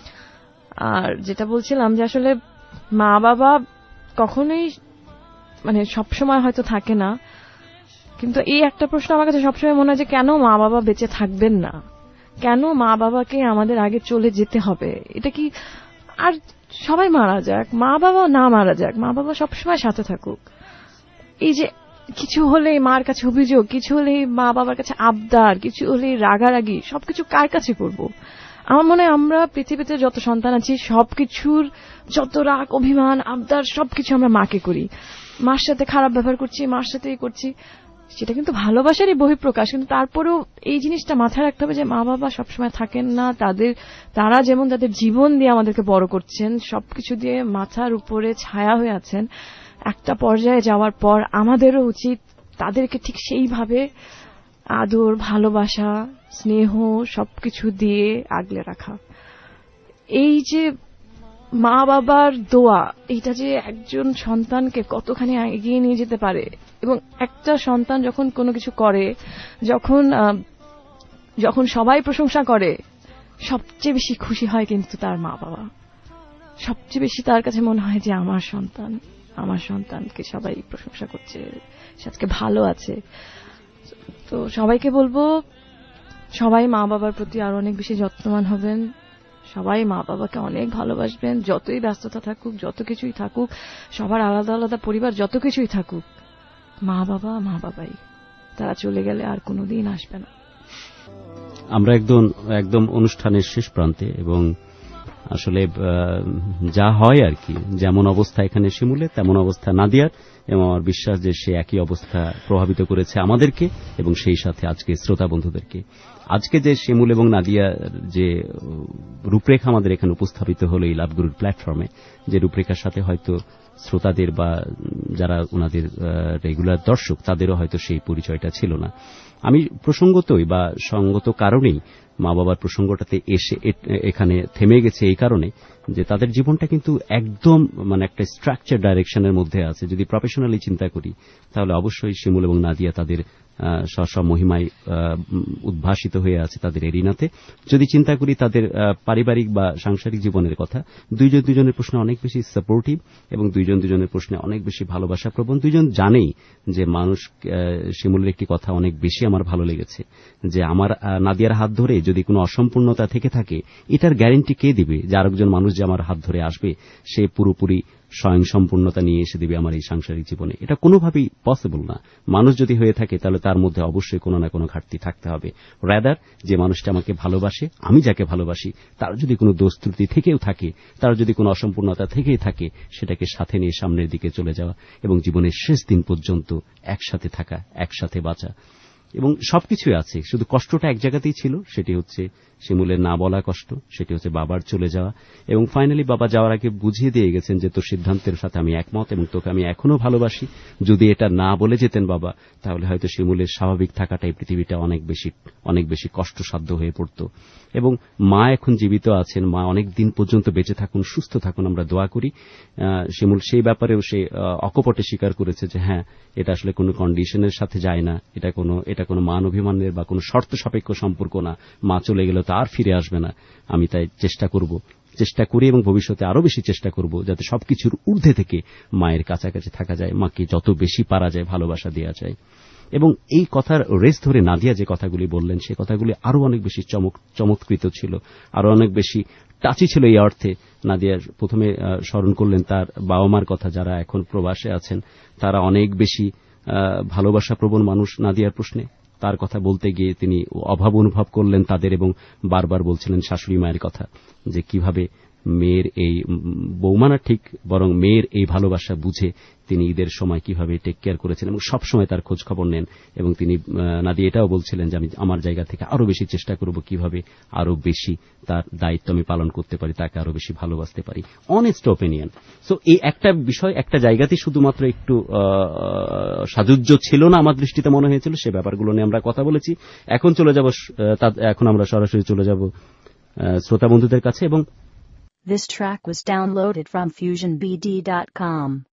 Speaker 6: আর যেটা বলছিলাম যে আসলে মা বাবা কখনোই সবসময় হয়তো থাকে না, কিন্তু এই একটা প্রশ্ন আমার কাছে সবসময় মনে হয় যে কেন মা বাবা বেঁচে থাকবেন না, কেন মা বাবাকে আমাদের আগে চলে যেতে হবে? এটা কি, আর সবাই মারা যাক, মা বাবা না মারা যাক, মা বাবা সবসময় সাথে থাকুক। এই যে কিছু হলেই মার কাছে অভিযোগ, কিছু হলেই মা বাবার কাছে আবদার, কিছু হলেই রাগারাগি, সবকিছু কার কাছে করব? আমার মনে হয় আমরা পৃথিবীতে যত সন্তান আছি সবকিছুর যত রাগ, অভিমান, আবদার সবকিছু আমরা মাকে করি। মার সাথে খারাপ ব্যবহার করছি, মার সাথে এই করছি, সেটা কিন্তু ভালোবাসারই বহিঃপ্রকাশ। কিন্তু তারপরেও এই জিনিসটা মাথায় রাখতে হবে যে মা বাবা সবসময় থাকেন না, তারা যেমন তাদের জীবন দিয়ে আমাদেরকে বড় করছেন, সবকিছু দিয়ে মাথার উপরে ছায়া হয়ে আছেন, একটা পর্যায়ে যাওয়ার পর আমাদেরও উচিত তাদেরকে ঠিক সেইভাবে আদর, ভালোবাসা, স্নেহ সবকিছু দিয়ে আগলে রাখা। এই যে মা বাবার দোয়া, এটা যে একজন সন্তানকে কতখানি এগিয়ে নিয়ে যেতে পারে। এবং একটা সন্তান যখন কোনো কিছু করে, যখন সবাই প্রশংসা করে, সবচেয়ে বেশি খুশি হয় কিন্তু তার মা বাবা। সবচেয়ে বেশি তার কাছে মনে হয় যে আমার সন্তানকে সবাই প্রশংসা করছে, সে আজকে ভালো আছে। তো সবাইকে বলবো, সবাই মা বাবার প্রতি আরো অনেক বেশি যত্নবান হবেন, সবাই মা বাবাকে অনেক ভালোবাসবেন। যতই ব্যস্ততা থাকুক, যত কিছুই থাকুক, সবার আলাদা আলাদা পরিবার যত কিছুই থাকুক, মা বাবাই, তারা চলে গেলে আর কোনোদিন আসবে না।
Speaker 4: আমরা একদম অনুষ্ঠানের শেষ প্রান্তে, এবং আসলে যা হয় আর কি, যেমন অবস্থা এখানে শিমুলে তেমন অবস্থা নাদিয়ার, এবং আমার বিশ্বাস যে সে একই অবস্থা প্রভাবিত করেছে আমাদেরকে এবং সেই সাথে আজকে শ্রোতা বন্ধুদেরকে। আজকে যে শিমুল এবং নাদিয়ার যে রূপরেখা আমাদের এখানে উপস্থাপিত হলো এই লাভগুরুর প্ল্যাটফর্মে, যে রূপরেখার সাথে হয়তো শ্রোতাদের বা যারা ওনাদের রেগুলার দর্শক তাদেরও হয়তো সেই পরিচয়টা ছিল না। আমি প্রসঙ্গতই বা সঙ্গত কারণেই মা বাবার প্রসঙ্গটাতে এসে এখানে থেমে গেছে এই কারণে যে তাদের জীবনটা কিন্তু একদম মানে একটা স্ট্রাকচার ডাইরেকশনের মধ্যে আছে। যদি প্রফেশনালি চিন্তা করি তাহলে অবশ্যই শিমুল এবং নাদিয়া তাদের স্ব মহিমায় উদ্ভাসিত হয়ে আছে তাদের এরিনাতে। যদি চিন্তা করি তাদের পারিবারিক বা সাংসারিক জীবনের কথা, দুজনের প্রশ্নে অনেক বেশি সাপোর্টিভ এবং দুজনের প্রশ্নে অনেক বেশি ভালোবাসা প্রবণ। দুজন জানেই যে মানুষ, শিমুলের একটি কথা অনেক বেশি আমার ভালো লেগেছে যে আমার নাদিয়ার হাত ধরে যদি কোনো অসম্পূর্ণতা থেকে থাকে এটার গ্যারেন্টি কে দিবে যে আরেকজন মানুষ যে আমার হাত ধরে আসবে সে পুরোপুরি স্বয়ংসম্পূর্ণতা নিয়ে এসে দিবে আমার এই সাংসারিক জীবনে। এটা কোনোভাবেই পসিবল না। মানুষ যদি হয়ে থাকে তাহলে তার মধ্যে অবশ্যই কোনো না কোনো ঘাটতি থাকতে হবে। রাদার যে মানুষটা আমাকে ভালোবাসে, আমি যাকে ভালোবাসি, তার যদি কোনো দোষ ত্রুটি থেকেও থাকে, তার যদি কোনো অসম্পূর্ণতা থেকেই থাকে, সেটাকে সাথে নিয়ে সামনের দিকে চলে যাওয়া এবং জীবনের শেষ দিন পর্যন্ত একসাথে থাকা, একসাথে বাঁচা। এবং সবকিছুই আছে, শুধু কষ্টটা এক জায়গাতেই ছিল, সেটি হচ্ছে শিমুলের না বলা কষ্ট, সেটি হচ্ছে বাবার চলে যাওয়া। এবং ফাইনালি বাবা যাওয়ার আগে বুঝিয়ে দিয়ে গেছেন যে তোর সিদ্ধান্তের সাথে আমি একমত এবং তোকে আমি এখনো ভালোবাসি। যদি এটা না বলে যেতেন বাবা, তাহলে হয়তো শিমুলের স্বাভাবিক থাকাটাই পৃথিবীটা অনেক বেশি কষ্টসাধ্য হয়ে পড়ত। এবং মা এখন জীবিত আছেন, মা অনেক দিন পর্যন্ত বেঁচে থাকুন, সুস্থ থাকুন, আমরা দোয়া করি। শিমুল সেই ব্যাপারেও সে অকপটে স্বীকার করেছে যে হ্যাঁ, এটা আসলে কোনো কন্ডিশনের সাথে যায় না, এটা কোনো মান অভিমানের বা কোনো শর্ত সাপেক্ষ সম্পর্ক না। মা চলে গেলে তো আর ফিরে আসবে না। আমি তাই চেষ্টা করি এবং ভবিষ্যতে আরো বেশি চেষ্টা করব যাতে সবকিছুর ঊর্ধ্বে থেকে মায়ের কাছাকাছি থাকা যায়, মাকে যত বেশি পারা যায় ভালোবাসা দেওয়া যায়। এবং এই কথার রেস ধরে নাদিয়া যে কথাগুলি বললেন, সে কথাগুলি আরো অনেক বেশি চমৎকৃত ছিল, আরো অনেক বেশি টাচি ছিল। এই অর্থে নাদিয়া প্রথমে স্মরণ করলেন তার বাবা মার কথা, যারা এখন প্রবাসে আছেন, তারা অনেক বেশি ভালোবাসা প্রবণ মানুষ। নাদিয়ার প্রশ্নে তার কথা বলতে গিয়ে তিনি অভাব অনুভব করলেন তাদের, এবং বারবার বলছিলেন শাশুড়ি মায়ের কথা, যে কিভাবে মেয়ের এই বৌমানা ঠিক বরং মেয়ের এই ভালোবাসা বুঝে তিনি ঈদের সময় কিভাবে টেক কেয়ার করেছেন এবং সবসময় তার খোঁজ খবর নেন। এবং তিনি নাদিয়া এটাও বলছিলেন যে আমি আমার জায়গা থেকে আরো বেশি চেষ্টা করব কিভাবে আরো বেশি তার দায়িত্ব আমি পালন করতে পারি, তাকে আরো বেশি ভালোবাসতে পারি। Honest opinion. সো এই একটা বিষয় একটা জায়গাতেই শুধুমাত্র একটু সাজুজ্য ছিল না আমার দৃষ্টিতে মনে হয়েছিল, সে ব্যাপারগুলো নিয়ে আমরা কথা বলেছি। এখন আমরা সরাসরি চলে যাব শ্রোতা বন্ধুদের কাছে। এবং
Speaker 1: This track was downloaded from FusionBD.com.